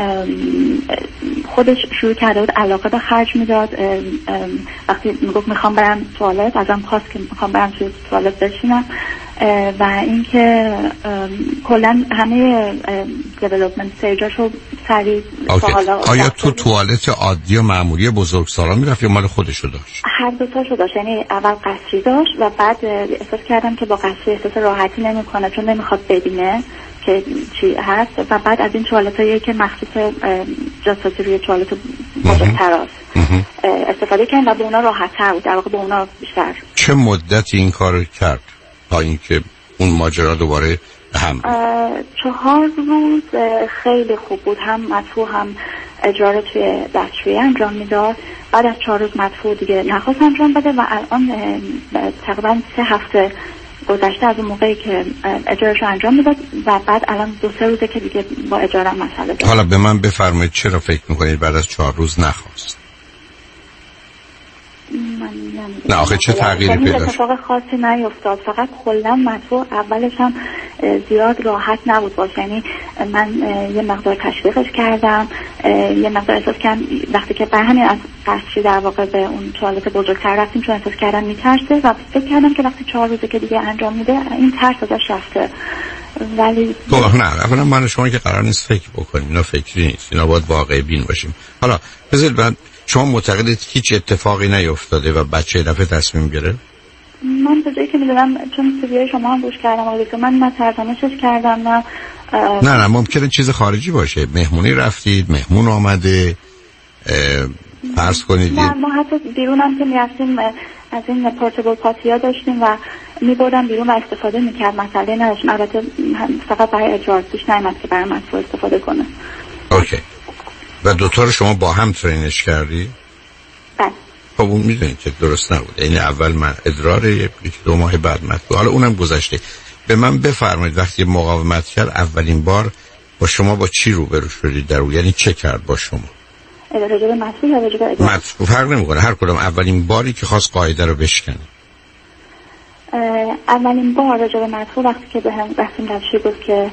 خودش شروع کرده بود علاقه به خرج میداد. وقتی میگفت میخوام برم توالت، ازم خواست که میخوام برم توی توالت بشینم، و اینکه کلا همه دیولپمنت استیجاشو سریع سوالا. آیا تو توالت عادی و معمولی بزرگسالان میرفت یا مال خودشو داشت؟ هر دو تاشو داشت، یعنی اول قصری داشت و بعد احساس کردم که با قصری احساس راحتی نمیکنه چون نمیخواد ببینه که چی هست، و بعد از این توالتایی که مخصوص جاسازی روی توالت بزرگتر است. استفاده کردیم و به اونا راحت تر بود، در واقع به اونا بیشتر. چه مدتی این کار کرد تا اینکه اون ماجرا دوباره هم 4 روز خیلی خوب بود، هم مدفوع هم اجرا رو توی دستشویی انجام میداد. بعد از 4 روز مدفوع دیگه نخواست انجام بده و الان تقریبا 3 هفته گذشته از اون موقعی که اجراشو انجام میداد و بعد الان 2-3 روزه که دیگه با اجرا مسئله داره. حالا به من بفرمایید چرا فکر میکنید بعد از 4 روز نخواست؟ نه آخه چه تغییری پیدا شد؟ اتفاق خاصی نیفتاد، فقط کلا مدفوع اولش هم زیاد راحت نبود باشه. یعنی من یه مقدار تشویقش کردم، یه مقدار احساس کردم وقتی که برای همین از قصری در واقع به اون توالت بزرگتر رفتیم چون احساس کردم میترسه و فکر کردم که وقتی 4 روزه که دیگه انجام میده این ترس ازش رفته. ولی نه اولا من شما که قرار نیست فکر بکنیم، اینا فکری نیست، اینا باید واقع بین باشیم. حالا بذارید بعد شما معتقدید هیچ اتفاقی نیفتاده و بچه دفعه تصمیم گرفت؟ من به جایی که میدونم چون سیدیای شما هم گوش کردم آقای من نه ترجمه‌اش کردم نه ممکنه چیز خارجی باشه. مهمونی رفتید، مهمون آمده، فرض کنید نه ما حتی بیرون هم که میرفتیم از این پورتبل پاتیا داشتیم و میبردم بیرون و استفاده میکرد، مسئله نداشتیم. البته فقط برای اجرا پیش نیامد که برای مدفوع استفاده کنه. اوکی. و دوتا رو شما با هم ترینش کردی؟ بله. خب اون میدونید که درست نبود. این اول من ادرار 1-2 ماه بعد مدفوع. حالا اونم گذشته. به من بفرمایید وقتی مقاومت کرد اولین بار با شما با چی روبرو شدید در او؟ یعنی چه کرد با شما؟ راجع به مدفوع یا راجع به اجرا؟ مدفوع فرق نمیکنه، هر کدوم. اولین باری که خواست قاعده رو بشکنه. اولین بار راجع به مدفوع وقتی که بهم رفتیم دستشویی بود که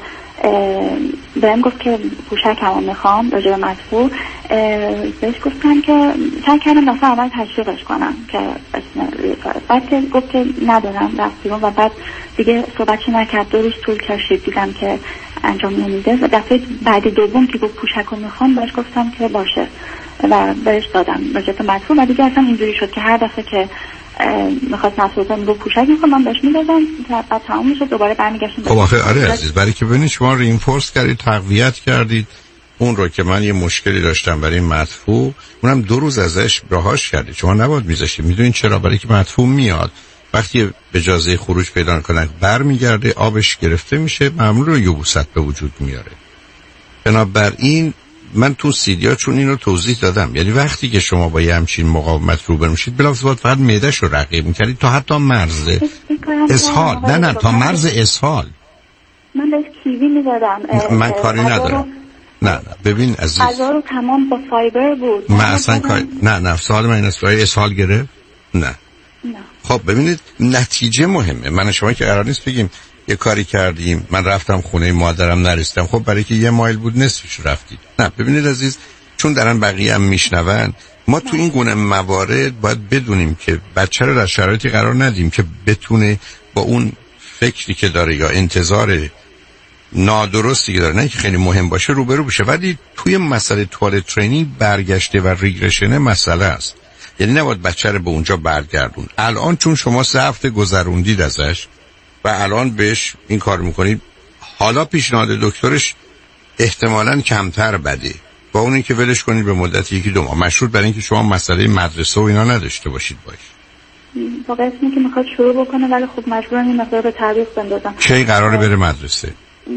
بهم گفت که پوشکمو میخوام راجع به مدفوع، بهش گفتم که سعی کردم دفعه اول تشویقش کنم که بعد که گفت که ندارم رفت بیرون و بعد دیگه صحبتش نکرد. 2 روز طول کشید دیدم که انجام نمیده و دفعه بعدی دوم که گفت پوشکو میخوام بهش گفتم که باشه و بهش دادم راجع به مدفوع و دیگه اصلا اینجوری شد که هر دفعه که میخواست مصروفه میگو پوشک میخوام من بهش میدادم بعد تمام میشد دوباره برمیگشتیم. خب آخه آره عزیز، برای که ببینید شما رینفورس کردید، تقویت کردید اون رو که من یه مشکلی داشتم برای مدفوع، اونم 2 روز ازش رهاش کردید. شما نباید میذاشید. میدونین چرا؟ برای که مدفوع میاد وقتی به اجازه خروج پیدا کنه برمیگرده، آبش گرفته میشه، معمول رو یبوست به وجود میاره. بنابراین من تو سیدیا چون اینو توضیح دادم، یعنی وقتی که شما با یه همچین مقاومت روبرو میشید بلافاصله فقط معده‌ش رو رقیق می‌کنید تا حتی مرز اسهال. نه تا مرز اسهال. من بهش کیوی می‌دادم. من کاری ندارم. نه ببین عزیز، غذا رو تمام با فایبر بود. من اصلا کاری نه سوال من اینه اسهال گرفت؟ نه. خب ببینید نتیجه مهمه. من شما که قرار نیست بگیم یه کاری کردیم من رفتم خونه مادرم نرسیدم، خب برای که 1 مایل بود نصفش رفتید. نه ببینید عزیز، چون دارن بقیه هم میشنون، ما تو این گونه موارد باید بدونیم که بچه رو در شرایطی قرار ندیم که بتونه با اون فکری که داره یا انتظار نادرستی که داره، نه که خیلی مهم باشه، روبرو بشه. ولی توی مسئله توالت ترینینگ برگشته و ریگرشن مسئله است. یعنی نباید بچه رو به اونجا برگردون. الان چون شما 3 هفته گذروندید ازش و الان بهش این کار میکنید، حالا پیشنهاد دکترش احتمالاً کمتر بده با اون اینکه ولش کنید به مدت 1-2 ماه، مشروط بر اینکه شما مسئله مدرسه و اینا نداشته باشید باش. واقعا اینه که میخواد شروع بکنه ولی خب مجبورم این مقدار رو تعویض بندازم. کی قراره بره مدرسه؟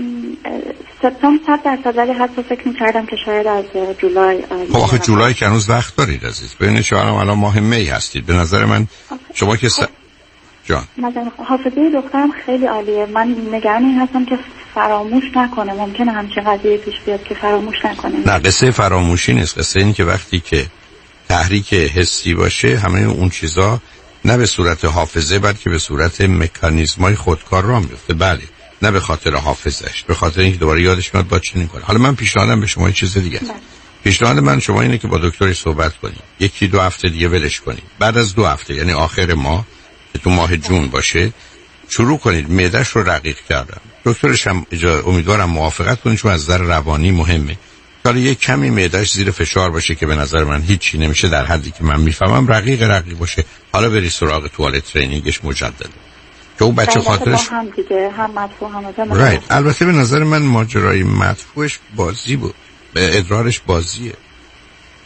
سپتامبر 100%، ولی حتی فکر می‌کردم که شاید از جولای. خب آخه جولای که هنوز وقت دارید عزیز. ببینید شما الان ماه می هستید. به نظر من شما که جان حافظه دخترم خیلی عالیه. من نگران این هستم که فراموش نکنه. ممکنه همچین قضیه پیش بیاد که فراموش نکنه. نه قصه فراموشی نیست. قصه اینه که وقتی که تحریک حسی باشه همه اون چیزا نه به صورت حافظه بلکه به صورت مکانیزمای خودکار راه میفته. بله، نه به خاطر حافظش، به خاطر اینکه دوباره یادش میاد با چنین کنه. حالا من پیشنهادم به شما یه چیز دیگه است. پیشنهاد من شما اینه که با دکترش صحبت کنید. 1-2 هفته دیگه ولش کنید. بعد از 2 هفته یعنی آخر ماه که تو ماه جون باشه شروع کنید معده‌اش رو رقیق کردن. دکترش هم امیدوارم موافقت کنه چون از نظر روانی مهمه. حالا یه کمی معده‌اش زیر فشار باشه که به نظر من هیچی نمیشه، در حدی که من میفهمم رقیق باشه. حالا بری سراغ توالت ترینینگش مجددا که اون بچه خاطرش هم دیگه هم مدفوع هم البته به نظر من ماجرای مدفوعش بازی بود، به ادرارش بازیه.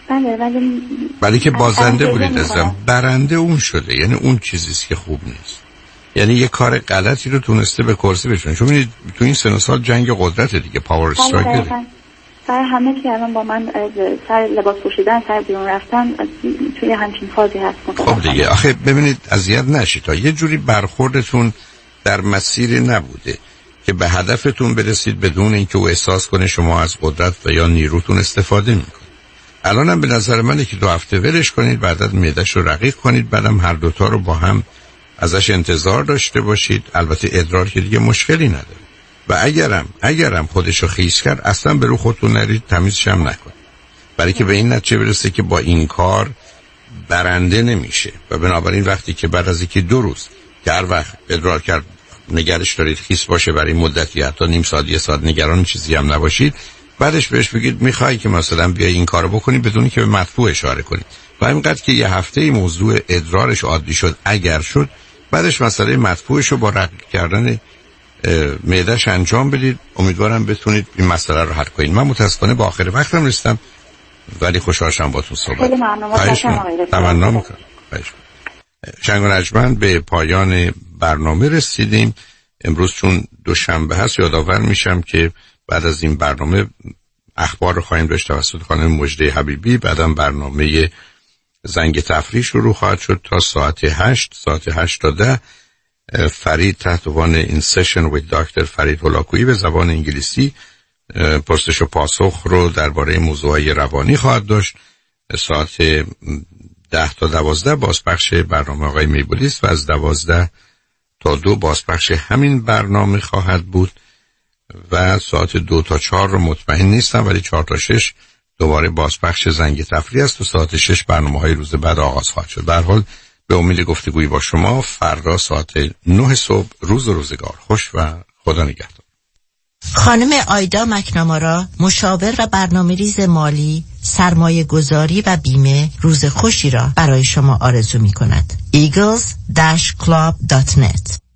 بله ولی که بازنده بودید ازم، برنده اون شده، یعنی اون چیزیست که خوب نیست. یعنی یه کار غلطی رو تونسته به کرسی بشونه. چون ببینید تو این سن و سال جنگ قدرت دیگه، پاور استراگل. سر همه که الان با من سر لباس پوشیدن، سر بیرون رفتن توی همچین فازی هست. خب دیگه آخه ببینید اذیت نشید تا یه جوری برخوردتون در مسیر نبوده که به هدفتون برسید بدون اینکه او احساس کنه شما از قدرت و یا نیروتون استفاده میکنید. الانم به نظر منه که 2 هفته ولش کنید، بعد معده‌اش رو رقیق کنید، بعدم هر دوتا رو با هم ازش انتظار داشته باشید. البته ادرار که دیگه مشکلی نداره و اگرم خودشو خیس کرد اصلا به رو خودتون نرید، تمیزش هم نکنید، برای که به این نتیجه برسه که با این کار برنده نمیشه. و بنابراین وقتی که بعد از 2 روز که هر وقت ادرار کرد نگرش دارید خیس باشه برای مدتی، حتی نیم ساعت 1 ساعت نگران چیزی هم نباشید، بعدش بهش بگید میخوای که مثلا بیا این کارو بکنی بدون که به مدفوع اشاره کنید. و همینقدر که یه هفته موضوع ادرارش عادی شد، اگر شد بعدش مسئله مدفوعش رو با رقیق کردن معده‌اش انجام بدید. امیدوارم بتونید این مسئله رو حل کنید. من متاسفانه با آخر وقتم رسیدم ولی خوشحال شدم باهاتون صحبت کردم. تمنا می‌کنم. شنگ و نجمن به پایان برنامه رسیدیم. امروز چون دوشنبه هست یادآور میشم که بعد از این برنامه اخبار رو خواهیم داشت توسط خانم مجده حبیبی. بعدم برنامه زنگ تفریح شروع خواهد شد تا ساعت 8 تا 10. فرید تحت عنوان این سشن with دکتر فرید هولاکویی به زبان انگلیسی پرسش و پاسخ رو درباره موضوعات روانی خواهد داشت. ساعت 10 تا 12 بازپخش برنامه آقای میبولیست و از 12 تا 2 بازپخش همین برنامه خواهد بود و ساعت 2 تا 4 رو مطمئن نیستم ولی 4 تا 6 دوباره بازپخش زنگ تفریح است و ساعت 6 برنامه‌های روز بعد آغاز خواهد شد. به هر حال به امید گفتگویی با شما فردا ساعت 9 صبح. روز و روزگار خوش و خدا نگهدار. خانم آیدا مکنامارا، مشاور و برنامه‌ریز مالی، سرمایه گذاری و بیمه، روز خوشی را برای شما آرزو می کند. eagles-club.net